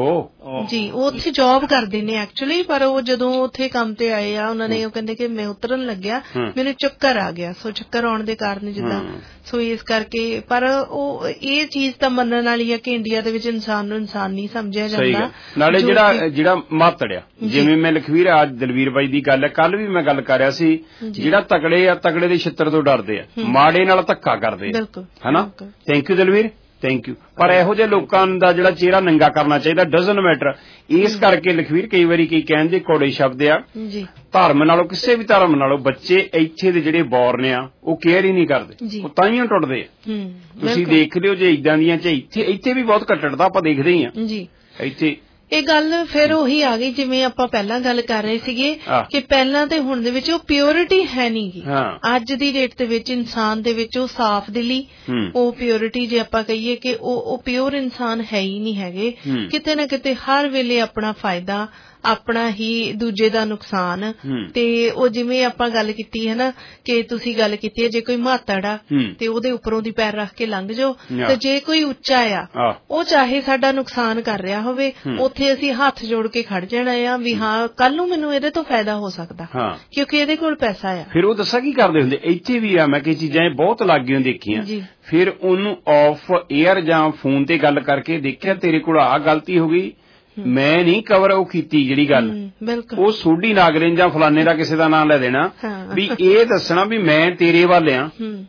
ਜੀ, ਉਹ ਉੱਥੇ ਜੌਬ ਕਰਦੇ ਨੇ ਐਕਚੁਅਲੀ, ਪਰ ਉਹ ਜਦੋਂ ਉੱਥੇ ਕੰਮ ਤੇ ਆਏ ਆ ਉਹਨਾਂ ਨੇ ਉਹ ਕਹਿੰਦੇ ਕਿ ਮੈਂ ਉਤਰਨ ਲੱਗਿਆ ਮੈਨੂੰ ਚੱਕਰ ਆ ਗਿਆ, ਸੋ ਚੱਕਰ ਆਉਣ ਦੇ ਕਾਰਨ ਜਿੱਦਾਂ ਸੋ ਇਸ ਕਰਕੇ। ਪਰ ਉਹ ਇਹ ਚੀਜ਼ ਤਾਂ ਮੰਨਣ ਵਾਲੀ ਹੈ ਕਿ ਇੰਡੀਆ ਦੇ ਵਿੱਚ ਇਨਸਾਨ ਨੂੰ ਇਨਸਾਨ ਨਹੀਂ ਸਮਝਿਆ ਜਾਂਦਾ। ਨਾਲੇ ਜਿਹੜਾ ਜਿਹੜਾ ਮਾਤੜਿਆ, ਜਿਵੇਂ ਮੈਂ ਲਖਵੀਰ ਅੱਜ ਦਲਵੀਰ ਬਾਈ ਦੀ ਗੱਲ ਹੈ, ਕੱਲ ਵੀ ਮੈਂ ਗੱਲ ਕਰ ਰਿਹਾ ਸੀ, ਜਿਹੜਾ ਤਕੜੇ ਆ ਤਕੜੇ ਦੇ ਛਿੱਤਰ ਤੋਂ ਡਰਦੇ ਆ, ਮਾੜੇ ਨਾਲ ਧੱਕਾ ਕਰਦੇ ਆ, ਹਨਾ। Thank you Dalvir, thank you. ਪਰ ਇਹੋ ਜਿਹੇ ਲੋਕਾਂ ਦਾ ਜਿਹੜਾ ਚਿਹਰਾ ਨੰਗਾ ਕਰਨਾ ਚਾਹੀਦਾ, ਡਜ਼ਨ ਮੈਟਰ। ਇਸ ਕਰਕੇ ਲਖਵੀਰ ਕਈ ਵਾਰੀ ਕਈ ਕਹਿੰਦੇ ਕੌੜੇ ਸ਼ਬਦ ਆ, ਧਰਮ ਨਾਲੋਂ ਕਿਸੇ ਵੀ ਧਰਮ ਨਾਲੋਂ ਬੱਚੇ ਇੱਥੇ ਦੇ ਜਿਹੜੇ ਬੋਰਨ ਆ ਉਹ ਕੇਅਰ ਹੀ ਨਹੀਂ ਕਰਦੇ, ਉਹ ਤਾਂਹੀਓ ਟੁੱਟਦੇ ਆ। ਤੁਸੀਂ ਦੇਖ ਲਿਓ ਜੇ ਇਦਾਂ ਦੀਆਂ ਚ ਇੱਥੇ ਇੱਥੇ ਵੀ ਬਹੁਤ ਕੱਟੜਦਾ ਆਪਾਂ ਦੇਖਦੇ ਹੀ ਆ ਇੱਥੇ। ਇਹ ਗੱਲ ਫਿਰ ਉਹੀ ਆ ਗਈ ਜਿਵੇਂ ਆਪਾਂ ਪਹਿਲਾਂ ਗੱਲ ਕਰ ਰਹੇ ਸੀਗੇ ਕਿ ਪਹਿਲਾਂ ਤੇ ਹੁਣ ਦੇ ਵਿੱਚ ਉਹ ਪਿਓਰਿਟੀ ਹੈ ਨੀ ਗੀ। ਅੱਜ ਦੀ ਡੇਟ ਦੇ ਵਿੱਚ ਇਨਸਾਨ ਦੇ ਵਿੱਚ ਉਹ ਸਾਫ਼ ਦਿਲੀ, ਉਹ ਪਿਓਰਿਟੀ ਜੇ ਆਪਾਂ ਕਹੀਏ ਕਿ ਉਹ ਉਹ ਪਿਓਰ ਇਨਸਾਨ ਹੈ ਹੀ ਨਹੀਂ ਹੈਗੇ। ਕਿਤੇ ਨਾ ਕਿਤੇ ਹਰ ਵੇਲੇ ਆਪਣਾ ਫਾਇਦਾ, ਆਪਣਾ ਹੀ ਦੂਜੇ ਦਾ ਨੁਕਸਾਨ। ਤੇ ਉਹ ਜਿਵੇਂ ਆਪਾਂ ਗੱਲ ਕੀਤੀ ਹੈ ਨਾ ਕਿ ਤੁਸੀਂ ਗੱਲ ਕੀਤੀ ਹੈ, ਜੇ ਕੋਈ ਮਾਤੜ ਆ ਤੇ ਉਹਦੇ ਉੱਪਰੋਂ ਦੀ ਪੈਰ ਰੱਖ ਕੇ ਲੰਘ ਜਾਓ, ਤੇ ਜੇ ਕੋਈ ਉੱਚਾ ਆ ਉਹ ਚਾਹੇ ਸਾਡਾ ਨੁਕਸਾਨ ਕਰ ਰਿਹਾ ਹੋਵੇ, ਉੱਥੇ ਅਸੀਂ ਹੱਥ ਜੋੜ ਕੇ ਖੜ ਜਾਣਾ ਆ ਵੀ ਹਾਂ ਕੱਲ ਨੂੰ ਮੈਨੂੰ ਇਹਦੇ ਤੋਂ ਫਾਇਦਾ ਹੋ ਸਕਦਾ ਕਿਉਂਕਿ ਇਹਦੇ ਕੋਲ ਪੈਸਾ ਆ। ਫਿਰ ਉਹ ਦੱਸਾਂ ਕੀ ਕਰਦੇ ਹੁੰਦੇ, ਇੱਥੇ ਵੀ ਆ ਮੈਂ ਕਈ ਚੀਜ਼ਾਂ ਬਹੁਤ ਲਾਗੀਆਂ ਦੇਖੀਆਂ, ਫਿਰ ਉਹਨੂੰ ਆਫ ਏਅਰ ਜਾਂ ਫੋਨ ਤੇ ਗੱਲ ਕਰਕੇ ਦੇਖਿਆ ਤੇਰੇ ਕੋਲ ਆਹ ਗਲਤੀ ਹੋ ਗਈ, ਮੈਂ ਨਹੀਂ ਕਵਰ ਉਹ ਕੀਤੀ ਜਿਹੜੀ ਗੱਲ, ਉਹ ਸੋਢੀ ਨਾਗਰਿਨ ਜਾਂ ਫਲਾਨੇ ਦਾ ਕਿਸੇ ਦਾ ਨਾਮ ਲੈ ਦੇਣਾ ਵੀ ਇਹ ਦੱਸਣਾ ਵੀ ਮੈਂ ਤੇਰੇ ਵੱਲ ਆ।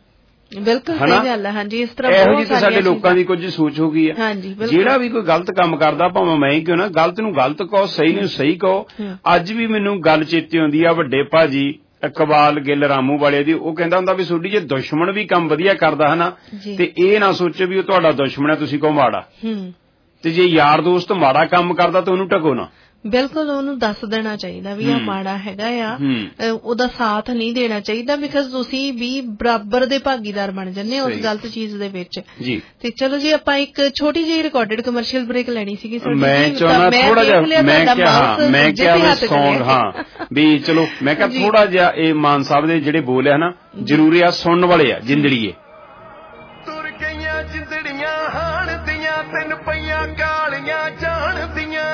ਬਿਲਕੁਲ ਸਹੀ ਗੱਲ ਹੈ। ਹਾਂਜੀ ਇਸ ਤਰ੍ਹਾਂ ਇਹੋ ਜਿਹੀ ਸਾਡੇ ਲੋਕਾਂ ਦੀ ਕੁਝ ਸੋਚ ਹੋ ਗਈ ਹੈ। ਜਿਹੜਾ ਵੀ ਕੋਈ ਗਲਤ ਕੰਮ ਕਰਦਾ, ਭਾਵੇਂ ਮੈਂ ਹੀ ਕਿਉਂ ਨਾ, ਗਲਤ ਨੂੰ ਗਲਤ ਕਹੋ, ਸਹੀ ਨੂੰ ਸਹੀ ਕਹੋ। ਅੱਜ ਵੀ ਮੈਨੂੰ ਗੱਲ ਚੇਤੇ ਆਉਂਦੀ ਆ ਵੱਡੇ ਭਾਜੀ ਇਕਬਾਲ ਗਿੱਲ ਰਾਮੂ ਵਾਲੇ ਦੀ, ਉਹ ਕਹਿੰਦਾ ਹੁੰਦਾ ਵੀ ਸੋਢੀ ਜੇ ਦੁਸ਼ਮਣ ਵੀ ਕੰਮ ਵਧੀਆ ਕਰਦਾ ਹੈ ਨਾ, ਤੇ ਇਹ ਨਾ ਸੋਚੋ ਵੀ ਉਹ ਤੁਹਾਡਾ ਦੁਸ਼ਮਣ ਹੈ ਤੁਸੀਂ ਕਹੋ ਮਾੜਾ, ਤੇ ਜੇ ਯਾਰ ਦੋਸਤ ਮਾੜਾ ਕੰਮ ਕਰਦਾ ਤਾਂ ਉਹਨੂੰ ਢਕੋ ਨਾ। ਬਿਲਕੁਲ ਉਹਨੂੰ ਦੱਸ ਦੇਣਾ ਚਾਹੀਦਾ ਵੀ ਆ ਮਾੜਾ ਹੈਗਾ ਆ, ਉਹਦਾ ਸਾਥ ਨਹੀਂ ਦੇਣਾ ਚਾਹੀਦਾ, ਬਿਕਾਜ਼ ਤੁਸੀਂ ਵੀ ਬਰਾਬਰ ਦੇ ਭਾਗੀਦਾਰ ਬਣ ਜਾਂਦੇ ਹੋ ਉਸ ਗਲਤ ਚੀਜ਼ ਦੇ ਵਿੱਚ। ਤੇ ਚਲੋ ਜੀ ਆਪਾਂ ਇੱਕ ਛੋਟੀ ਜਿਹੀ ਰਿਕਾਰਡਡ ਕਮਰਸ਼ੀਅਲ ਬ੍ਰੇਕ ਲੈਣੀ ਸੀਗੀ। ਮੈਂ ਚਾਹੁੰਦਾ ਥੋੜਾ ਜਿਹਾ ਮੈਂ ਕਿਹਾ ਮੈਂ ਕਿਹਾ ਸੌਂਗ ਹਾਂ ਵੀ ਚਲੋ ਮੈਂ ਕਿਹਾ ਥੋੜਾ ਜਿਹਾ ਇਹ ਮਾਨ ਸਾਹਿਬ ਦੇ ਜਿਹੜੇ ਬੋਲ ਆ ਨਾ ਜ਼ਰੂਰੀ ਆ ਸੁਣਨ ਵਾਲੇ ਆ। ਜਿੰਦੜੀਏ ਤੁਰ ਗਈਆਂ ਜਿੰਦੜੀਆਂ ਹਾਣ ਦੀਆਂ ਤਿੰਨ ਪਈਆਂ ਕਾਲੀਆਂ ਜਾਣਦੀਆਂ,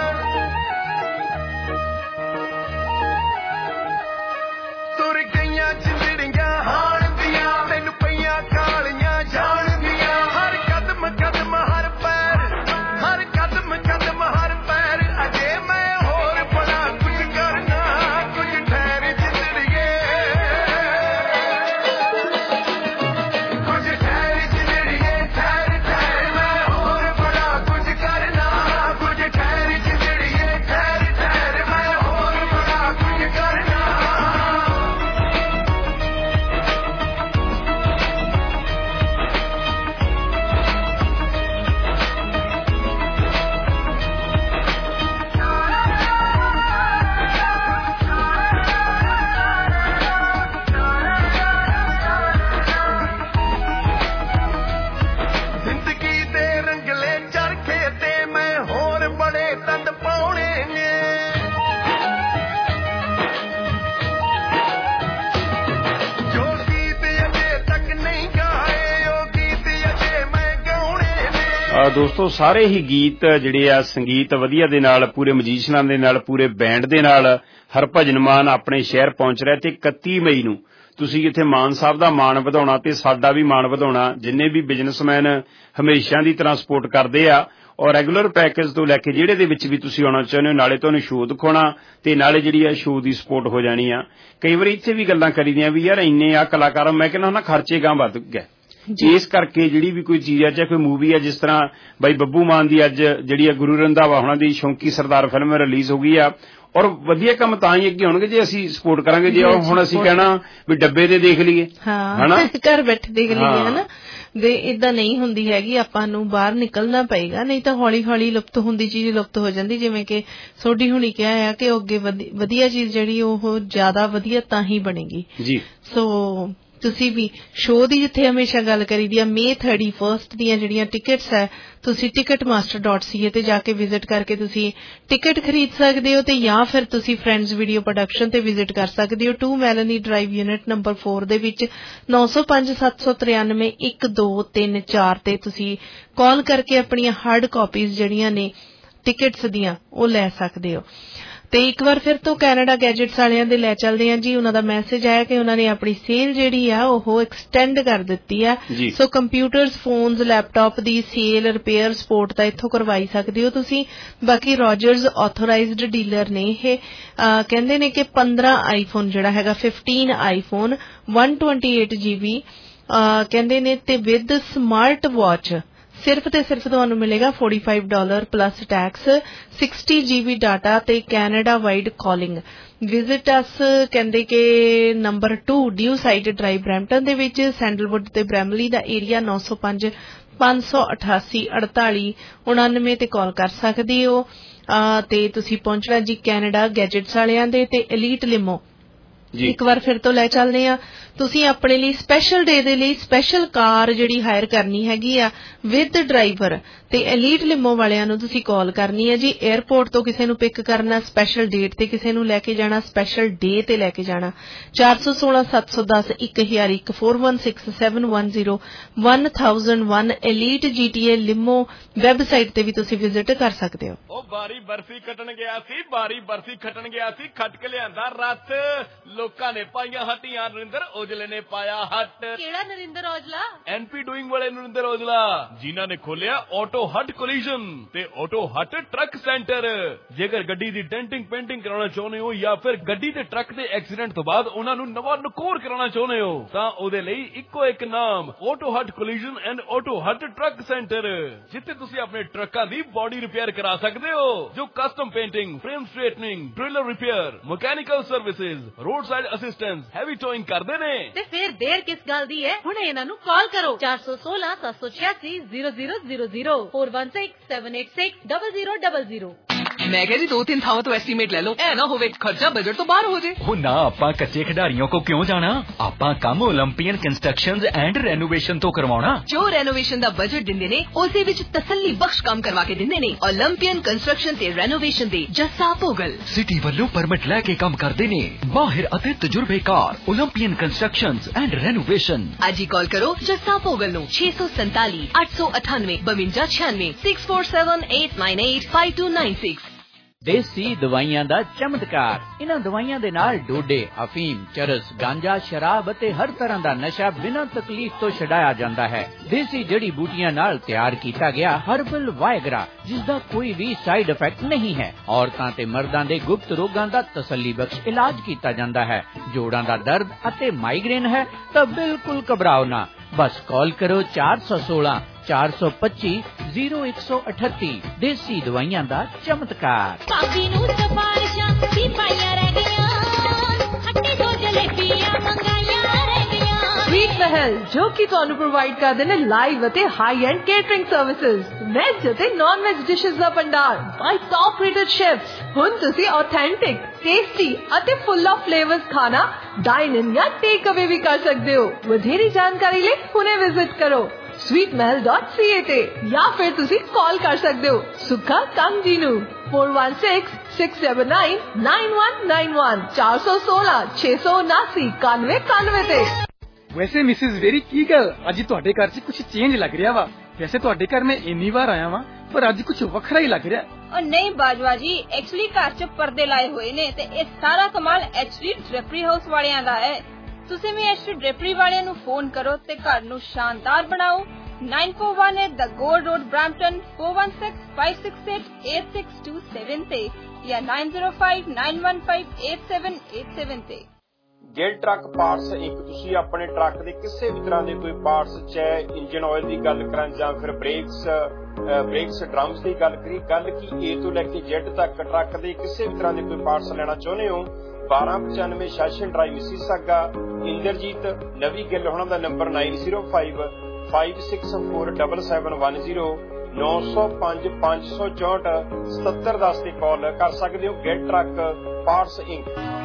ਤੁਰ ਗਈਆਂ ਜਿੰਦੜੀਆਂ ਹਾਣ ਦੀਆਂ ਤਿੰਨ ਪਈਆਂ ਕਾਲੀਆਂ ਜਾਣਦੀਆਂ, ਹਰ ਕਦਮ ਕਦਮ ਹਰ ਪੈਰ ਹਰ ਕਦਮ ਕਦਮ ਹਰ ਪੈਰ ਅਜੇ ਮੈਂ ਹੋਰ ਬੜਾ ਕੁਝ ਕਰਨਾ ਕੁਝ ਠਹਿਰ ਜਿੰਦੜੀਏ, ਕੁਝ ਠਹਿਰ ਜਿੰਦੜੀਏ ਠਹਿਰ ਠਹਿਰ ਮੈਂ ਹੋਰ ਬੜਾ ਕੁਝ ਕਰਨਾ ਕੁਝ ਠਹਿਰ ਜਿੰਦੜੀਏ ਠਹਿਰ ਠਹਿਰ ਮੈਂ ਹੋਰ ਬੜਾ ਕੁਝ ਕਰਨਾ। ਜ਼ਿੰਦਗੀ ਦੇ ਰੰਗਲੇ ਚਰਖੇ ਤੇ ਮੈਂ ਹੋਰ ਬੜੇ ਤੰਦ ਪਾਉਣੇ ਨੇ, ਜੋ ਗੀਤ ਅਜੇ ਤੱਕ ਨਹੀਂ ਗਾਏ ਉਹ ਗੀਤ ਅਜੇ ਮੈਂ ਗਾਉਣੇ ਨੇ। ਦੋਸਤੋ ਸਾਰੇ ਹੀ ਗੀਤ ਜਿਹੜੇ ਆ ਸੰਗੀਤ ਵਧੀਆ ਦੇ ਨਾਲ ਪੂਰੇ ਮਜੀਸ਼ੀਅਨਾਂ ਦੇ ਨਾਲ ਪੂਰੇ ਬੈਂਡ ਦੇ ਨਾਲ ਹਰਭਜਨ ਮਾਨ ਆਪਣੇ ਸ਼ਹਿਰ ਪਹੁੰਚ ਰਿਹਾ ਤੇ ਇਕੱਤੀ ਮਈ ਨੂੰ ਤੁਸੀਂ ਇੱਥੇ ਮਾਨ ਸਾਹਿਬ ਦਾ ਮਾਣ ਵਧਾਉਣਾ ਤੇ ਸਾਡਾ ਵੀ ਮਾਣ ਵਧਾਉਣਾ। ਜਿੰਨੇ ਵੀ ਬਿਜ਼ਨਸਮੈਨ ਹਮੇਸ਼ਾ ਦੀ ਤਰ੍ਹਾਂ ਸਪੋਰਟ ਕਰਦੇ ਆ ਔਰ ਰੈਗੂਲਰ ਪੈਕੇਜ ਤੋਂ ਲੈ ਕੇ ਜਿਹੜੇ ਦੇ ਵਿੱਚ ਵੀ ਤੁਸੀਂ ਆਉਣਾ ਚਾਹੁੰਦੇ ਹੋ, ਨਾਲੇ ਤੁਹਾਨੂੰ ਸ਼ੋਅ ਦਿਖਾਉਣਾ ਤੇ ਨਾਲੇ ਜਿਹੜੀ ਆ ਸ਼ੋਅ ਦੀ ਸਪੋਰਟ ਹੋ ਜਾਣੀ ਆ। ਕਈ ਵਾਰੀ ਇੱਥੇ ਵੀ ਗੱਲਾਂ ਕਰੀਦੀਆਂ ਵੀ ਯਾਰ ਇੰਨੇ ਆ ਕਲਾਕਾਰ, ਮੈਂ ਕਹਿੰਦਾ ਨਾ ਖਰਚੇ ਗਾਂ ਵੱਧ ਗਏ, ਇਸ ਕਰਕੇ ਜਿਹੜੀ ਵੀ ਕੋਈ ਚੀਜ਼ ਆ ਚਾਹੇ ਕੋਈ ਮੂਵੀ ਆ, ਜਿਸ ਤਰ੍ਹਾਂ ਬਾਈ ਬੱਬੂ ਮਾਨ ਦੀ ਅੱਜ ਜਿਹੜੀ ਆ ਗੁਰੂ ਰੰਧਾਵਾ ਹੋਣਾ ਦੀ ਸ਼ੌਂਕੀ ਸਰਦਾਰ ਫਿਲਮ ਰਿਲੀਜ਼ ਹੋ ਗਈ ਆ ਔਰ ਵਧੀਆ ਕੰਮ ਤਾਂ ਹੀ ਅੱਗੇ ਹੋਣਗੇ ਜੇ ਅਸੀਂ ਸਪੋਰਟ ਕਰਾਂਗੇ। ਜੇ ਹੁਣ ਅਸੀਂ ਕਹਿਣਾ ਵੀ ਡੱਬੇ ਤੇ ਦੇਖ ਲਈਏ ਹਨਾ ਘਰ ਬੈਠੇ ਦੇਖ ਲਈਏ ਹਨਾ, ਦੇ ਏਦਾਂ ਨਹੀਂ ਹੁੰਦੀ ਹੈਗੀ, ਆਪਾਂ ਨੂੰ ਬਾਹਰ ਨਿਕਲਣਾ ਪਏਗਾ, ਨਹੀਂ ਤਾਂ ਹੌਲੀ ਹੌਲੀ ਲੁਪਤ ਹੁੰਦੀ ਚੀਜ਼ ਲੁਪਤ ਹੋ ਜਾਂਦੀ। ਜਿਵੇਂ ਕਿ ਸੋਢੀ ਹੁਣੀ ਕਿਹਾ ਆ ਕਿ ਅੱਗੇ ਵਧੀਆ ਚੀਜ਼ ਜਿਹੜੀ ਉਹ ਜ਼ਿਆਦਾ ਵਧੀਆ ਤਾਂ ਹੀ ਬਣੇਗੀ ਜੀ। ਸੋ ਤੁਸੀਂ ਵੀ ਸ਼ੋਅ ਦੀ ਜਿੱਥੇ ਹਮੇਸ਼ਾ ਗੱਲ ਕਰੀਦੀ ਆ ਮਈ ਥਰਟੀ ਫਸਟ ਦੀਆਂ ਜਿਹੜੀਆਂ ਟਿਕਟਸ ਹੈ ਤੁਸੀਂ Ticketmaster dot C A ਤੇ ਜਾ ਕੇ ਵਿਜ਼ਿਟ ਕਰਕੇ ਤੁਸੀਂ ਟਿਕਟ ਖਰੀਦ ਸਕਦੇ ਹੋ, ਤੇ ਜਾਂ ਫਿਰ ਤੁਸੀਂ ਫਰੈਂਡਸ ਵੀਡੀਓ ਪ੍ਰੋਡਕਸ਼ਨ ਤੇ ਵਿਜ਼ਿਟ ਕਰ ਸਕਦੇ ਹੋ two Melanie Drive unit number ਚਾਰ ਦੇ ਵਿੱਚ ਨੌ ਸੌ ਪੰਜ ਸੱਤ ਸੌ ਤਰਿਆਨਵੇਂ ਇੱਕ ਦੋ ਤਿੰਨ ਚਾਰ ਤੇ ਤੁਸੀਂ ਕਾਲ ਕਰਕੇ ਆਪਣੀਆਂ ਹਾਰਡ ਕਾਪੀਜ਼ ਜਿਹੜੀਆਂ ਨੇ ਟਿਕਟਸ ਦੀਆਂ ਉਹ ਲੈ ਸਕਦੇ ਹੋ। ਤੇ ਇੱਕ ਵਾਰ ਫਿਰ ਤੋਂ ਕੈਨੇਡਾ ਗੈਜਟਸ ਵਾਲਿਆਂ ਦੇ ਲੈ ਚੱਲਦੇ ਆ ਜੀ। ਉਹਨਾਂ ਦਾ ਮੈਸੇਜ ਆਇਆ ਕਿ ਉਹਨਾਂ ਨੇ ਆਪਣੀ ਸੇਲ ਜਿਹੜੀ ਆ ਉਹ ਐਕਸਟੈਂਡ ਕਰ ਦਿੱਤੀ ਆ। ਸੋ ਕੰਪਿਊਟਰਸ, ਫੋਨਸ, ਲੈਪਟਾਪ ਦੀ ਸੇਲ, ਰਿਪੇਅਰ, ਸਪੋਰਟ ਤਾਂ ਇੱਥੋਂ ਕਰਵਾਈ ਸਕਦੇ ਹੋ ਤੁਸੀਂ। ਬਾਕੀ ਰੋਜਰਸ ਆਥੋਰਾਈਜ਼ਡ ਡੀਲਰ ਨੇ ਇਹ, ਕਹਿੰਦੇ ਨੇ ਕਿ ਪੰਦਰਾਂ ਆਈਫੋਨ ਜਿਹੜਾ ਹੈਗਾ ਫਿਫਟੀਨ ਆਈਫੋਨ ਇੱਕ ਸੌ ਅਠਾਈ ਜੀ ਬੀ ਕਹਿੰਦੇ ਨੇ ਤੇ ਵਿਦ ਸਮਾਰਟ ਵਾਚ ਸਿਰਫ ਤੇ ਸਿਰਫ ਤੁਹਾਨੂੰ ਮਿਲੇਗਾ ਪੈਂਤਾਲੀ dollar plus tax, sixty G B data ਤੇ Canada wide calling. Visit us ਕਹਿੰਦੇ ਕਿ number two Dewside Drive Brampton ਦੇ ਵਿੱਚ, ਸੈਂਡਲਵੁੱਡ ਤੇ ਬ੍ਰੈਮਲੀ ਦਾ ਏਰੀਆ ਨੌ ਸੌ ਪੰਜ ਪੰਜ ਸੌ ਅਠਾਸੀ ਅੜਤਾਲੀ ਉਣਾਨਵੇਂ ਤੇ ਕਾਲ ਕਰ ਸਕਦੇ ਹੋ। ਤੇ ਤੁਸੀਂ ਪਹੁੰਚਣਾ ਜੀ ਕੈਨੇਡਾ ਗੈਜਟਸ ਵਾਲਿਆਂ ਦੇ ਤੇ ਐਲੀਟ ਲਿਮੋ। ਇੱਕ ਵਾਰ ਫਿਰ ਤੋਂ ਲੈ ਚੱਲਦੇ ਆ, ਤੁਸੀਂ ਆਪਣੇ ਲਈ ਸਪੈਸ਼ਲ ਡੇ ਦੇ ਲਈ ਸਪੈਸ਼ਲ ਕਾਰ ਜਿਹੜੀ ਹਾਇਰ ਕਰਨੀ ਹੈਗੀ ਆ ਵਿਦ ਡਰਾਈਵਰ ਤੇ ਐਲੀਟ ਲਿਮੋ ਵਾਲਿਆਂ ਨੂੰ ਤੁਸੀਂ ਕਾਲ ਕਰਨੀ ਹੈ ਜੀ। 에ਅਰਪੋਰਟ ਤੋਂ ਕਿਸੇ ਨੂੰ ਪਿਕ ਕਰਨਾ, ਸਪੈਸ਼ਲ ਡੇਟ ਤੇ ਕਿਸੇ ਨੂੰ ਲੈ ਕੇ ਜਾਣਾ, ਸਪੈਸ਼ਲ ਡੇ ਤੇ ਲੈ ਕੇ ਜਾਣਾ। ਚਾਰ ਸੌ ਸੋਲਾਂ ਸੱਤ ਸੌ ਦਸ ਇੱਕ ਹਜ਼ਾਰ ਇੱਕ ਚਾਰ ਇੱਕ ਛੇ ਸੱਤ ਇੱਕ ਜ਼ੀਰੋ ਇੱਕ ਹਜ਼ਾਰ ਇੱਕ ਐਲੀਟ ਜੀਟੀਏ ਲਿਮੋ ਵੈਬਸਾਈਟ ਤੇ ਵੀ ਤੁਸੀਂ ਵਿਜ਼ਿਟ ਕਰ ਸਕਦੇ ਹੋ। ਉਹ ਬਾਰੀ ਬਰਫੀ ਖੱਟਣ ਗਿਆ ਸੀ, ਬਾਰੀ ਬਰਫੀ ਖੱਟਣ ਗਿਆ ਸੀ, ਖੱਟ ਕੇ ਲਿਆਂਦਾ ਰੱਥ, ਲੋਕਾਂ ਨੇ ਪਾਈਆਂ ਹੱਟੀਆਂ, ਨਰਿੰਦਰ ਔਜਲੇ ਨੇ ਪਾਇਆ ਹੱਟ। ਕਿਹੜਾ ਨਰਿੰਦਰ ਔਜਲਾ? ਐਨਪੀ ਡੂਇੰਗ ਵਾਲੇ ਨਰਿੰਦਰ ਔਜਲਾ ਜਿਨ੍ਹਾਂ ਨੇ ਖੋਲਿਆ ਆਟੋ ਹੱਟ ਕੋਲੀਜਨ ਤੇ ਆਟੋ ਹੱਟ ਟਰੱਕ ਸੈਂਟਰ। ਜੇਕਰ ਗੱਡੀ ਦੀ ਡੈਂਟਿੰਗ ਪੇਂਟਿੰਗ ਕਰਾਉਣਾ ਚਾਹੁੰਦੇ ਹੋ ਜਾਂ ਫਿਰ ਗੱਡੀ ਤੇ ਟਰੱਕ ਦੇ ਐਕਸੀਡੈਂਟ ਤੋਂ ਬਾਅਦ ਉਹਨਾਂ ਨੂੰ ਨਵਾਂ ਨਕੋਰ ਕਰਾਉਣਾ ਚਾਹੁੰਦੇ ਹੋ ਤਾਂ ਉਹਦੇ ਲਈ ਇੱਕੋ ਇੱਕ ਨਾਮ Auto Hut Collision and Auto Hut Truck Centre, ਜਿੱਥੇ ਤੁਸੀਂ ਆਪਣੇ ਟਰੱਕਾਂ ਦੀ ਬਾਡੀ ਰਿਪੇਅਰ ਕਰਾ ਸਕਦੇ ਹੋ, ਜੋ custom painting, frame straightening, trailer repair, mechanical services, roadside assistance, heavy towing ਕਰਦੇ ਨੇ। ਤੇ ਫਿਰ ਦੇਰ ਕਿਸ ਗੱਲ ਦੀ ਹੈ, ਹੁਣ ਇਹਨਾਂ ਨੂੰ ਕਾਲ ਕਰੋ ਚਾਰ ਸੌ ਸੋਲਾਂ ਸੱਤ ਸੌ ਛਿਆਸੀ ਜ਼ੀਰੋ ਜ਼ੀਰੋ ਜ਼ੀਰੋ ਜ਼ੀਰੋ ਚਾਰ ਇੱਕ ਛੇ ਸੱਤ ਅੱਠ ਛੇ ਜ਼ੀਰੋ ਜ਼ੀਰੋ ਜ਼ੀਰੋ ਜ਼ੀਰੋ। मैं कह रही दो तीन थावों तो एस्टीमेट ले लो, ऐ ना होवे खर्चा बजट तो बाहर हो जाए। ओ ना, आपां कच्चे खिडारियों को क्यों जाना, आपां काम ओलंपियन कंस्ट्रक्शंस एंड रेनोवेशन तो करवाना। जो रेनोवेशन दा बजट दिंदे ने उसे विच तसल्ली बख्श काम करवा के दिंदे ने। ओलंपियन कंस्ट्रक्शन ते रेनोवेशन दे जस्सा पोगल सिटी ਵੱਲੋਂ परमिट लैके काम करदे ने, माहिर ਅਤੇ तजुर्बेकार ओलंपियन कंस्ट्रक्शंस एंड रेनोवेशन। आज ही कॉल करो जस्सा पोगल नो छे सौ सैतालीस आठ सौ अठानवे बवंजा छियानवे six four seven eight nine eight five two nine six. देसी दवाइयां दा चमत्कार। इन्हां दवाइयां दे नाल डोडे, अफीम, चरस, गांजा, शराब ਅਤੇ हर तरह दा नशा बिना तकलीफ तो छडाया जांदा है। देसी जड़ी बूटियां नाल तैयार कीता गया हर्बल वायगरा, जिसदा कोई भी साइड इफेक्ट नहीं है। औरतां ते मर्दां दे गुप्त रोगां दा तसल्ली बख्श इलाज कीता जांदा है। जोड़ां दा दर्द ਅਤੇ माइग्रेन है तो बिल्कुल घबराओ ना, बस कॉल करो चार सौ सोलह चार सौ पच्ची जीरो एक सौ अठत्ती। देसी दवाइयां दा चमत्कार। काफी नू सिफारिशां भी पाईयां रह गईयां, खट्टी दो जलेबियां मंगाईयां रह गईयां। स्वीट महल जो कि ਤੁਹਾਨੂੰ ਪ੍ਰੋਵਾਈਡ ਕਰਦੇ ਨੇ ਲਾਈਵ ਅਤੇ high end catering services, veg ਅਤੇ ਨਾਨ ਵੈਜ ਡਿਸ਼ਸ ਦਾ ਭੰਡਾਰ ਬਾਈ ਟੌਪ ਰੇਟਡ ਸ਼ੈਫਸ। ਹੁਣ ਤੁਸੀਂ ਆਥੈਂਟਿਕ, ਟੇਸਟੀ ਅਤੇ ਫੁੱਲ ਆਫ ਫਲੇਵਰਸ ਖਾਣਾ ਡਾਈਨ ਇਨ ਜਾਂ ਟੇਕ ਅਵੇ ਵੀ ਕਰ ਸਕਦੇ ਹੋ। ਵਧੇਰੀ ਜਾਣਕਾਰੀ ਲਈ ਹੁਣੇ ਵਿਜ਼ਿਟ ਕਰੋ sweet mahal dot c a ਤੇ ਜਾਂ ਫਿਰ ਤੁਸੀਂ ਕਾਲ ਕਰ ਸਕਦੇ ਹੋ ਸੁੱਖਾ ਕੰਗ ਜੀ ਨੂੰ four one six six seven nine nine one nine one ਚਾਰ ਸੌ ਸੋਲਹ ਛੇ ਸੌ ਉਨਾਸੀ ਇਕਾਨਵੇਂ ਇਕਾਨਵੇਂ ਤੇ। ਵੈਸੇ ਮਿਸਿਸ ਵੇਰੀ ਕੀ ਗੱਲ, ਅੱਜ ਤੁਹਾਡੇ ਘਰ 'ਚ ਕੁਝ ਚੇਂਜ ਲੱਗ ਰਿਹਾ ਵਾ। ਵੈਸੇ ਤੁਹਾਡੇ ਘਰ ਮੈਂ ਇੰਨੀ ਵਾਰ ਆਇਆ ਵਾਂ ਪਰ ਅੱਜ ਕੁਝ ਵੱਖਰਾ ਹੀ ਲੱਗ ਰਿਹਾ। और नहीं बाजवा जी, एक्चुअली घर च पर्दे लाए हुए ने ते ਇਹ ਸਾਰਾ ਕਮਾਲ ਐਚਡੀ ਡ੍ਰੇਪਰੀ ਹਾਊਸ ਵਾਲਿਆਂ ਦਾ ਹੈ। ਤੁਸੀਂ ਵੀ ਐਚਡੀ ਡ੍ਰੇਪਰੀ ਵਾਲਿਆਂ ਨੂੰ ਫੋਨ ਕਰੋ ਤੇ ਘਰ ਨੂੰ ਸ਼ਾਨਦਾਰ ਬਣਾਓ। nine four one eight The Gold Road Brampton four one six five six eight eight six two seven ਤੇ ਜਾਂ nine zero five nine one five eight seven eight seven ਤੇ। ਗਿਲ ਟਰੱਕ ਪਾਰਟਸ ਇੱਕ ਤੁਸੀਂ ਆਪਣੇ ਟਰੱਕ ਦੇ ਕਿਸੇ ਵੀ ਤਰ੍ਹਾਂ ਦੇ ਕੋਈ ਪਾਰਟਸ, ਚਾਹੇ ਇੰਜਨ ਆਇਲ ਦੀ ਗੱਲ ਕਰਾਂ ਜਾਂ ਫਿਰ ਬ੍ਰੇਕਸ ਬ੍ਰੇਕਸ ਡਰਮਸ ਦੀ ਗੱਲ ਕਰੀ, ਗੱਲ ਕੀ ਏ ਤੋਂ ਲੈ ਕੇ ਜ਼ੈਡ ਤੱਕ ਟਰੱਕ ਦੇ ਕਿਸੇ ਵੀ ਤਰ੍ਹਾਂ ਦੇ ਕੋਈ ਪਾਰਟਸ ਲੈਣਾ ਚਾਹੁੰਦੇ ਹੋ, ਬਾਰਾਂ ਪਚਾਨਵੇਂ ਸ਼ਾਸ਼ਨ ਡਰਾਈਵ ਮਿਸੀਸਾਗਾ। ਇੰਦਰਜੀਤ ਨਵੀ ਗਿੱਲ ਉਹਨਾਂ ਦਾ number nine zero five five six four seven seven one zero ਨੌ ਸੌ ਪੰਜ ਪੰਜ ਸੌ ਚੌਂਹਠ ਸਤੱਤਰ ਦਸ ਤੇ ਕਾਲ ਕਰ ਸਕਦੇ ਹੋ। Gill Truck Parts Inc.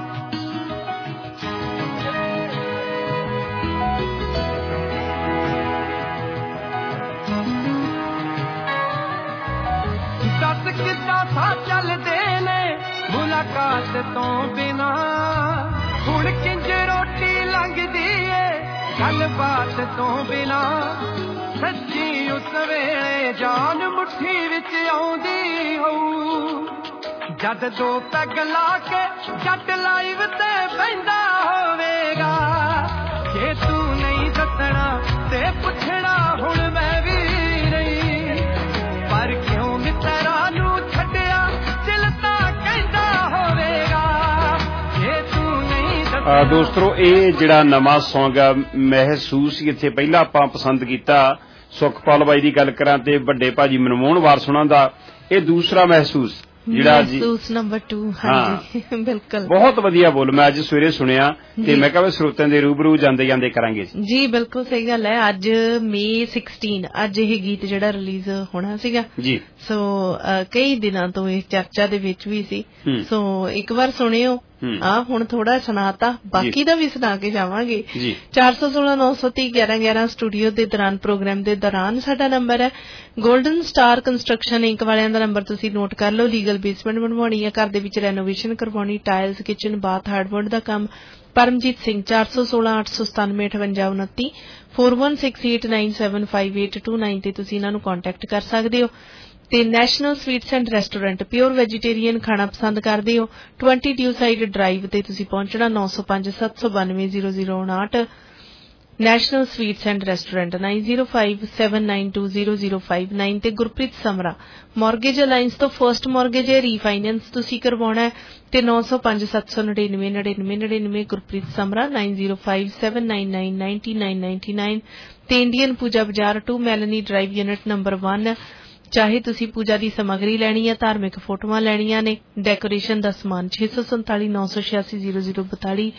ਦੱਸ ਕਿੱਦਾਂ ਸਾਹ ਚੱਲਦੇ ਨੇ ਮੁਲਾਕਾਤ ਤੋਂ ਬਿਨਾ, ਹੁਣ ਕਿੰਜ ਰੋਟੀ ਲੰਘਦੀ ਏ ਗੱਲਬਾਤ ਤੋਂ ਬਿਨਾ। ਸੱਚੀ ਉਸ ਵੇਲੇ ਜਾਨ ਮੁੱਠੀ ਵਿੱਚ ਆਉਂਦੀ ਹੋਊ, ਜਦ ਦੋ ਪੈਗ ਲਾ ਕੇ ਜੱਟ ਲਾਈਵ ਤੇ ਬਹਿੰਦਾ ਹੋਵੇਗਾ। ਜੇ ਤੂੰ ਨਹੀਂ ਦੱਸਣਾ ਤੇ ਪੁੱਛਣਾ ਹੁਣ ਮੈਂ ਵੀ ਨਹੀਂ, ਪਰ ਕਿਉਂ ਮਿੱਤਰਾਂ ਨੂੰ ਛੱਡਿਆ ਦਿਲ ਤਾਂ ਕਹਿੰਦਾ ਹੋਵੇਗਾ। ਜੇ ਤੂੰ ਨਹੀਂ ਦੱਸਣਾ। ਦੋਸਤੋ ਇਹ ਜਿਹੜਾ ਨਵਾਂ ਸੌਂਗ ਆ ਮਹਿਸੂਸ ਇੱਥੇ ਪਹਿਲਾਂ ਆਪਾਂ ਪਸੰਦ ਕੀਤਾ, ਸੁਖਪਾਲ ਬਾਈ ਦੀ ਗੱਲ ਕਰਾਂ ਤੇ ਵੱਡੇ ਭਾਜੀ ਮਨਮੋਹਨ ਵਾਰਸ ਉਹਨਾਂ ਦਾ ਇਹ ਦੂਸਰਾ ਮਹਿਸੂਸ ਜਿਹੜਾ ਜੀ ਮਹਿਸੂਸ ਨੰਬਰ ਦੋ। ਹਾਂਜੀ ਬਿਲਕੁਲ ਬਹੁਤ ਵਧੀਆ ਬੋਲ। ਮੈਂ ਅੱਜ ਸਵੇਰੇ ਸੁਣਿਆ ਤੇ ਮੈਂ ਕਿਹਾ ਸਰੋਤਿਆਂ ਦੇ ਰੂਬਰੂ ਜਾਂਦੇ ਜਾਂਦੇ ਕਰਾਂਗੇ ਜੀ। ਬਿਲਕੁਲ ਸਹੀ ਗੱਲ ਹੈ। ਅੱਜ ਮਈ ਸੋਲ੍ਹ ਅੱਜ ਇਹ ਗੀਤ ਜਿਹੜਾ ਰਿਲੀਜ਼ ਹੋਣਾ ਸੀਗਾ ਜੀ। ਸੋ ਕਈ ਦਿਨਾਂ ਤੋਂ ਇਹ ਚਰਚਾ ਦੇ ਵਿੱਚ ਵੀ ਸੀ। ਸੋ ਇੱਕ ਵਾਰ ਸੁਣਿਓ, ਆ ਹੁਣ ਥੋੜਾ ਸੁਣਾਤਾ, ਬਾਕੀ ਦਾ ਵੀ ਸੁਣਾ ਕੇ ਜਾਵਾਂਗੇ। ਚਾਰ ਸੌ ਸੋਲਾਂ ਨੌ ਸੌ ਤੀਹ ਗਿਆਰਾਂ ਗਿਆਰਾਂ ਸਟੂਡੀਓ ਦੇ ਦੌਰਾਨ ਪ੍ਰੋਗਰਾਮ ਦੇ ਦੌਰਾਨ ਸਾਡਾ ਨੰਬਰ ਹੈ। ਗੋਲਡਨ ਸਟਾਰ ਕੰਸਟਰਕਸ਼ਨ ਇੰਕ ਵਾਲਿਆਂ ਦਾ ਨੰਬਰ ਤੁਸੀਂ ਨੋਟ ਕਰ ਲਓ। ਲੀਗਲ ਬੇਸਮੈਂਟ ਬਣਵਾਉਣੀ ਹੈ, ਘਰ ਦੇ ਵਿੱਚ ਰੈਨੋਵੇਸ਼ਨ ਕਰਵਾਉਣੀ, ਟਾਇਲਸ, ਕਿਚਨ, ਬਾਥ, ਹਾਰਡਵੁੱਡ ਦਾ ਕੰਮ। ਪਰਮਜੀਤ ਸਿੰਘ ਚਾਰ ਸੌ ਸੋਲਾਂ ਅੱਠ ਸੌ ਸਤਾਨਵੇਂ ਅਠਵੰਜਾ ਉਨੱਤੀ four one six eight nine seven five eight two nine ਤੇ ਤੁਸੀਂ ਇਹਨਾਂ ਨੂੰ ਕੰਟੈਕਟ ਕਰ ਸਕਦੇ ਹੋ। ਤੇ National Sweets and Restaurant pure vegetarian ਖਾਣਾ ਪਸੰਦ ਕਰਦੇ ਹੋ, twenty ਡਿਊ ਸਾਈਡ ਡਰਾਈਵ ਤੇ ਤੁਸੀਂ ਪਹੁੰਚਣਾ ਨੌ ਸੌ ਪੰਜ ਸੱਤ ਸੌ ਬਾਨਵੇਂ ਜ਼ੀਰੋ ਜ਼ੀਰੋ ਉਨਾਹਠ। National Sweets and Restaurant nine zero five seven nine two zero zero five nine ਤੇ ਗੁਰਪ੍ਰੀਤ ਸਮਰਾ ਮਾਰਗੇਜ ਅਲਾਈਅੰਸ ਤੋਂ ਫਰਸਟ ਮਾਰਗੇਜ ਹੈ, ਰੀਫਾਈਨੈਂਸ ਤੁਸੀਂ ਕਰਵਾਉਣਾ ਹੈ ਤੇ ਨੌ ਸੌ ਪੰਜ ਸੱਤ ਸੌ ਨੜਿਨਵੇਂ ਨੜਿਨਵੇਂ ਨੜਿਨਵੇਂ Gurpreet Samra nine zero five seven nine nine nine nine nine nine ਤੇ Indian Puja Bazaar two Melanie Drive unit number one। ਚਾਹੇ ਤੁਸੀਂ ਪੂਜਾ ਦੀ ਸਮੱਗਰੀ ਲੈਣੀ ਹੈ, ਧਾਰਮਿਕ ਫੋਟੋਆਂ ਲੈਣੀਆਂ ਨੇ, ਡੈਕੋਰੇਸ਼ਨ ਦਾ ਸਮਾਨ ਛੇ ਸੌ ਸੰਤਾਲੀ ਨੌ ਸੌ ਛਿਆਸੀ ਜ਼ੀਰੋ ਜ਼ੀਰੋ ਬਤਾਲੀ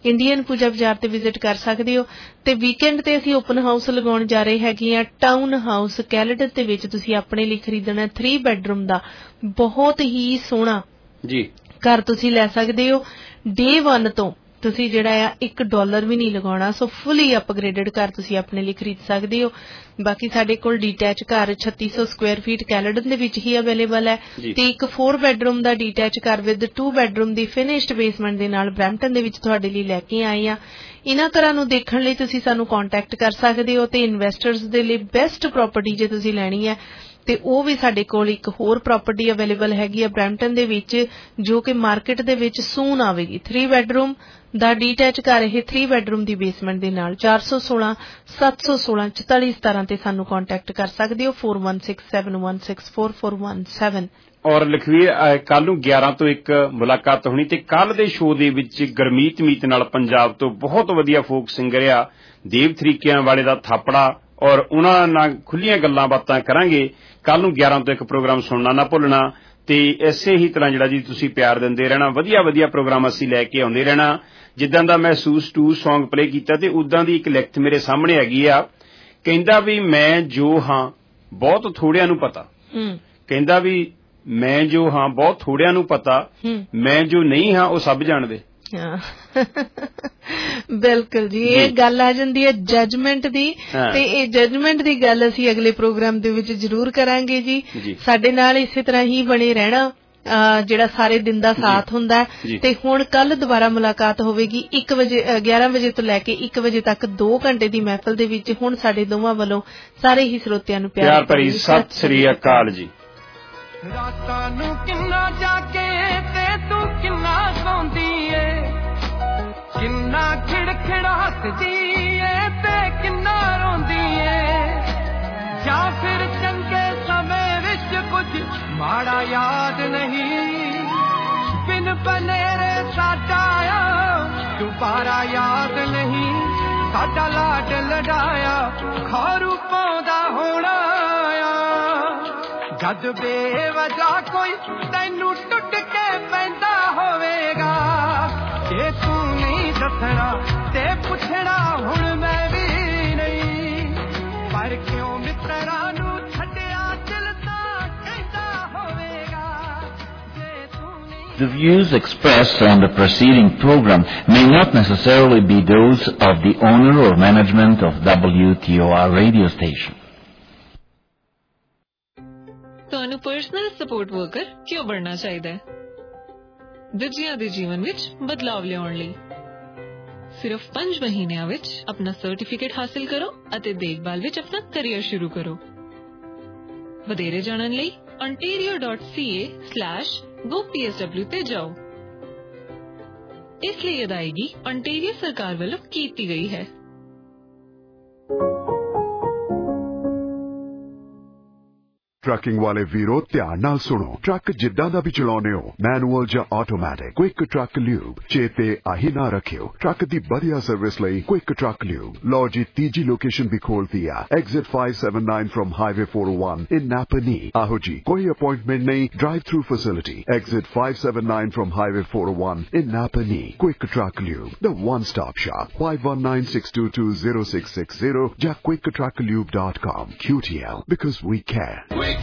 ਇੰਡੀਅਨ ਪੂਜਾ ਬਾਜ਼ਾਰ ਤੇ ਵਿਜ਼ਿਟ ਕਰ ਸਕਦੇ ਹੋ। ਤੇ ਵੀਕਐਂਡ ਤੇ ਅਸੀਂ ਓਪਨ ਹਾਊਸ ਲਗਾਉਣ ਜਾ ਰਹੇ ਹੈਗੇ ਆ ਟਾਊਨ ਹਾਊਸ ਕੈਲੇਡਨ ਦੇ ਵਿੱਚ। ਤੁਸੀਂ ਆਪਣੇ ਲਈ ਖਰੀਦਣਾ ਥ੍ਰੀ ਬੈਡਰੂਮ ਦਾ ਬਹੁਤ ਹੀ ਸੋਹਣਾ ਜੀ ਘਰ ਤੁਸੀਂ ਲੈ ਸਕਦੇ ਹੋ। ਡੇ ਵਨ ਤੋਂ ਤੁਸੀਂ ਜਿਹੜਾ ਆ ਇੱਕ ਡਾਲਰ ਵੀ ਨਹੀਂ ਲਗਾਉਣਾ। ਸੋ ਫੁੱਲੀ ਅਪਗ੍ਰੇਡਡ ਘਰ ਤੁਸੀਂ ਆਪਣੇ ਲਈ ਖਰੀਦ ਸਕਦੇ ਹੋ। ਬਾਕੀ ਸਾਡੇ ਕੋਲ ਡੀਟੈਚ ਘਰ ਛੱਤੀ ਸੌ ਸਕੁਆਇਰ ਫੀਟ ਕੈਲੇਡਨ ਦੇ ਵਿੱਚ ਹੀ ਅਵੇਲੇਬਲ ਹੈ ਤੇ ਇੱਕ ਫੋਰ ਬੈਡਰੂਮ ਦਾ ਡੀਟੈਚ ਘਰ ਵਿਦ ਟੂ ਬੈਡਰੂਮ ਦੀ ਫਿਨਿਸ਼ਡ ਬੇਸਮੈਂਟ ਦੇ ਨਾਲ ਬਰੈਂਪਟਨ ਦੇ ਵਿੱਚ ਤੁਹਾਡੇ ਲਈ ਲੈ ਕੇ ਆਏ ਆ। ਇਹਨਾਂ ਘਰਾਂ ਨੂੰ ਦੇਖਣ ਲਈ ਤੁਸੀਂ ਸਾਨੂੰ ਕੰਟੈਕਟ ਕਰ ਸਕਦੇ ਹੋ ਤੇ ਇਨਵੈਸਟਰਸ ਦੇ ਲਈ ਬੈਸਟ ਪ੍ਰਾਪਰਟੀ ਜੇ ਤੁਸੀਂ ਲੈਣੀ ਹੈ ਤੇ ਉਹ ਵੀ ਸਾਡੇ ਕੋਲ ਇੱਕ ਹੋਰ ਪ੍ਰਾਪਰਟੀ ਅਵੇਲੇਬਲ ਹੈਗੀ ਆ ਬਰੈਂਪਟਨ ਦੇ ਵਿੱਚ ਜੋ ਕਿ ਮਾਰਕੀਟ ਦੇ ਵਿੱਚ ਸੂਨ ਆਵੇਗੀ। ਥ੍ਰੀ ਬੈਡਰੂਮ ਦਾ ਡੀਟੈਚ ਘਰ ਇਹ ਥ੍ਰੀ ਬੈਡਰੂਮ ਦੀ ਬੇਸਮੈਂਟ ਦੇ ਨਾਲ ਚਾਰ ਸੌ ਸੋਲਾਂ ਸੱਤ ਸੌ ਸੋਲਾਂ ਚੁਤਾਲੀ ਸਤਾਰਾਂ ਤੇ ਸਾਨੂੰ ਕੰਟੈਕਟ ਕਰ ਸਕਦੇ ਹੋ four one six seven one six four four one seven. ਔਰ ਲਖਵੀਰ ਕੱਲ ਨੂੰ ਗਿਆਰਾਂ ਤੋਂ ਇੱਕ ਮੁਲਾਕਾਤ ਹੋਣੀ ਤੇ ਕੱਲ ਦੇ ਸ਼ੋਅ ਦੇ ਵਿੱਚ ਗਰਮੀਤ ਮੀਤ ਨਾਲ ਪੰਜਾਬ ਤੋਂ ਬਹੁਤ ਵਧੀਆ ਫੋਕ ਸਿੰਗਰ ਆ ਦੇਵ ਤਰੀਕਿਆਂ ਵਾਲੇ ਦਾ ਥਾਪੜਾ ਔਰ ਉਹਨਾਂ ਨਾਲ ਖੁੱਲੀਆਂ ਗੱਲਾਂ ਬਾਤਾਂ ਕਰਾਂਗੇ। ਕੱਲ ਨੂੰ ਗਿਆਰਾਂ ਤੋਂ ਇੱਕ ਪ੍ਰੋਗਰਾਮ ਸੁਣਨਾ ਨਾ ਭੁੱਲਣਾ ਤੇ ਇਸੇ ਹੀ ਤਰ੍ਹਾਂ ਜਿਹੜਾ ਜੀ ਤੁਸੀਂ ਪਿਆਰ ਦਿੰਦੇ ਰਹਿਣਾ। ਵਧੀਆ ਵਧੀਆ ਪ੍ਰੋਗਰਾਮ ਅਸੀਂ ਲੈ ਕੇ ਆਉਂਦੇ ਰਹਿਣਾ। ਜਿੱਦਾਂ ਦਾ ਮਹਿਸੂਸ ਟੂ ਸੌਂਗ ਪਲੇ ਕੀਤਾ ਤੇ ਉਦਾਂ ਦੀ ਇੱਕ ਲਿਖਤ ਮੇਰੇ ਸਾਹਮਣੇ ਹੈਗੀ ਆ। ਕਹਿੰਦਾ ਵੀ ਮੈਂ ਜੋ ਹਾਂ ਬਹੁਤ ਥੋੜਿਆਂ ਨੂੰ ਪਤਾ, ਕਹਿੰਦਾ ਵੀ ਮੈਂ ਜੋ ਹਾਂ ਬਹੁਤ ਥੋੜਿਆਂ ਨੂੰ ਪਤਾ, ਮੈਂ ਜੋ ਨਹੀਂ ਹਾਂ ਉਹ ਸਭ ਜਾਣਦੇ। ਬਿਲਕੁਲ ਜੀ ਇਹ ਗੱਲ ਆ ਜਾਂਦੀ ਹੈ ਜੱਜਮੈਂਟ ਦੀ ਤੇ ਇਹ ਜੱਜਮੈਂਟ ਦੀ ਗੱਲ ਅਸੀਂ ਅਗਲੇ ਪ੍ਰੋਗਰਾਮ ਦੇ ਵਿੱਚ ਜ਼ਰੂਰ ਕਰਾਂਗੇ ਜੀ। ਸਾਡੇ ਨਾਲ ਇਸੇ ਤਰ੍ਹਾਂ ਹੀ ਬਣੇ ਰਹਿਣਾ ਜਿਹੜਾ ਸਾਰੇ ਦਿਨ ਦਾ ਸਾਥ ਹੁੰਦਾ ਤੇ ਹੁਣ ਕੱਲ ਦੁਬਾਰਾ ਮੁਲਾਕਾਤ ਹੋਵੇਗੀ ਇੱਕ ਵਜੇ ਗਿਆਰਾਂ ਵਜੇ ਤੋਂ ਲੈ ਕੇ ਇੱਕ ਵਜੇ ਤੱਕ ਦੋ ਘੰਟੇ ਦੀ ਮਹਿਫਲ ਦੇ ਵਿੱਚ। ਹੁਣ ਸਾਡੇ ਦੋਵਾਂ ਵੱਲੋਂ ਸਾਰੇ ਹੀ ਸਰੋਤਿਆਂ ਨੂੰ ਪਿਆਰ ਭਰੀ ਸਤਿ ਸ੍ਰੀ ਅਕਾਲ ਜੀ। ਰਾਤਾਂ ਨੂੰ ਕਿੰਨਾ ਜਾਗੇ ਤੇ ਤੂੰ ਕਿੰਨਾ ਸੌਂਦੀ ਏ, ਕਿੰਨਾ ਖਿੜਖਿੜ ਹੱਸਦੀ ਏ ਤੇ ਕਿੰਨਾ ਰੋਂਦੀ ਏ, ਜਾਂ ਫਿਰ ਚੰਗੇ ਸਮੇਂ ਵਿੱਚ ਕੁਝ ਮਾੜਾ ਯਾਦ ਨਹੀਂ, ਬਿਨ ਬਨੇਰੇ ਸਾਡਾ ਆ ਦੁਬਾਰਾ ਯਾਦ ਨਹੀਂ, ਸਾਡਾ ਲਾਡ ਲਡਾਇਆ ਖਾਰੂ ਪਾਉਂਦਾ ਹੋਣਾ ਆ, ਜਦ ਬੇਵਜ੍ਹਾ ਕੋਈ ਤੈਨੂੰ ਟੁੱਟ ਕੇ ਪੈਂਦਾ ਹੋਵੇਗਾ, ਜੇ ਤੂੰ ਨਹੀਂ ਦੱਸਣਾ ਤੇ ਪੁੱਛਣਾ ਹੁਣ ਮੈਂ ਵੀ ਨਹੀਂ, ਪਰ ਕਿਉਂ ਮਿੱਤਰਾਂ ਨੂੰ ਛੱਡਿਆ ਦਿਲ ਤਾਂ ਕਹਿੰਦਾ ਹੋਵੇਗਾ, ਜੇ ਤੂੰ ਨਹੀਂ। The views expressed on the preceding program may not necessarily be those of the owner or management of W T O R radio station. ਤੁਹਾਨੂੰ ਪਰਸਨਲ ਸਪੋਰਟ ਵਰਕਰ ਕਿਉਂ ਬਣਨਾ ਚਾਹੀਦਾ ਹੈ? ਦੂਜਿਆਂ ਦੇ ਜੀਵਨ ਵਿੱਚ ਬਦਲਾਵ ਲਿਆਉਣ ਲਈ। ਸਿਰਫ ਪੰਜ ਮਹੀਨਿਆਂ ਵਿੱਚ ਆਪਣਾ ਸਰਟੀਫਿਕੇਟ ਹਾਸਿਲ ਕਰੋ ਅਤੇ ਦੇਖਭਾਲ ਵਿੱਚ ਆਪਣਾ ਕੈਰੀਅਰ ਸ਼ੁਰੂ ਕਰੋ। ਵਧੇਰੇ ਜਾਣਨ ਲਈ ontario dot c a slash go P S W ਤੇ ਜਾਓ। ਇਸ ਲਈ ਅਦਾਇਗੀ ontario ਸਰਕਾਰ ਵੱਲੋਂ ਕੀਤੀ ਗਈ ਹੈ। ਟਰੱਕਿੰਗ ਵਾਲੇ ਵੀਰੋ ਧਿਆਨ ਨਾਲ ਸੁਣੋ। ਟਰੱਕ ਜਿੱਦਾਂ ਦਾ ਵੀ ਚਲਾਉਨੇ ਹੋ, ਮੈਨੂਅਲ ਜਾਂ ਆਟੋਮੈਟਿਕ, ਕੁਇਕ ਟਰੱਕ ਲਿਊਬ ਚੇਤੇ ਆਹੀ ਨਾ ਰੱਖਿਓ। ਟਰੱਕ ਦੀ ਵਧੀਆ ਸਰਵਿਸ ਲਈ ਕੁਇਕ ਟਰੱਕ ਲਿਊਬ। ਲਓ ਜੀ ਤੀਜੀ ਲੋਕੇਸ਼ਨ ਵੀ ਖੋਲਤੀ ਆ, exit five seventy-nine from highway four oh one in Napanee. ਆਹੋ ਜੀ ਕੋਈ ਅਪਾਇੰਟਮੈਂਟ ਨਹੀਂ, drive through facility. Exit five seventy-nine from highway four oh one in Napanee. Quick truck lube, the one stop shop, five one nine six two two zero six six zero ਜਾਂ quick truck lube dot com। Q T L, because we care.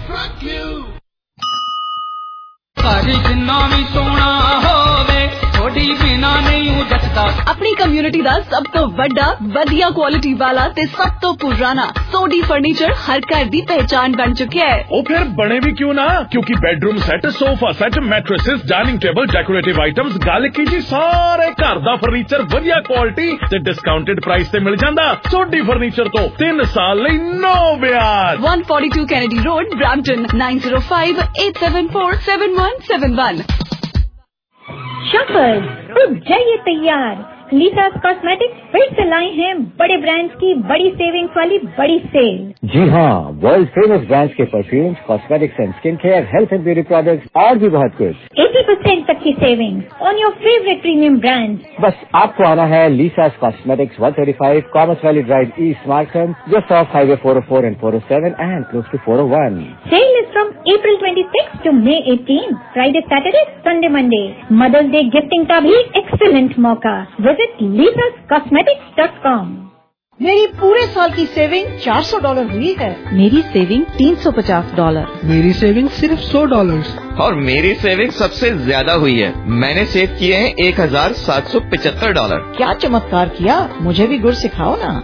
ਘਰ ਜਿੰਨਾ ਵੀ ਸੋਹਣਾ ਹੋਵੇ ਥੋੜੀ ਬਿਨਾ ਨਹੀਂ ਜੱਟਦਾ। ਆਪਣੀ community ਦਾ ਸਭ ਤੋਂ ਵੱਡਾ ਵਧੀਆ ਕੁਆਲਿਟੀ ਵਾਲਾ ਤੇ ਸਭ ਤੋਂ ਪੁਰਾਣਾ ਸੋਡੀ ਫਰਨੀਚਰ ਹਰ ਘਰ ਦੀ ਪਹਿਚਾਨ ਬਣ ਚੁੱਕਿਆ ਹੈ। ਉਹ ਫਿਰ ਬਣੇ ਵੀ ਕਿਉਂ ਨਾ, ਕਿਉਂਕਿ bedroom set, sofa set, mattresses, dining table, decorative items, ਗੱਲ ਕੀ ਜੀ ਸਾਰੇ ਘਰ ਦਾ ਫਰਨੀਚਰ ਵਧੀਆ ਕੁਆਲਿਟੀ ਤੇ ਡਿਸਕਾਊਂਟਡ ਪ੍ਰਾਈਸ ਤੇ ਮਿਲ ਜਾਂਦਾ। ਸੋਡੀ ਫਰਨੀਚਰ ਤੋਂ ਤਿੰਨ ਸਾਲ ਲਈ ਨੋ ਵਿਆਜ। one forty-two Kennedy Road, Brampton, nine zero five eight seven four seven one seven one। Shoppers अब जाइए तैयार, लीसास कॉस्मेटिक्स फिर से लाए हैं बड़े ब्रांड्स की बड़ी सेविंग्स वाली बड़ी सेल। जी हाँ, वर्ल्ड फेमस ब्रांड्स के perfumes, cosmetics and skin care, health and beauty products और भी बहुत कुछ। एक ट्वेंटी परसेंट तक की saving on your favourite premium brand. बस आपको आना है Lisa's Cosmetics one thirty five Commerce Valley Drive East Markham, just off highway four oh four and four oh seven and close to four oh one. Sale is from April twenty-sixth to May eighteenth, Friday, Saturday, Sunday, Monday. Mother's Day gifting का भी excellent मौका। Visit lisas cosmetics dot com। मेरी पूरे साल की saving चार सौ dollar हुई है। मेरी सेविंग तीन सौ पचास डॉलर। मेरी सेविंग सिर्फ सौ डॉलर। और मेरी सेविंग सबसे ज्यादा हुई है, मैंने सेव किए हैं एक हजार सात सौ पचहत्तर डॉलर। क्या चमत्कार किया, मुझे भी गुर सिखाओ ना।